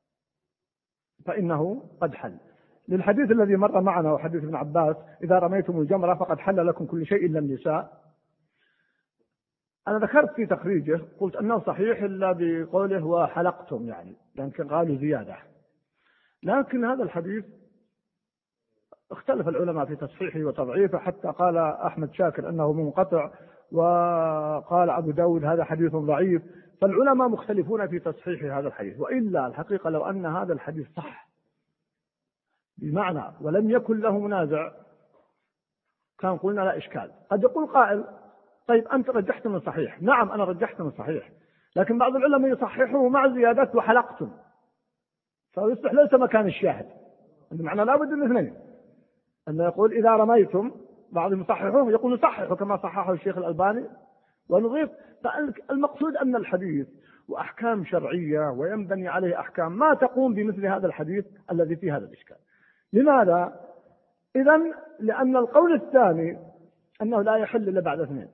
فإنه قد حل، للحديث الذي مر معنا وحديث ابن عباس إذا رميتم الجمرة فقد حل لكم كل شيء إلا النساء. أنا ذكرت في تخريجه قلت أنه صحيح إلا بقوله وحلقتم، يعني لكن قالوا زيادة. لكن هذا الحديث اختلف العلماء في تصحيحه وتضعيفه، حتى قال أحمد شاكر أنه منقطع، وقال أبو داود هذا حديث ضعيف. فالعلماء مختلفون في تصحيح هذا الحديث. وإلا الحقيقة لو أن هذا الحديث صح بمعنى ولم يكن له منازع كان قلنا لا إشكال. قد يقول قائل طيب أنت رجحت من صحيح. نعم أنا رجحت من صحيح، لكن بعض العلماء يصححه مع زيادة وحلقتم، فيصبح ليس مكان الشاهد. بمعنى لا بد من اثنين، أنه يقول إذا رميتم، بعضهم يصححوه يقول صححوا كما صححه الشيخ الألباني ونضيف. فالمقصود أن الحديث وأحكام شرعية وينبني عليه أحكام ما تقوم بمثل هذا الحديث الذي فيه هذا الإشكال. لماذا؟ إذن لأن القول الثاني أنه لا يحل إلا بعد اثنين،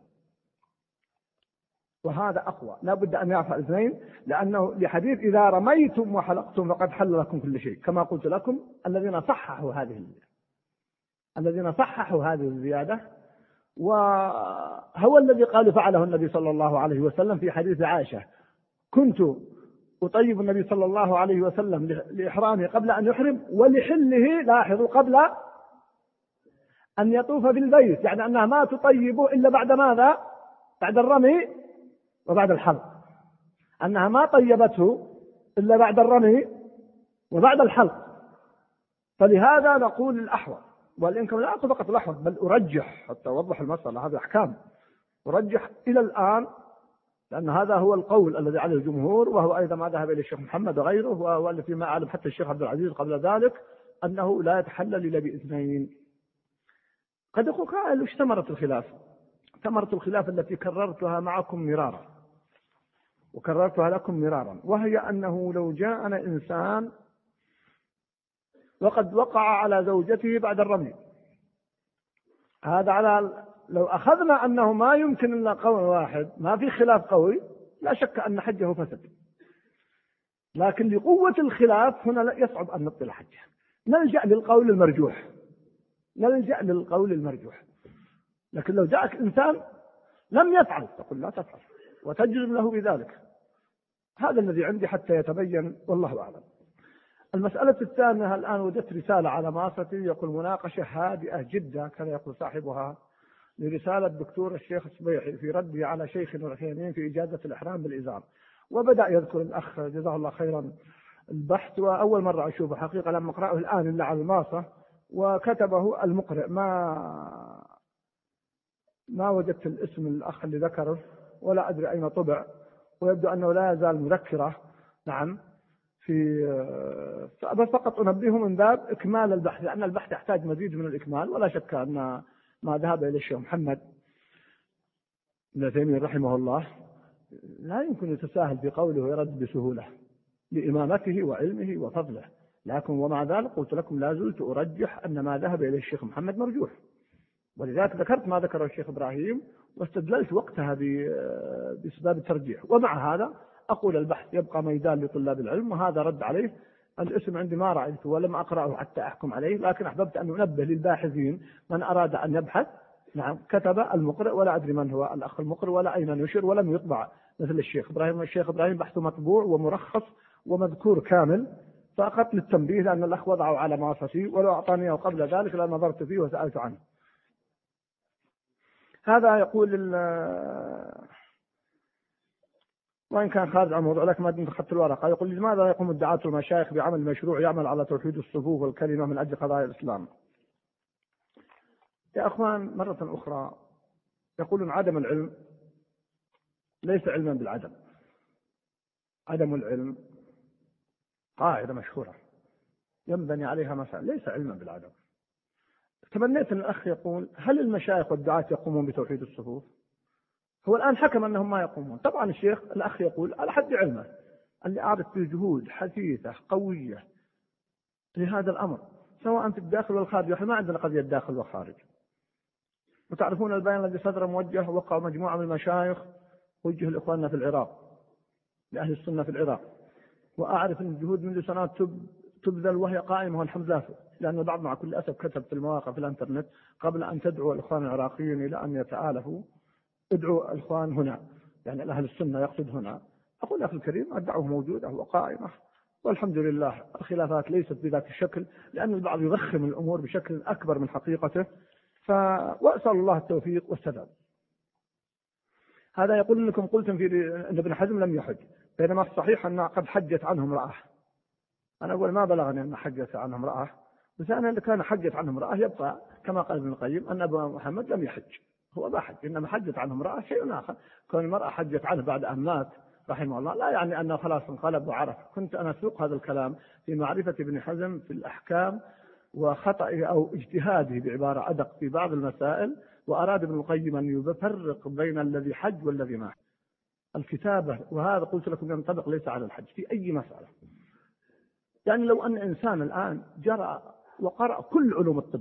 وهذا أقوى، لا بد أن يفعل اثنين، لأنه لحديث إذا رميتم وحلقتم فقد حل لكم كل شيء، كما قلت لكم الذين صححوا هذه الذين صححوا هذه الزيادة، وهو الذي قال فعله النبي صلى الله عليه وسلم في حديث عائشة: كنت أطيب النبي صلى الله عليه وسلم لإحرامه قبل أن يحرم ولحله، لاحظوا، قبل أن يطوف بالبيت، يعني أنها ما تطيبه إلا بعد ماذا؟ بعد الرمي وبعد الحلق، أنها ما طيبته إلا بعد الرمي وبعد الحلق. فلهذا نقول الأحوط، وإن كان لا أقول فقط الأحوط بل أرجح حتى أوضح المسألة، هذه أحكام أرجح إلى الآن، لأن هذا هو القول الذي عليه الجمهور، وهو أيضا ما ذهب إلى الشيخ محمد وغيره، وهو فيما أعلم حتى الشيخ عبد العزيز قبل ذلك، أنه لا يتحلل إلا باثنين. قد يقول قائل: وش ثمرة الخلاف؟ ثمرة الخلاف التي كررتها معكم مرارا وكررتها لكم مرارا، وهي أنه لو جاءنا إنسان وقد وقع على زوجته بعد الرمي، هذا على لو أخذنا أنه ما يمكن إلا قول واحد، ما في خلاف قوي، لا شك أن حجه فسد. لكن لقوة الخلاف هنا يصعب أن نبطل حجه، نلجأ للقول المرجوح نلجأ للقول المرجوح لكن لو جاءك إنسان لم يفعل تقول لا تفعل وتجزم له بذلك. هذا الذي عندي حتى يتبين، والله أعلم. المسألة الثانية، الآن وجدت رسالة على ماسة يقول مناقشة هادئة جدا، كان يقول صاحبها، لرسالة الدكتور الشيخ الصبيحي في رده على شيخ العثيمين في إجازة الإحرام بالإزار، وبدأ يذكر الأخ جزاه الله خيرا البحث، وأول مرة أشوفه حقيقة لما أقرأه الآن إلا على الماسة، وكتبه المقرئ، ما ما وجدت الاسم الأخ اللي ذكره ولا أدري أين طبع، ويبدو أنه لا يزال مذكرة. نعم، في بس فقط أنبهه من باب إكمال البحث، لأن البحث يحتاج مزيد من الإكمال، ولا شك أن ما ذهب إلى الشيخ محمد بن تيمية رحمه الله لا يمكن يتساهل في قوله ويرد بسهولة لإمامته وعلمه وفضله. لكن ومع ذلك قلت لكم لا زلت أرجح أن ما ذهب إلى الشيخ محمد مرجوح، ولذلك ذكرت ما ذكره الشيخ إبراهيم واستدللت وقتها بأسباب الترجيح. ومع هذا أقول البحث يبقى ميدان لطلاب العلم، وهذا رد عليه. الاسم عندي ما رأيته ولم أقرأه حتى أحكم عليه، لكن أحببت أن أنبه للباحثين من أراد أن يبحث. نعم، كتب المقرئ ولا أدري من هو الأخ المقرئ ولا أين نشر، ولم يطبع مثل الشيخ إبراهيم. الشيخ إبراهيم بحثه مطبوع ومرخص ومذكور كامل، فأقط للتنبيه لأن الأخ وضعه على ماسسي، ولو أعطانيه قبل ذلك لنظرت فيه وسألت عنه. هذا يقول وإن كان خارج عن موضوع لك ما أدري أخذت الورقة، يقول لماذا يقوم الدعاة المشايخ بعمل مشروع يعمل على توحيد الصفوف والكلمة من أجل قضايا الإسلام؟ يا أخوان، مرة أخرى يقولون عدم العلم ليس علما بالعدم. عدم العلم قاعدة مشهورة ينبني عليها مسائل، ليس علما بالعدم. تمنيت أن الأخ يقول هل المشايخ والدعاة يقومون بتوحيد الصفوف؟ هو الآن حكم أنهم ما يقومون. طبعا الشيخ الأخ يقول على حد علمه أني أعرف في جهود حثيثة قوية لهذا الأمر سواء في الداخل والخارج. احنا ما عندنا قضية داخل وخارج. وتعرفون البيان الذي صدر موجه وقع مجموعة من المشايخ وجه لإخواننا في العراق لأهل السنة في العراق. وأعرف أن الجهود منذ سنوات تبذل وهي قائمة والحمد لله، لأن البعض مع كل أسف كتب في المواقع في الإنترنت قبل أن تدعو الإخوان العراقيين إلى أن يتآلفوا ادعوا الإخوان هنا، يعني الأهل السنة يقصد هنا. أقول أخي الكريم الدعوة موجودة وقائمة والحمد لله. الخلافات ليست بذات الشكل لأن البعض يضخم الأمور بشكل أكبر من حقيقته. ف... وأسأل الله التوفيق والسداد. هذا يقول أنكم قلتم في أن ابن حزم لم يحج، بينما الصحيح أن قد حجت عنه امرأة. أنا أقول ما بلغني أن حجت عنه امرأة، وثانيا إذا كان حجت عنه امرأة يبقى كما قال ابن القيم أن أبا محمد لم يحج، هو ما حج، إنما حجت عنه امرأة شيء آخر. كون المرأة حجت عنه بعد أن مات رحمه الله لا يعني أنه خلاص انقلب وعرف. كنت أنا أسوق هذا الكلام في معرفة ابن حزم في الأحكام وخطأه أو اجتهاده بعبارة أدق في بعض المسائل، وأراد ابن القيم أن يفرق بين الذي حج والذي ما حج. الكتابة وهذا قلت لكم ينطبق ليس على الحج في أي مسألة. يعني لو أن إنسان الآن جرى وقرأ كل علوم الطب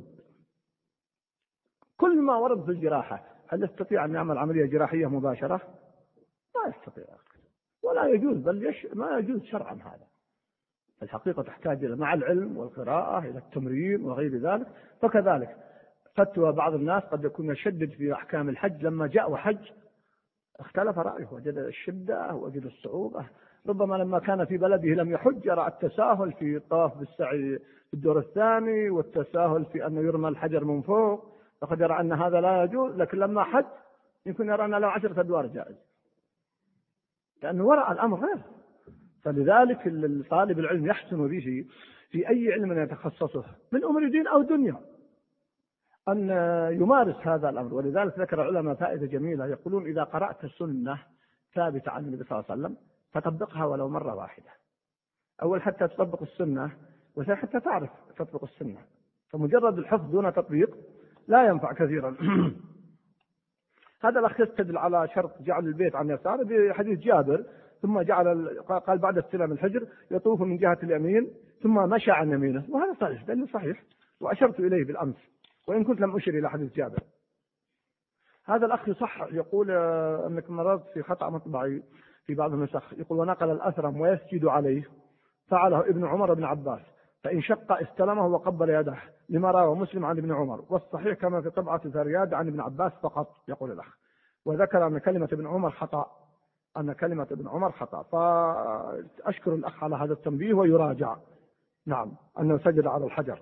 كل ما ورد في الجراحة، هل يستطيع أن يعمل عملية جراحية مباشرة؟ لا يستطيع ولا يجوز، بل يش... ما يجوز شرعا. هذا الحقيقة تحتاج إلى مع العلم والقراءة إلى التمرين وغير ذلك. فكذلك فتوى بعض الناس قد يكون يشدد في أحكام الحج، لما جاء وحج اختلف رأيه، وجد الشدة وجد الصعوبة. ربما لما كان في بلده لم يحج يرى التساهل في الطواف بالسعي في الدور الثاني والتساهل في أنه يرمى الحجر من فوق، فقد يرى أن هذا لا يجوز. لكن لما حج يمكن يرى أن له عشرة أدوار جائز، لأنه وراء الأمر غير. فلذلك الطالب العلم يحسن به في أي علم يتخصصه من أمر دين أو دنيا أن يمارس هذا الأمر. ولذلك ذكر العلماء فائدة جميلة، يقولون إذا قرأت السنة ثابتة عن النبي صلى الله عليه وسلم فطبقها ولو مرة واحدة. أول حتى تطبق السنة، وثاني حتى تعرف تطبق السنة. فمجرد الحفظ دون تطبيق لا ينفع كثيرا. هذا الأخ يستدل على شرط جعل البيت عن يساره بحديث جابر، ثم جعل قال بعد استلام الحجر يطوف من جهة اليمين ثم مشى عن يمينه، وهذا صحيح دليل صحيح وأشرت إليه بالأمس وإن كنت لم أشر إلى حديث جابر. هذا الأخ يصحح يقول أنك مررت في خطأ مطبعي في بعض النسخ، يقول ونقل الأثرم ويسجد عليه فعله ابن عمر بن عباس، فإن شق استلمه وقبل يده لما رواه مسلم عن ابن عمر، والصحيح كما في طبعة الفرياد عن ابن عباس فقط. يقول الأخ وذكر أن كلمة ابن عمر خطأ أن كلمة ابن عمر خطأ. فأشكر الأخ على هذا التنبيه ويراجع نعم أنه سجد على الحجر.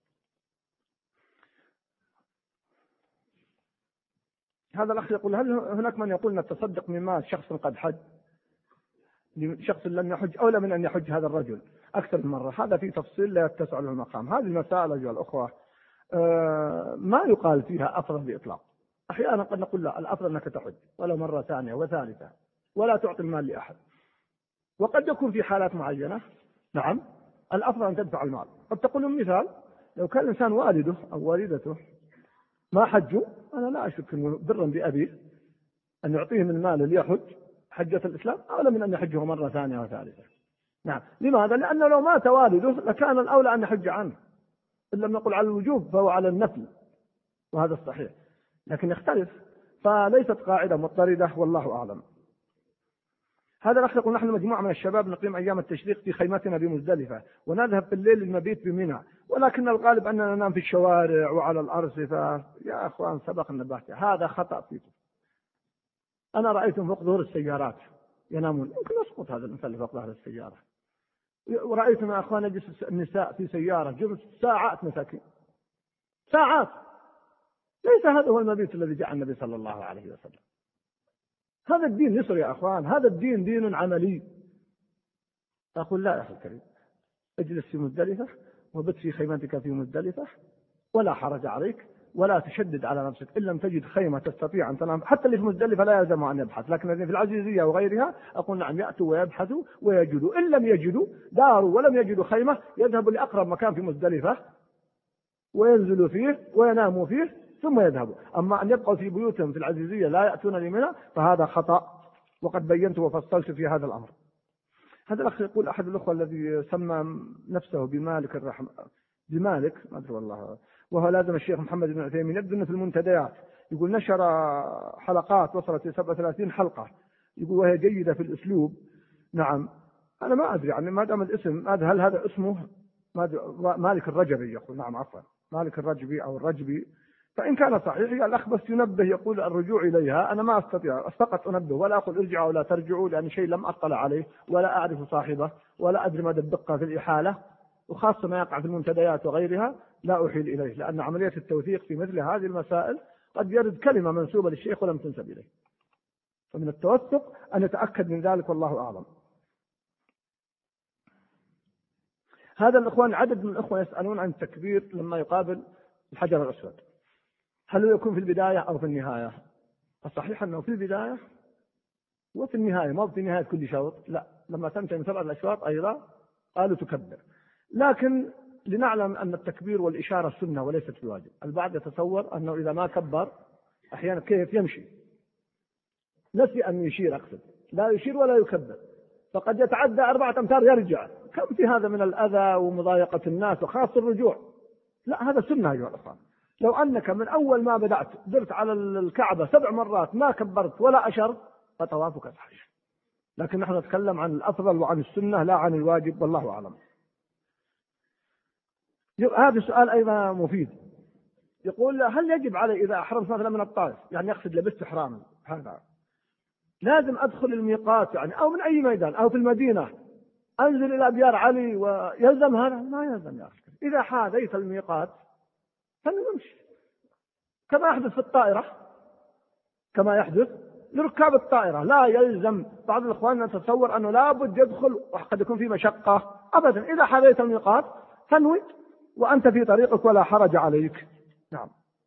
هذا الأخ يقول هل هناك من يقول أن تصدق من مال شخص قد حج لشخص لم يحج أولى من أن يحج هذا الرجل أكثر من مرة؟ هذا في تفصيل لا يتسع له المقام. هذه المسائل أيها الأخوة ما يقال فيها أفضل بإطلاق. أحيانا قد نقول لا الأفضل أنك تحج ولو مرة ثانية وثالثة ولا تعطي المال لأحد، وقد يكون في حالات معينة نعم الأفضل أن تدفع المال. قد تقول مثال لو كان الإنسان والده أو والدته ما حجوا، أنا لا أشك أنه برا بأبيه أن يعطيهم المال ليحج حجة الإسلام أولى من أن يحجه مرة ثانية وثالثة. نعم لماذا؟ لأنه لو مات والده لكان الأولى أن يحج عنه، إن لم نقل على الوجوب فهو على النفل، وهذا الصحيح، لكن يختلف. فليست قاعدة مضطردة والله أعلم. هذا الأخ يقول نحن مجموعة من الشباب نقيم أيام التشريق في خيمتنا بمزدلفة ونذهب في الليل للمبيت بمنى، ولكن الغالب أننا ننام في الشوارع وعلى الأرصفة. يا أخوان سبق النبات، هذا خطأ فيكم. أنا رأيتم فوق ظهور السيارات ينامون، يمكن يسقط هذا الإنسان فوق ظهر السيارة. ورأيتم يا أخوان يجلس النساء في سيارة جلس ساعات مساكين ساعات. ليس هذا هو المبيت الذي جاء النبي صلى الله عليه وسلم. هذا الدين يسر يا أخوان، هذا الدين دين عملي. أقول لا يا أخي الكريم اجلس في مزدلفة وبت في خيمتك في مزدلفة ولا حرج عليك، ولا تشدد على نفسك. إن لم تجد خيمة تستطيع أن تنام، حتى اللي في مزدلفة لا يلزم أن يبحث، لكن في العزيزية وغيرها أقول نعم يأتوا ويبحثوا ويجدوا. إن لم يجدوا داروا ولم يجدوا خيمة يذهبوا لأقرب مكان في مزدلفة وينزلوا فيه ويناموا فيه، ثم يذهبوا. أما أن يبقوا في بيوتهم في العزيزية لا يأتون لمنى فهذا خطأ، وقد بينت وفصلت في هذا الأمر. هذا الأخ يقول أحد الأخوة الذي سمى نفسه بمالك الرحمة بمالك ما أدري والله، وهو لازم الشيخ محمد بن عثيمين، يبدو أنه في المنتديات يقول نشر حلقات وصلت إلى سبعة وثلاثين حلقة، يقول وهي جيدة في الأسلوب. نعم أنا ما أدري يعني ما دام الاسم هل هذا اسمه مالك الرجبي، يقول نعم عفوا مالك الرجبي أو الرجبي، فإن كان صحيح الأخ بس ينبه يقول الرجوع إليها. أنا ما أستطيع فقط أنبه ولا أقول ارجعوا ولا ترجعوا، لأن شيء لم أطلع عليه ولا أعرف صاحبه ولا أدري مدى الدقة في الإحالة، وخاصة ما يقع في المنتديات وغيرها لا أحيل إليه، لأن عملية التوثيق في مثل هذه المسائل قد يرد كلمة منسوبة للشيخ ولم تنسب إليه، فمن التوثق أن يتأكد من ذلك والله أعلم. هذا الإخوان عدد من الإخوة يسألون عن التكبير لما يقابل الحجر الأسود، هل يكون في البداية أو في النهاية؟ الصحيح أنه في البداية وفي النهاية، ما في نهاية كل شوط، لا لما تنتهي من سبع الأشواط أيضا قالوا تكبر، لكن لنعلم أن التكبير والإشارة سنة وليست بواجب. البعض يتصور أنه إذا ما كبر أحيانا كيف يمشي، نسي أن يشير، أقصد لا يشير ولا يكبر، فقد يتعدى أربعة أمتار يرجع، كم في هذا من الأذى ومضايقة الناس وخاصة الرجوع. لا هذا سنة أيها الأخوان، لو أنك من أول ما بدأت درت على الكعبة سبع مرات ما كبرت ولا أشرت فطوافك صحيح، لكن نحن نتكلم عن الأفضل وعن السنة لا عن الواجب والله أعلم. هذا السؤال أيضا مفيد، يقول هل يجب علي إذا أحرمت مثلا من الطائف، يعني يقصد لبست إحراما، هذا لازم أدخل الميقات يعني أو من أي ميدان أو في المدينة أنزل إلى أبيار علي ويلزم هذا؟ ما يلزم يا أخي، إذا حاذيت الميقات فنمشي كما يحدث في الطائرة، كما يحدث لركاب الطائرة، لا يلزم. بعض الإخوان نتصور أنه لابد يدخل وقد يكون في مشقة، أبدا، إذا حاذيت الميقات فانوي وأنت في طريقك ولا حرج عليك. نعم.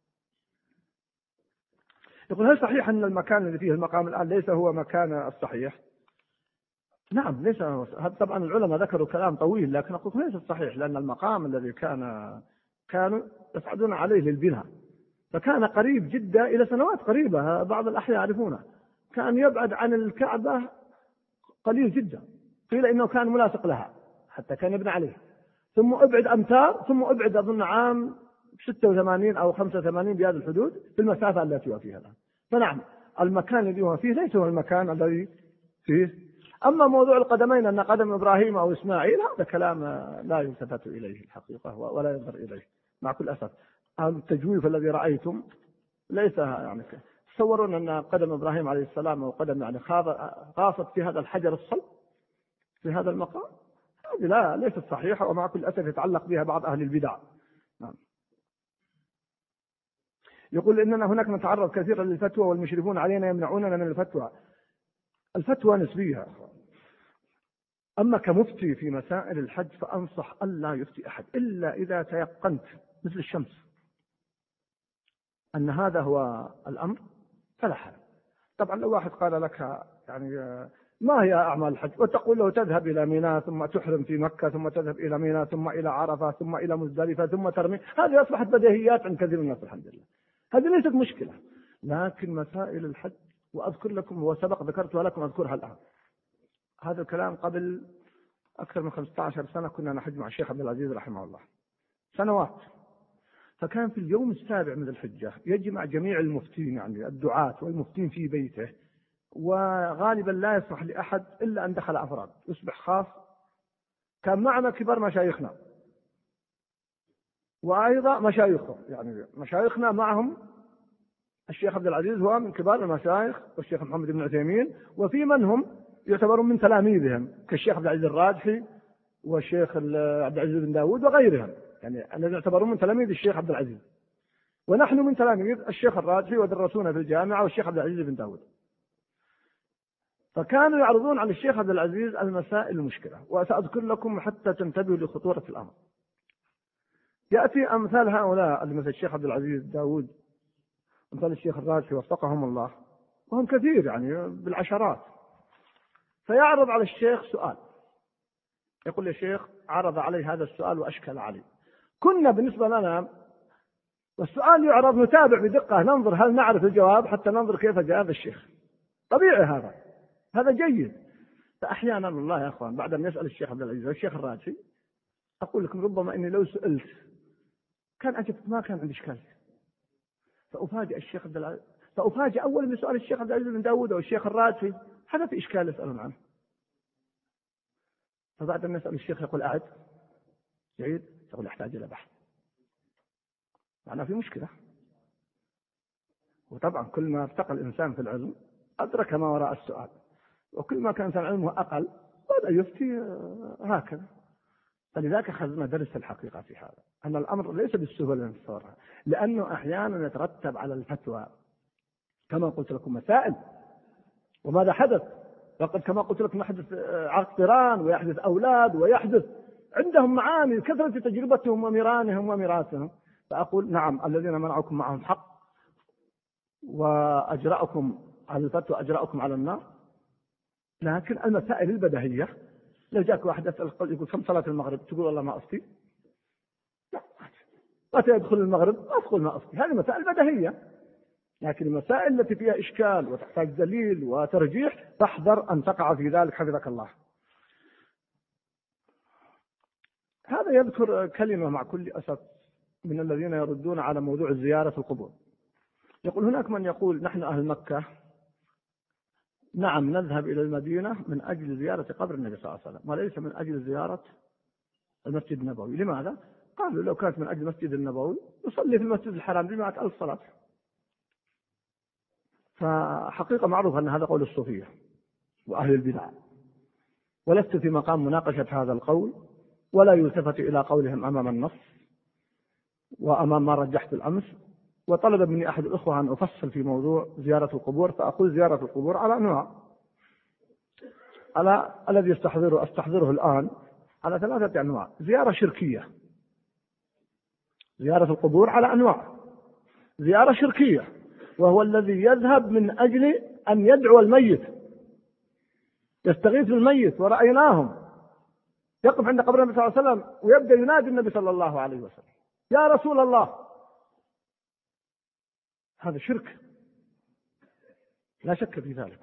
يقول هل صحيح أن المكان الذي فيه المقام الآن ليس هو مكان الصحيح؟ نعم ليس، هذا طبعا العلماء ذكروا كلام طويل، لكن أقول ليس صحيح، لأن المقام الذي كان كانوا يصعدون عليه للبناء فكان قريب جدا إلى سنوات قريبة، بعض الأحياء يعرفونه، كان يبعد عن الكعبة قليل جدا، قيل إنه كان ملاصق لها حتى كان يبنى عليه، ثم أبعد أمتار، ثم أبعد أظن عام ستة وثمانين أو خمسة وثمانين بهذه الحدود في المسافة التي هو فيها الآن. فنعم المكان الذي هو فيه ليس هو المكان الذي فيه. أما موضوع القدمين أن قدم إبراهيم أو إسماعيل هذا كلام لا يلتفت إليه الحقيقة ولا ينظر إليه مع كل أسف. التجويف الذي رأيتم ليس يعني تصورون أن قدم إبراهيم عليه السلام وقدم يعني غاصت في هذا الحجر الصلب في هذا المقام، هذه لا ليست صحيحة، ومع كل أسف يتعلق بها بعض أهل البدع. نعم. يقول إننا هناك نتعرض كثيرا للفتوى والمشرفون علينا يمنعوننا من الفتوى. الفتوى نسبية، أما كمفتي في مسائل الحج فأنصح ألا يفتي أحد إلا إذا تيقنت مثل الشمس أن هذا هو الأمر فلا حرج. طبعا لو واحد قال لك يعني ما هي أعمال الحج وتقول له تذهب إلى منى ثم تحرم في مكة ثم تذهب إلى منى ثم إلى عرفة ثم إلى مزدلفة ثم ترمي، هذه أصبحت بديهيات عند كثير من الناس الحمد لله، هذه ليست مشكلة. لكن مسائل الحج وأذكر لكم وسبق ذكرتها لكم أذكرها الآن، هذا الكلام قبل أكثر من خمسة عشر سنة كنا نحج مع الشيخ عبد العزيز رحمه الله سنوات، فكان في اليوم السابع من الحجة يجمع جميع المفتين يعني الدعاة والمفتين في بيته، وغالبا لا يسمح لأحد إلا أن دخل أفراد، يصبح خاص. كان معنا كبار مشايخنا وأيضا مشايخهم، يعني مشايخنا معهم الشيخ عبد العزيز هو من كبار المشايخ والشيخ محمد بن عثيمين، وفي من هم يعتبرون من تلاميذهم كالشيخ عبد العزيز الراجحي والشيخ عبد العزيز بن داود وغيرهم، يعني الذين يعتبرون من تلاميذ الشيخ عبد العزيز، ونحن من تلاميذ الشيخ الراجحي ودرسونا في الجامعة والشيخ عبد العزيز بن داود. فكانوا يعرضون على الشيخ عبد العزيز المسائل المشكلة، وسأذكر لكم حتى تنتبهوا لخطورة الأمر. يأتي أمثال هؤلاء مثل الشيخ عبد العزيز داود، أمثال الشيخ الراجحي وفقهم الله، وهم كثير يعني بالعشرات، فيعرض على الشيخ سؤال، يقول يا شيخ عرض علي هذا السؤال وأشكل علي. كنا بالنسبة لنا والسؤال يعرض نتابع بدقة، ننظر هل نعرف الجواب حتى ننظر كيف جاء الشيخ. طبيعي هذا، هذا جيد. فأحيانا والله يا أخوان بعد أن يسأل الشيخ عبد العزيز والشيخ الراجحي أقول لكم ربما إني لو سئلت كان أجبت ما كان عندي إشكال، فأفاجئ الشيخ عبد العزيز، فأفاجئ أول من سؤال الشيخ عبد العزيز بن داود أو الشيخ الراجحي هذا في إشكال يسألون عنه. فبعد أن يسأل الشيخ يقول أعد جيد، يقول أحتاج إلى بحث، معناه في مشكلة. وطبعا كل ما ارتقى الإنسان في العلم أدرك ما وراء السؤال، وكل ما كان علمه أقل بدأ يفتي هكذا. فلذلك أخذنا درس الحقيقة في هذا، أن الأمر ليس بالسهولة نتصورها، لأنه أحيانا يترتب على الفتوى كما قلت لكم مسائل. وماذا حدث؟ وقد كما قلت لكم يحدث عقران ويحدث أولاد ويحدث عندهم معاني كثرة تجربتهم وميرانهم وميراثهم. فأقول نعم الذين منعكم معهم حق وأجرأكم على الفتوى أجرأكم على النار، لكن المسائل البديهية لو جاك واحد يسأل يقول كم صلاة المغرب تقول والله ما أفتي، لا متى يدخل المغرب أدخل ما أفتي، هذه مسائل بديهية. لكن المسائل التي فيها إشكال وتحتاج دليل وترجيح فاحذر أن تقع في ذلك حفظك الله. هذا يذكر كلمة مع كل أسف من الذين يردون على موضوع زيارة القبور. يقول هناك من يقول نحن أهل مكة نعم نذهب إلى المدينة من أجل زيارة قبر النبي صلى الله عليه وسلم وليس من أجل زيارة المسجد النبوي. لماذا؟ قالوا لو كانت من أجل المسجد النبوي يصلي في المسجد الحرام بمئة ألف صلاة. فحقيقة معروف أن هذا قول الصوفية وأهل البدع، ولست في مقام مناقشة هذا القول ولا يلتفت إلى قولهم أمام النص وأمام ما رجحت الأمس. وطلب مني أحد الأخوة أن أفصل في موضوع زيارة القبور، فأقول زيارة القبور على أنواع، على الذي يستحضره أستحضره الآن على ثلاثة أنواع. زيارة شركية، زيارة القبور على أنواع. زيارة شركية وهو الذي يذهب من أجل أن يدعو الميت، يستغيث بالميت، ورأيناهم يقف عند قبر النبي صلى الله عليه وسلم ويبدأ ينادي النبي صلى الله عليه وسلم يا رسول الله. هذا شرك لا شك في ذلك.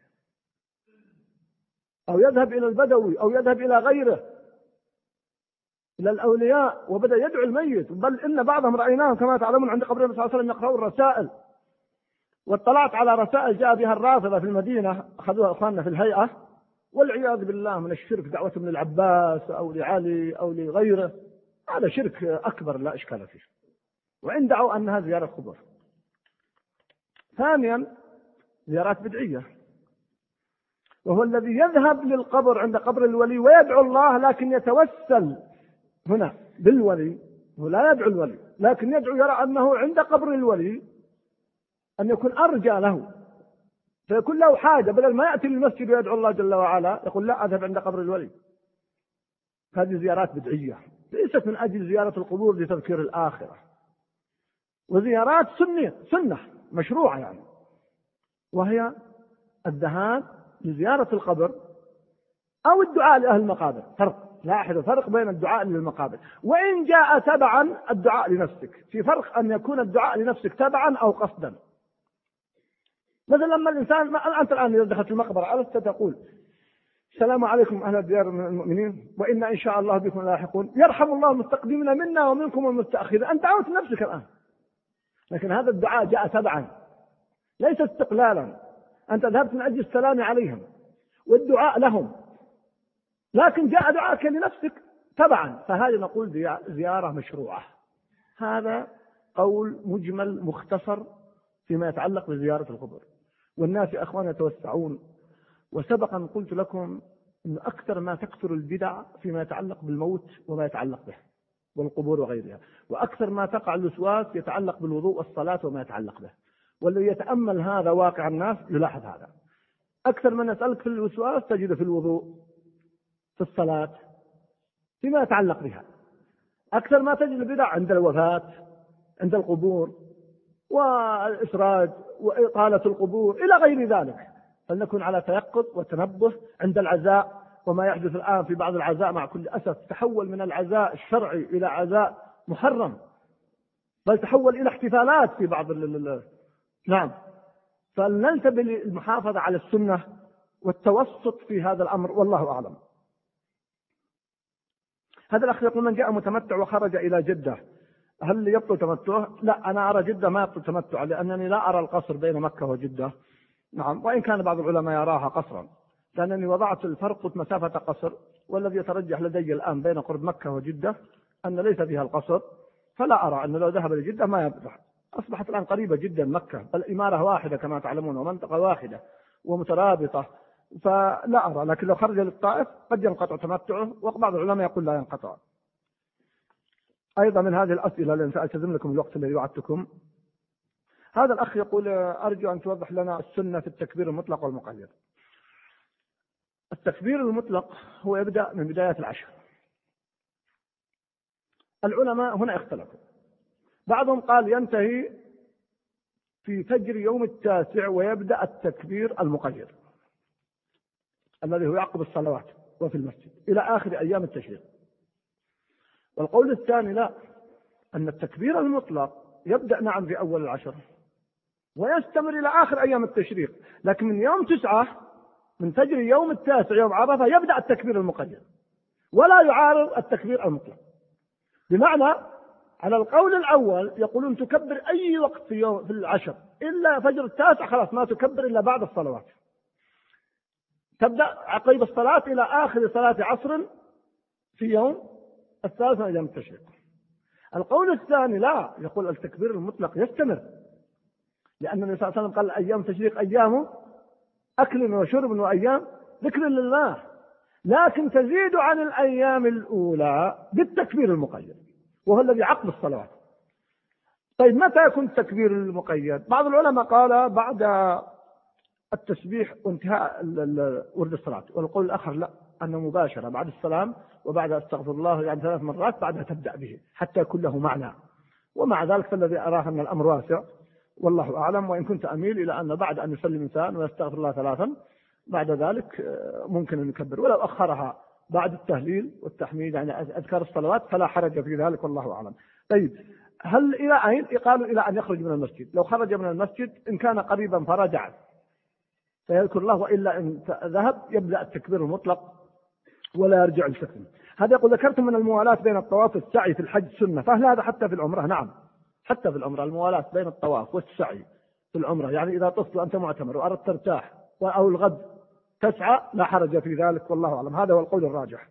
أو يذهب إلى البدوي أو يذهب إلى غيره إلى الأولياء وبدأ يدعو الميت، بل إن بعضهم رأيناهم كما تعلمون عند قبر النبي صلى الله عليه وسلم يقرؤون الرسائل. واطلعت على رسائل جاء بها الرافضة في المدينة أخذوها أخواننا في الهيئة، والعياذ بالله من الشرك، دعوتهم للعباس أو لعلي أو لغيره، هذا شرك أكبر لا إشكال فيه، وإن دعوا أنها زيارة قبور. ثانيا زيارات بدعية، وهو الذي يذهب للقبر عند قبر الولي ويدعو الله، لكن يتوسل هنا بالولي، هو لا يدعو الولي لكن يدعو، يرى أنه عند قبر الولي أن يكون أرجى له، فيكون له حاجة، بدل ما يأتي للمسجد ويدعو الله جل وعلا يقول لا أذهب عند قبر الولي. هذه زيارات بدعية ليست من أجل زيارة القبور لتذكير الآخرة. وزيارات سنة سنة مشروعة يعني، وهي الذهاب لزيارة القبر أو الدعاء لأهل المقابر. فرق، لاحظوا فرق بين الدعاء للمقابر وإن جاء تبعا الدعاء لنفسك. في فرق أن يكون الدعاء لنفسك تبعا أو قصدا. مثلا لما الإنسان ما أنت الآن إذا دخلت المقبرة ألست تقول السلام عليكم أهل الديار من المؤمنين وإنا إن شاء الله بكم لاحقون، يرحم الله المستقدمين منا ومنكم المستأخرين. أنت دعوت نفسك الآن، لكن هذا الدعاء جاء تبعا ليس استقلالا. أنت ذهبت من أجل السلام عليهم والدعاء لهم، لكن جاء دعاءك لنفسك تبعا، فهذه نقول زيارة مشروعة. هذا قول مجمل مختصر فيما يتعلق بزيارة القبور. والناس يا أخوان يتوسعون، وسبقا قلت لكم أن أكثر ما تكثر البدع فيما يتعلق بالموت وما يتعلق به والقبور وغيرها، وأكثر ما تقع الوسواس يتعلق بالوضوء والصلاة وما يتعلق به. والذي يتأمل هذا واقع الناس يلاحظ هذا. أكثر من يسألك في الوسواس تجد في الوضوء، في الصلاة، فيما يتعلق بها. أكثر ما تجد البدع عند الوفاة، عند القبور والإسراج وإطالة القبور إلى غير ذلك. فلنكن على تيقظ وتنبه عند العزاء، وما يحدث الآن في بعض العزاء مع كل أسف تحول من العزاء الشرعي إلى عزاء محرم. بل تحول إلى احتفالات في بعض ال نعم. فلننتبه للمحافظة على السنة والتوسط في هذا الأمر، والله أعلم. هذا الأخ يقول: من جاء متمتع وخرج إلى جدة هل يبطل تمتعه؟ لا، أنا أرى جدة ما يبطل تمتع، لأنني لا أرى القصر بين مكة وجدة. نعم، وإن كان بعض العلماء يراها قصرا، لأنني وضعت الفرق مسافة قصر، والذي يترجح لدي الآن بين قرب مكة وجدة أن ليس فيها القصر، فلا أرى أن لو ذهب لجدة ما يبطل. أصبحت الآن قريبة جدا مكة، بل إمارة واحدة كما تعلمون، ومنطقة واحدة ومترابطة، فلا أرى. لكن لو خرج للطائف قد ينقطع تمتعه، وبعض العلماء يقول لا ينقطع. أيضا من هذه الأسئلة لأن سألتزم لكم الوقت الذي وعدتكم. هذا الأخ يقول: أرجو أن توضح لنا السنة في التكبير المطلق والمقيد. التكبير المطلق هو يبدأ من بداية العشر. العلماء هنا اختلفوا، بعضهم قال ينتهي في فجر يوم التاسع ويبدأ التكبير المقيد الذي هو يعقب الصلوات وفي المسجد إلى آخر أيام التشريق. والقول الثاني لا، أن التكبير المطلق يبدأ نعم في أول العشر ويستمر إلى آخر أيام التشريق، لكن من يوم تسعة من فجر يوم التاسع يوم عرفة يبدأ التكبير المقيد ولا يعارض التكبير المطلق. بمعنى على القول الأول يقولون تكبر أي وقت في يوم في العشر إلا فجر التاسع، خلاص ما تكبر إلا بعد الصلوات، تبدأ عقيب الصلاة إلى آخر صلاة عصر في يوم الثالث من أيام التشريق. القول الثاني لا، يقول التكبير المطلق يستمر، لأن النبي صلى الله عليه وسلم قال أيام التشريق أيام أكل وشرب وأيام ذكر لله، لكن تزيد عن الأيام الأولى بالتكبير المقيد وهو الذي عقب الصلوات. طيب متى يكون التكبير المقيد؟ بعض العلماء قال بعد التسبيح وانتهاء ورد الصلاة، والقول الآخر لا، أنه مباشرة بعد السلام وبعد استغفر الله يعني ثلاث مرات بعدها تبدأ به حتى يكون له معنى. ومع ذلك فالذي أراه أن الأمر واسع والله أعلم، وإن كنت أميل إلى أن بعد أن يسلم الإنسان ويستغفر الله ثلاثا بعد ذلك ممكن أن يكبر، ولو أخرها بعد التهليل والتحميد يعني أذكار الصلوات فلا حرج في ذلك والله أعلم. طيب هل إلى أين؟ قالوا إلى أن يخرج من المسجد. لو خرج من المسجد إن كان قريبا فرجع فيذكر الله، وإلا إن ذهب يبدأ التكبير المطلق ولا يرجع للسكن. هذا يقول: ذكرتم من الموالاة بين الطواف والسعي في الحج سنة، فهل هذا حتى في العمرة؟ نعم، حتى في العمرة الموالاة بين الطواف والسعي في العمرة، يعني إذا طفت وأنت معتمر وأردت ترتاح أو الغد تسعى لا حرج في ذلك والله أعلم. هذا هو القول الراجح.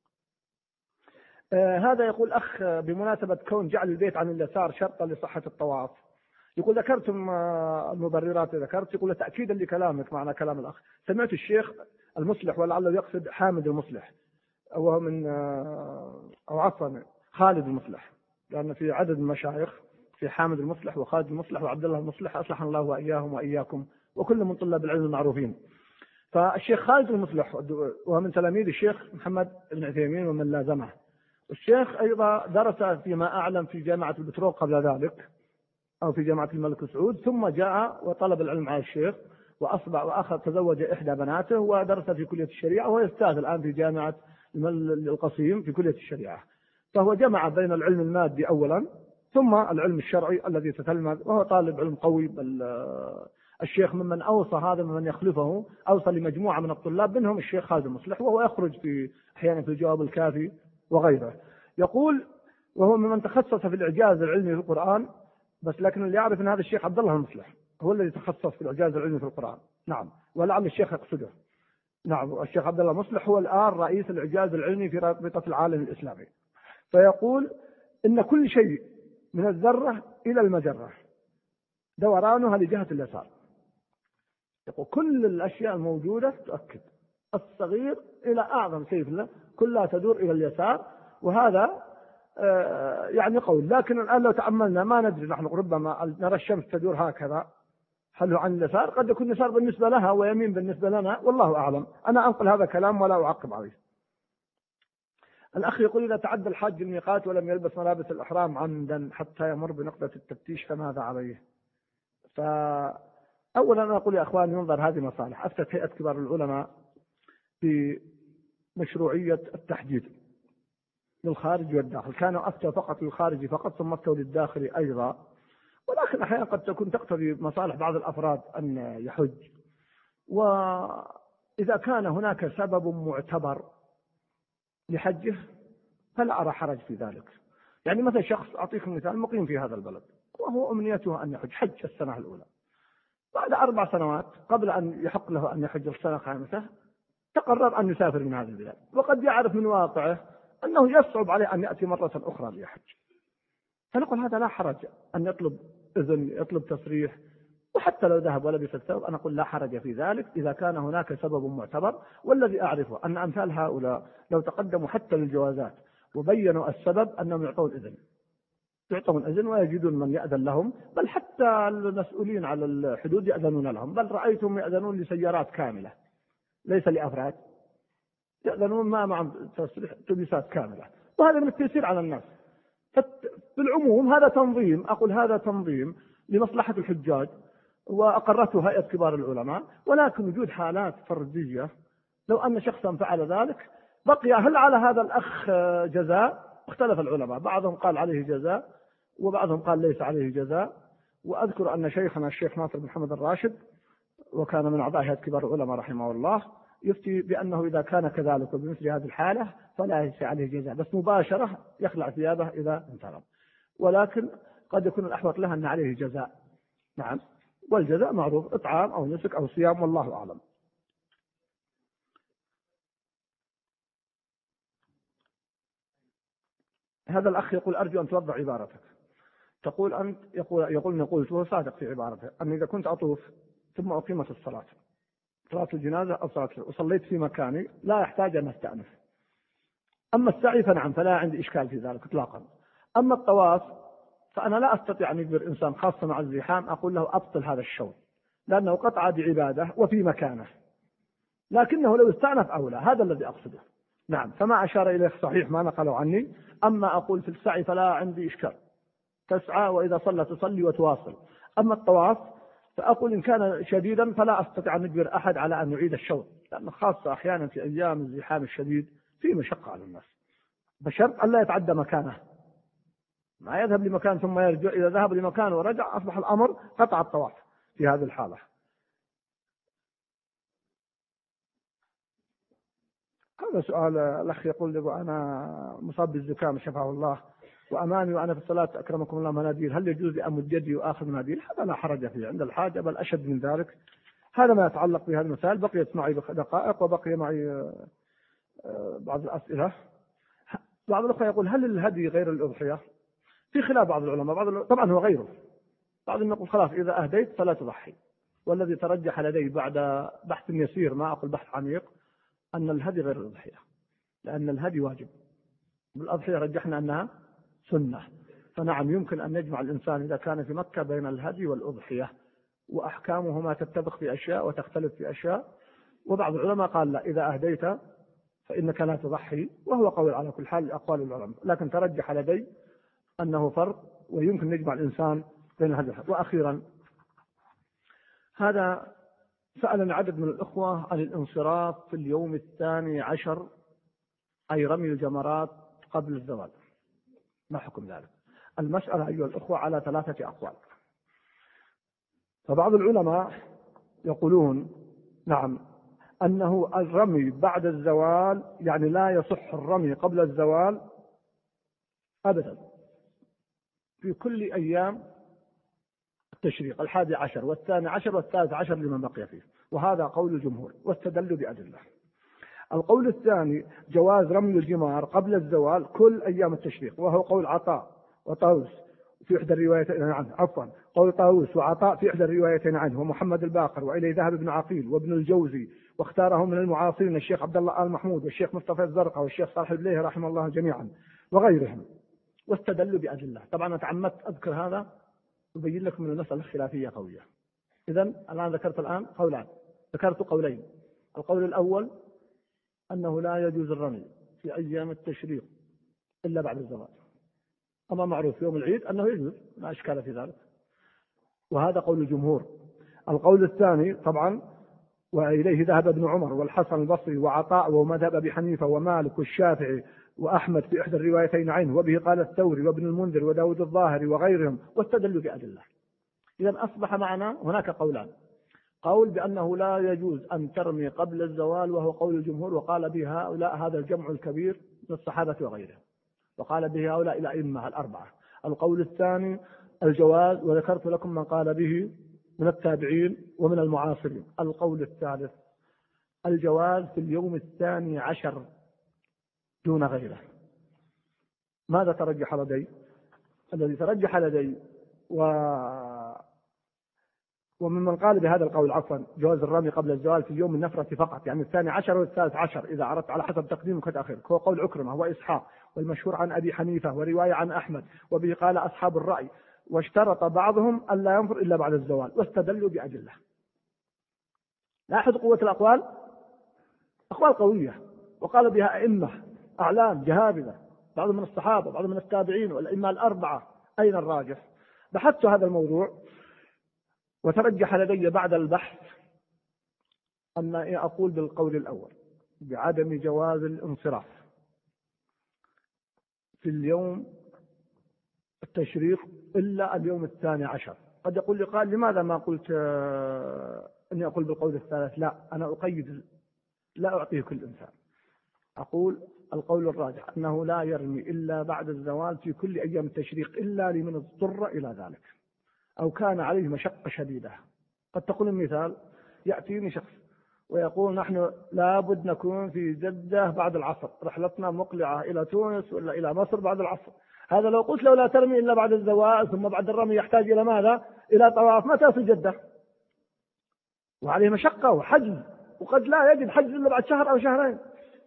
آه هذا يقول أخ: بمناسبة كون جعل البيت عن اليسار شرطا لصحة الطواف، يقول ذكرتم آه المبررات ذكرت، يقول تأكيدا لكلامك معنى كلام الأخ، سمعت الشيخ المصلح ولعله يقصد حامد المصلح وهو من آه أو عفوا خالد المصلح، لأن في عدد من المشايخ في حامد المصلح وخالد المصلح وعبد الله المصلح أصلحنا الله وإياهم وإياكم وكل من طلاب العلم المعروفين. فالشيخ خالد المصلح وهو من تلاميذ الشيخ محمد بن عثيمين ومن لازمه، والشيخ أيضا درس فيما أعلم في جامعة البترول قبل ذلك أو في جامعة الملك سعود، ثم جاء وطلب العلم على الشيخ وأصبح وأخذ تزوج إحدى بناته ودرس في كلية الشريعة، وهو يستاذ الآن في جامعة القصيم في كلية الشريعة. فهو جمع بين العلم المادي أولا ثم العلم الشرعي الذي تتلمذ، وهو طالب علم قوي. بل الشيخ ممن أوصى هذا ممن يخلفه، أوصى لمجموعة من الطلاب منهم الشيخ خالد المصلح، وهو يخرج في أحيانا في الجواب الكافي وغيره. يقول وهو ممن تخصص في الإعجاز العلمي في القرآن، بس لكن اللي يعرف أن هذا الشيخ عبد الله المصلح هو الذي تخصص في الإعجاز العلمي في القرآن. نعم، ولعل الشيخ يقصده. نعم، الشيخ عبد الله المصلح هو الآن رئيس الإعجاز العلمي في رابطة العالم الإسلامي. فيقول إن كل شيء من الذرة إلى المجرة دورانها لجهة اليسار. يقول كل الأشياء الموجودة تؤكد الصغير إلى أعظم شيء في الله كلها تدور إلى اليسار، وهذا آه يعني قول. لكن الآن لو تأملنا ما ندري، نحن ربما نرى الشمس تدور هكذا، هل هو عن اليسار؟ قد يكون يسار بالنسبة لها ويمين بالنسبة لنا، والله أعلم. أنا أنقل هذا كلام ولا أعقب عليه. الأخ يقول إذا تعدى الحاج الميقات ولم يلبس ملابس الإحرام عمدا حتى يمر بنقطة التفتيش فماذا عليه؟ فأولا أنا أقول يا أخواني ينظر هذه مصالح. أفتت هيئة كبار العلماء في مشروعية التحديد، للخارج والداخل، كانوا أفتوا فقط للخارج فقط ثم أفتوا للداخل أيضا، ولكن أحيانا قد تكون تقتضي مصالح بعض الأفراد أن يحج. وإذا كان هناك سبب معتبر لحجه فلا أرى حرج في ذلك. يعني مثلا شخص، أعطيكم مثال، مقيم في هذا البلد وهو أمنيته أن يحج، حج السنة الأولى، بعد أربع سنوات قبل أن يحق له أن يحج السنة الخامسة تقرر أن يسافر من هذه البلاد، وقد يعرف من واقعه أنه يصعب عليه أن يأتي مرة أخرى ليحج، فنقول هذا لا حرج أن يطلب إذن، يطلب تصريح، وحتى لو ذهب ولبس الثوب أنا أقول لا حرج في ذلك إذا كان هناك سبب معتبر. والذي أعرفه أن أمثال هؤلاء لو تقدموا حتى للجوازات وبينوا السبب أنهم يعطون إذن، يعطون إذن ويجدون من يأذن لهم، بل حتى المسؤولين على الحدود يأذنون لهم، بل رأيتهم يأذنون لسيارات كاملة ليس لأفراد، يأذنون ما مع تصريح أتوبيسات كاملة، وهذا من التيسير على الناس. بالعموم هذا تنظيم، أقول هذا تنظيم لمصلحة الحجاج وأقرته هيئة كبار العلماء، ولكن وجود حالات فردية لو أن شخصا فعل ذلك بقي هل على هذا الأخ جزاء؟ اختلف العلماء، بعضهم قال عليه جزاء وبعضهم قال ليس عليه جزاء. وأذكر أن شيخنا الشيخ ناصر بن محمد الراشد وكان من أعضاء هيئة كبار العلماء رحمه الله يفتي بأنه إذا كان كذلك وبمثل هذه الحالة فلا ليس عليه جزاء، بس مباشرة يخلع ثيابه إذا انتظر، ولكن قد يكون الأحوط له أن عليه جزاء. نعم، والجزاء معروف، إطعام أو نسك أو صيام، والله أعلم. هذا الأخ يقول أرجو أن توضع عبارتك. تقول أنت، يقول يقول قلت وهو صادق في عبارته، أن إذا كنت أطوف ثم أقيمت الصلاة، صلاة الجنازة أو صلاة وصليت في مكاني لا يحتاج أن أستأنف. أما السعي فنعم، فلا عندي إشكال في ذلك إطلاقا. أما الطواف فأنا لا أستطيع أن يجبر إنسان خاصة مع الزحام أقول له أبطل هذا الشوط، لأنه قطع بعبادة وفي مكانه، لكنه لو استأنف أولى، هذا الذي أقصده. نعم، فما أشار إليه صحيح ما نقلوا عني. أما أقول في السعي فلا عندي إشكال، تسعى وإذا صلى تصلي وتواصل. أما الطواف فأقول إن كان شديدا فلا أستطيع أن نجبر أحد على أن يعيد الشوط، لأن خاصة أحيانا في أيام الزحام الشديد في مشقة على الناس، بشرط أن لا يتعدى مكانه، ما يذهب لمكان ثم يرجع. إذا ذهب لمكان ورجع أصبح الأمر قطع الطواف في هذه الحالة. هذا سؤال الأخ يقول له أنا مصاب بالزكام شفاه الله وأمامي وأنا في الصلاة أكرمكم الله مناديل، هل يجوز لي أمد يدي وآخذ مناديل؟ هذا لا حرج فيه عند الحاجة، بل أشد من ذلك. هذا ما يتعلق بهذا المسائل. بقيت معي دقائق وبقي معي بعض الأسئلة. بعض الأخوة يقول هل الهدي غير الأضحية؟ في خلاف بعض العلماء، بعض طبعا هو غيره، بعضهم يقول خلاص إذا أهديت فلا تضحي، والذي ترجح لدي بعد بحث يسير ما أقول بحث عميق أن الهدي غير الأضحية، لأن الهدي واجب، بالأضحية رجحنا أنها سنة. فنعم يمكن أن يجمع الإنسان إذا كان في مكة بين الهدي والأضحية، وأحكامهما تتفق في أشياء وتختلف في أشياء. وبعض العلماء قال لا، إذا أهديت فإنك لا تضحي، وهو قول على كل حال أقوال العلماء، لكن ترجح لدي أنه فرق ويمكن يجمع الإنسان بين هذا. وأخيرا هذا سألني عدد من الأخوة عن الانصراف في اليوم الثاني عشر، أي رمي الجمرات قبل الزوال، ما حكم ذلك؟ المسألة أيها الأخوة على ثلاثة أقوال. فبعض العلماء يقولون نعم أنه الرمي بعد الزوال، يعني لا يصح الرمي قبل الزوال أبدا في كل أيام التشريق، الحادي عشر والثاني عشر والثالث عشر لمن بقي فيه، وهذا قول الجمهور واستدلوا بأدلة. القول الثاني جواز رمي الجمار قبل الزوال كل أيام التشريق، وهو قول عطاء وطاووس في إحدى الروايتين عنه، عفوا قول طاووس وعطاء في إحدى الروايتين عنه، ومحمد الباقر، وإليه ذهب ابن عقيل وابن الجوزي، واختاره من المعاصرين الشيخ عبد الله آل محمود والشيخ مصطفى الزرقاء والشيخ صالح البليهي رحمه الله جميعا وغيرهم، واستدلوا بأدلة. طبعا تعمدت أذكر هذا أبين لكم من المسألة الخلافية قوية. إذن الآن ذكرت الآن قولان، ذكرت قولين. القول الأول أنه لا يجوز الرمي في أيام التشريق إلا بعد الزوال، أما معروف يوم العيد أنه يجوز، لا إشكال في ذلك، وهذا قول الجمهور. القول الثاني طبعا وإليه ذهب ابن عمر والحسن البصري وعطاء ومذهب أبي حنيفة ومالك والشافعي وأحمد في إحدى الروايتين عنه، وبه قال الثوري وابن المنذر وداود الظاهري وغيرهم، واستدلوا بأدلة. إذا أصبح معنا هناك قولان: قول بأنه لا يجوز أن ترمي قبل الزوال وهو قول الجمهور، وقال به هؤلاء هذا الجمع الكبير من الصحابة وغيرهم، وقال به هؤلاء الأئمة الأربعة. القول الثاني الجواز، وذكرت لكم من قال به من التابعين ومن المعاصرين. القول الثالث الجواز في اليوم الثاني عشر دون غيره. ماذا ترجح لدي؟ الذي ترجح لدي و... وممن قال بهذا القول عفوا جواز الرمي قبل الزوال في يوم النفرة فقط، يعني الثاني عشر والثالث عشر إذا عرفت على حسب تقديم وتأخير، هو قول عكرمة وإسحاق، والمشهور عن أبي حنيفة، ورواية عن أحمد، وبه قال أصحاب الرأي، واشترط بعضهم ألا ينفر إلا بعد الزوال، واستدلوا بأدلة. لاحظ قوة الأقوال، أقوال قوية وقال بها أئمة أعلام جهابذة، بعضهم من الصحابة بعضهم من التابعين والأئمة الأربعة. أين الراجح؟ بحثت هذا الموضوع وترجح لدي بعد البحث أن أقول بالقول الأول بعدم جواز الانصراف في اليوم التشريق إلا اليوم الثاني عشر. قد يقول لي قال لماذا ما قلت أني أقول بالقول الثالث؟ لا، أنا أقيد، لا أعطيه كل إنسان. أقول القول الراجح أنه لا يرمي إلا بعد الزوال في كل أيام التشريق إلا لمن اضطر إلى ذلك أو كان عليه مشقة شديدة. قد تقول المثال يأتيني شخص ويقول نحن لابد نكون في جدة بعد العصر، رحلتنا مقلعة إلى تونس ولا إلى مصر بعد العصر. هذا لو قلت له لا ترمي إلا بعد الزوال ثم بعد الرمي يحتاج إلى ماذا؟ إلى طواف، متى في جدة؟ وعليه مشقة وحجز، وقد لا يجد حجز إلا بعد شهر أو شهرين.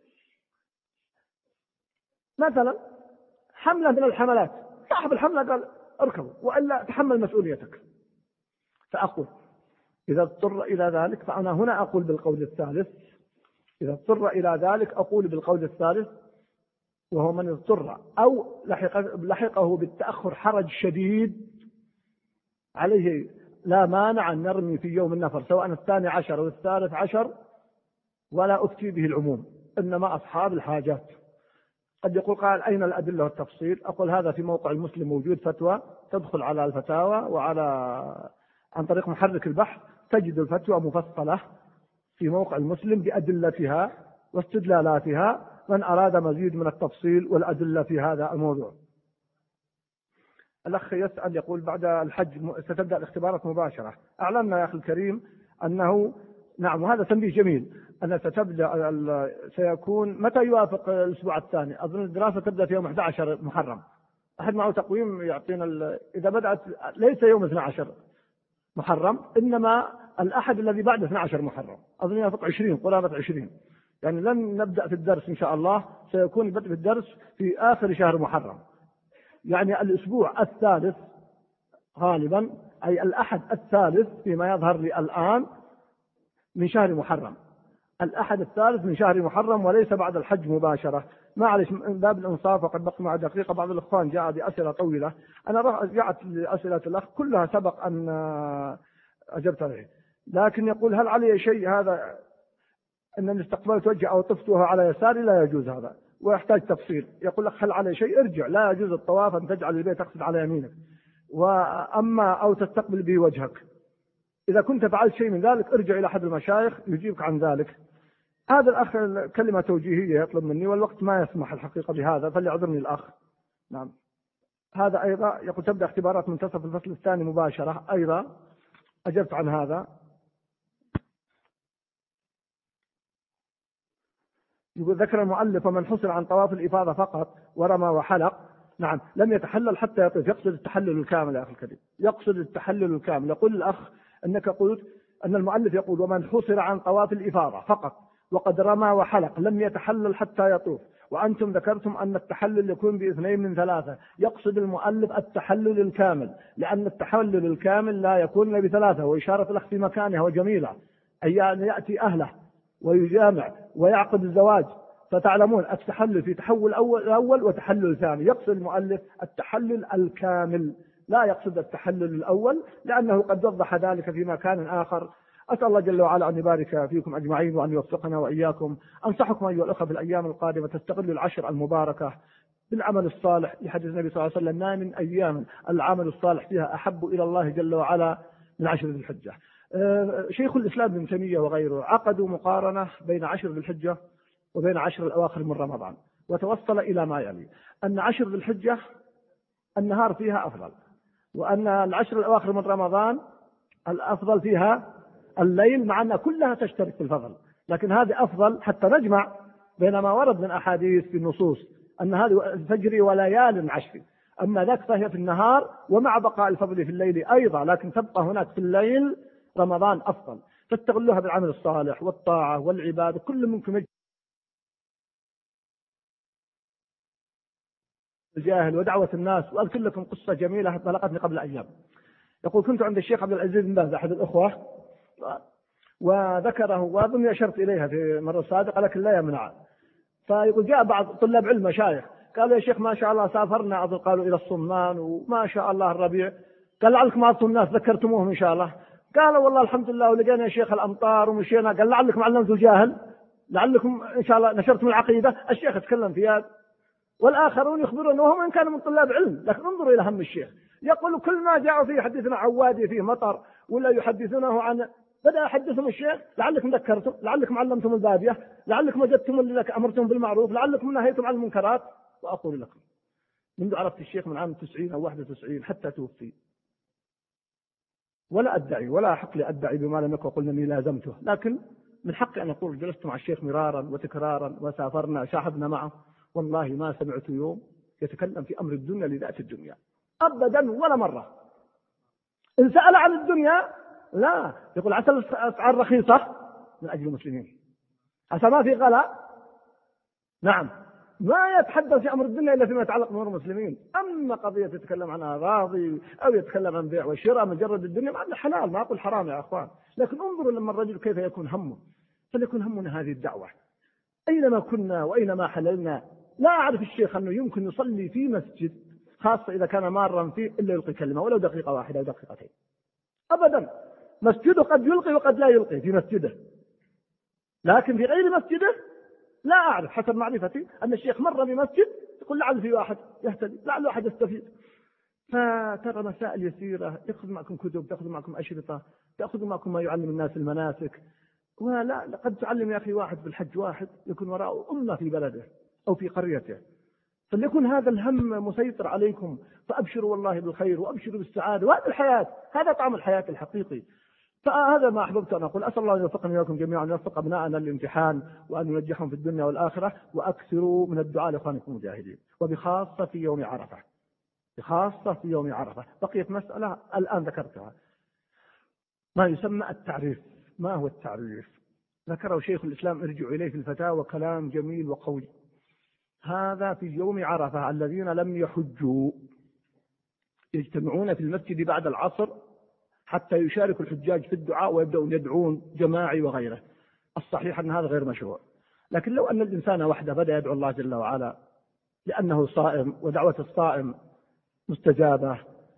مثلا حملة من الحملات، صاحب الحملة قال اركبوا وإلا تحمل مسؤوليتك. فأقول إذا اضطر إلى ذلك فأنا هنا أقول بالقول الثالث، إذا اضطر إلى ذلك أقول بالقول الثالث، وهو من اضطر أو لحق لحقه بالتأخر حرج شديد عليه لا مانع أن نرمي في يوم النفر سواء الثاني عشر أو الثالث عشر، ولا أفتي به العموم، إنما أصحاب الحاجات. قد يقول قال أين الأدلة والتفصيل؟ أقول هذا في موقع المسلم موجود فتوى، تدخل على الفتاوى وعلى عن طريق محرك البحث تجد الفتوى مفصلة في موقع المسلم بأدلتها واستدلالاتها، من أراد مزيد من التفصيل والأدلة في هذا الموضوع. الأخ يسأل يقول بعد الحج ستبدأ الاختبارات مباشرة. أعلمنا يا أخي الكريم أنه نعم، وهذا تنبيه جميل، أن ستبدأ سيكون متى يوافق الأسبوع الثاني؟ أظن الدراسة تبدأ في يوم أحد عشر محرم. أحد معه تقويم يعطينا إذا بدأت ليس يوم اثني عشر محرم، إنما الأحد الذي بعد اثني عشر محرم، أظن يوافق عشرين قرابة عشرين، يعني لن نبدأ في الدرس إن شاء الله، سيكون البدء في الدرس في آخر شهر محرم، يعني الأسبوع الثالث غالبا، أي الأحد الثالث فيما يظهر لي الآن من شهر محرم، الأحد الثالث من شهر محرم وليس بعد الحج مباشرة. معلش من باب الإنصاف وقد بقي مع دقيقة، بعض الإخوان جاء بأسئلة طويلة، أنا رجعت لأسئلة الأخ كلها سبق أن أجبت عليه، لكن يقول هل علي شيء هذا أن استقبلت وجه أو طفت وهو على يساري؟ لا يجوز هذا ويحتاج تفصيل. يقول لك هل علي شيء؟ ارجع، لا يجوز الطواف أن تجعل البيت تقصد على يمينك، وأما أو تستقبل به وجهك. إذا كنت فعلت شيء من ذلك ارجع إلى أحد المشايخ يجيبك عن ذلك. هذا الأخ كلمة توجيهية يطلب مني والوقت ما يسمح الحقيقة بهذا، فليعذرني الأخ. نعم، هذا أيضا يقول تبدأ اختبارات منتصف الفصل الثاني مباشرة، أيضا أجبت عن هذا. يقول ذكر المؤلف ومن حصل عن طواف الإفاضة فقط ورمى وحلق، نعم لم يتحلل حتى يطوف. يقصد التحلل الكامل يا أخي الكريم، يقصد التحلل الكامل. يقول الأخ أنك قلت أن المؤلف يقول ومن حصل عن طواف الإفاضة فقط وقد رمى وحلق لم يتحلل حتى يطوف، وأنتم ذكرتم أن التحلل يكون باثنين من ثلاثة. يقصد المؤلف التحلل الكامل، لأن التحلل الكامل لا يكون إلا بثلاثة، وإشارة الأخ في مكانها وجميلة، أي أن يأتي أهله ويجامع ويعقد الزواج، فتعلمون التحلل في تحول أول, أول وتحلل ثاني. يقصد المؤلف التحلل الكامل، لا يقصد التحلل الأول، لأنه قد وضح ذلك في مكان آخر أسأل الله جل وعلا أن يبارك فيكم أجمعين وأن يوفقنا وإياكم. أنصحكم أيها الأخوة في الأيام القادمة تستغلوا العشر المباركة بالعمل الصالح، لحديث النبي صلى الله عليه وسلم: ما من أيام العمل الصالح فيها أحب إلى الله جل وعلا من عشر ذي الحجة. شيخ الإسلام ابن تيمية وغيره عقدوا مقارنة بين عشر ذي الحجة وبين عشر الأواخر من رمضان، وتوصل إلى ما يلي: أن عشر ذي الحجة النهار فيها أفضل، وأن العشر الأواخر من رمضان الأفضل فيها الليل، مع أن كلها تشترك في الفضل، لكن هذه أفضل حتى نجمع بين ما ورد من أحاديث في النصوص أن هذه تجري وليال عشر، أما ذاك فهي في النهار ومع بقاء الفضل في الليل أيضا، لكن تبقى هناك في الليل رمضان أفضل. فاستغلوها بالعمل الصالح والطاعة والعبادة، كل منكم الجاهل ودعوة الناس. وأذكر لكم قصة جميلة بلغتني قبل أيام. يقول: كنت عند الشيخ عبد العزيز بن باز أحد الأخوة وذكره، وأظني أشرت إليها في مرة سابقة لكن لا يمنع. فيقول: جاء بعض طلاب علم مشايخ قالوا: يا شيخ ما شاء الله سافرنا، أظن قالوا إلى الصمان، وما شاء الله الربيع، قال: لعلكم أعطوا الناس ذكرتموهم إن شاء الله؟ قالوا: والله الحمد لله ولقينا يا شيخ الأمطار ومشينا. قال: لعلكم علمتوا الجاهل، لعلكم إن شاء الله نشرتم العقيدة. الشيخ يتكلم في هذا، والآخرون يخبرون وهم إن كانوا من طلاب علم، لكن انظروا إلى هم الشيخ. يقول: كل ما جاءوا فيه يحدثنا عن وادي فيه مطر ولا يحدثونه عن، بدأ يحدثهم الشيخ: لعلكم ذكرتم، لعلكم علمتم البادية، لعلكم وجدتم اللي أمرتم بالمعروف، لعلكم نهيتم عن المنكرات. وأقول لكم منذ عرفت الشيخ من عام تسعين أو واحد وتسعين حتى توفي، ولا أدعي ولا حق لي أدعي بما لم يكن قلنا أني لازمته، لكن من حقي أن أقول جلست مع الشيخ مرارا وتكرارا وسافرنا شاهدنا معه، والله ما سمعت يوم يتكلم في أمر الدنيا لذات الدنيا أبدا ولا مرة. إن سأل عن الدنيا لا، يقول: عسى الأسعار رخيصة من أجل المسلمين، عسى ما في غلاء. نعم، ما يتحدث في أمر الدنيا إلا فيما يتعلق بأمور المسلمين. أما قضية يتكلم عن أراضي أو يتكلم عن بيع وشراء مجرد الدنيا، مع أنه حلال، ما أقول حرام يا أخوان، لكن انظروا لما الرجل كيف يكون همه. فليكن همنا هذه الدعوة أينما كنا وأينما حللنا. لا أعرف الشيخ أنه يمكن يصلي في مسجد، خاصة إذا كان مارا فيه، إلا يلقي كلمة ولو دقيقة واحدة أو دقيقتين أبدا. مسجده قد يلقي وقد لا يلقي في مسجده، لكن في غير مسجده لا أعرف حسب معرفتي أن الشيخ مر بمسجد يقول: لعل في واحد يهتدي، لعل واحد يستفيد. فترى مسائل يسيرة، تأخذ معكم كتب، تأخذ معكم أشرطة، تأخذ معكم ما يعلم الناس المناسك. ولا قد تعلم يا أخي واحد بالحج واحد يكون وراءه أمة في بلده أو في قريته. فليكن هذا الهم مسيطر عليكم، فأبشروا والله بالخير وأبشروا بالسعادة، وهذه الحياة، هذا طعم الحياة الحقيقي. فهذا ما أحببت أن أقول. أسأل الله أن يوفقني وياكم جميعا، يوفق أبناءنا للامتحان وأن ينجحهم في الدنيا والآخرة، وأكثروا من الدعاء لإخوانكم المجاهدين، وبخاصة في يوم عرفة، بخاصة في يوم عرفة. بقيت مسألة الآن ذكرتها، ما يسمى التعريف. ما هو التعريف؟ ذكره شيخ الإسلام ارجعوا إليه في الفتاوى كلام جميل وقوي. هذا في يوم عرفة الذين لم يحجوا يجتمعون في المسجد بعد العصر حتى يشارك الحجاج في الدعاء ويبدأون يدعون جماعي وغيره. الصحيح أن هذا غير مشروع، لكن لو أن الإنسان وحده بدأ يدعو الله جل وعلا لأنه صائم ودعوة الصائم مستجابة،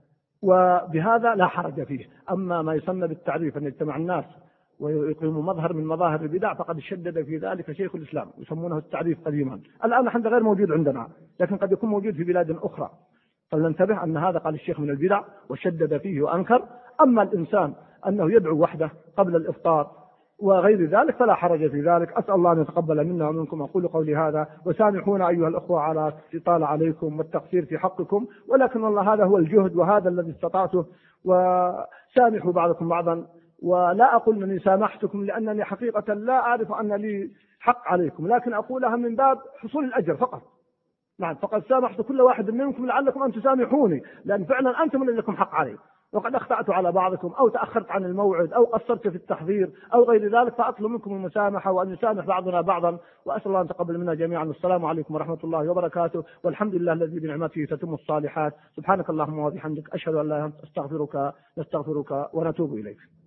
وبهذا لا حرج فيه. أما ما يسمى بالتعريف أن يجتمع الناس ويقيموا مظهر من مظاهر البدع فقد شدد في ذلك شيخ الإسلام، يسمونه التعريف قديما. الآن حتى غير موجود عندنا، لكن قد يكون موجود في بلاد أخرى، فلننتبه أن هذا قال الشيخ من البدع وشدد فيه وأنكر. أما الإنسان أنه يدعو وحده قبل الإفطار وغير ذلك فلا حرج في ذلك. أسأل الله أن يتقبل منا ومنكم. أقول قولي هذا وسامحونا أيها الأخوة على الإطالة عليكم والتقصير في حقكم، ولكن والله هذا هو الجهد وهذا الذي استطعته، وسامحوا بعضكم بعضا. ولا أقول أنني سامحتكم لأنني حقيقة لا أعرف أن لي حق عليكم، لكن أقولها من باب حصول الأجر فقط. نعم، فقد سامحت كل واحد منكم لعلكم أن تسامحوني، لأن فعلا أنتم من لكم حق علي، وقد أخطأت على بعضكم أو تأخرت عن الموعد أو قصرت في التحضير أو غير ذلك، فأطلب منكم المسامحة وأن يسامح بعضنا بعضا. وأسأل الله أن تقبل منا جميعا. والسلام عليكم ورحمة الله وبركاته، والحمد لله الذي بنعمته تتم الصالحات. سبحانك اللهم وبحمدك، أشهد أن لا إله إلا أنت، أستغفرك نستغفرك ونتوب إليك.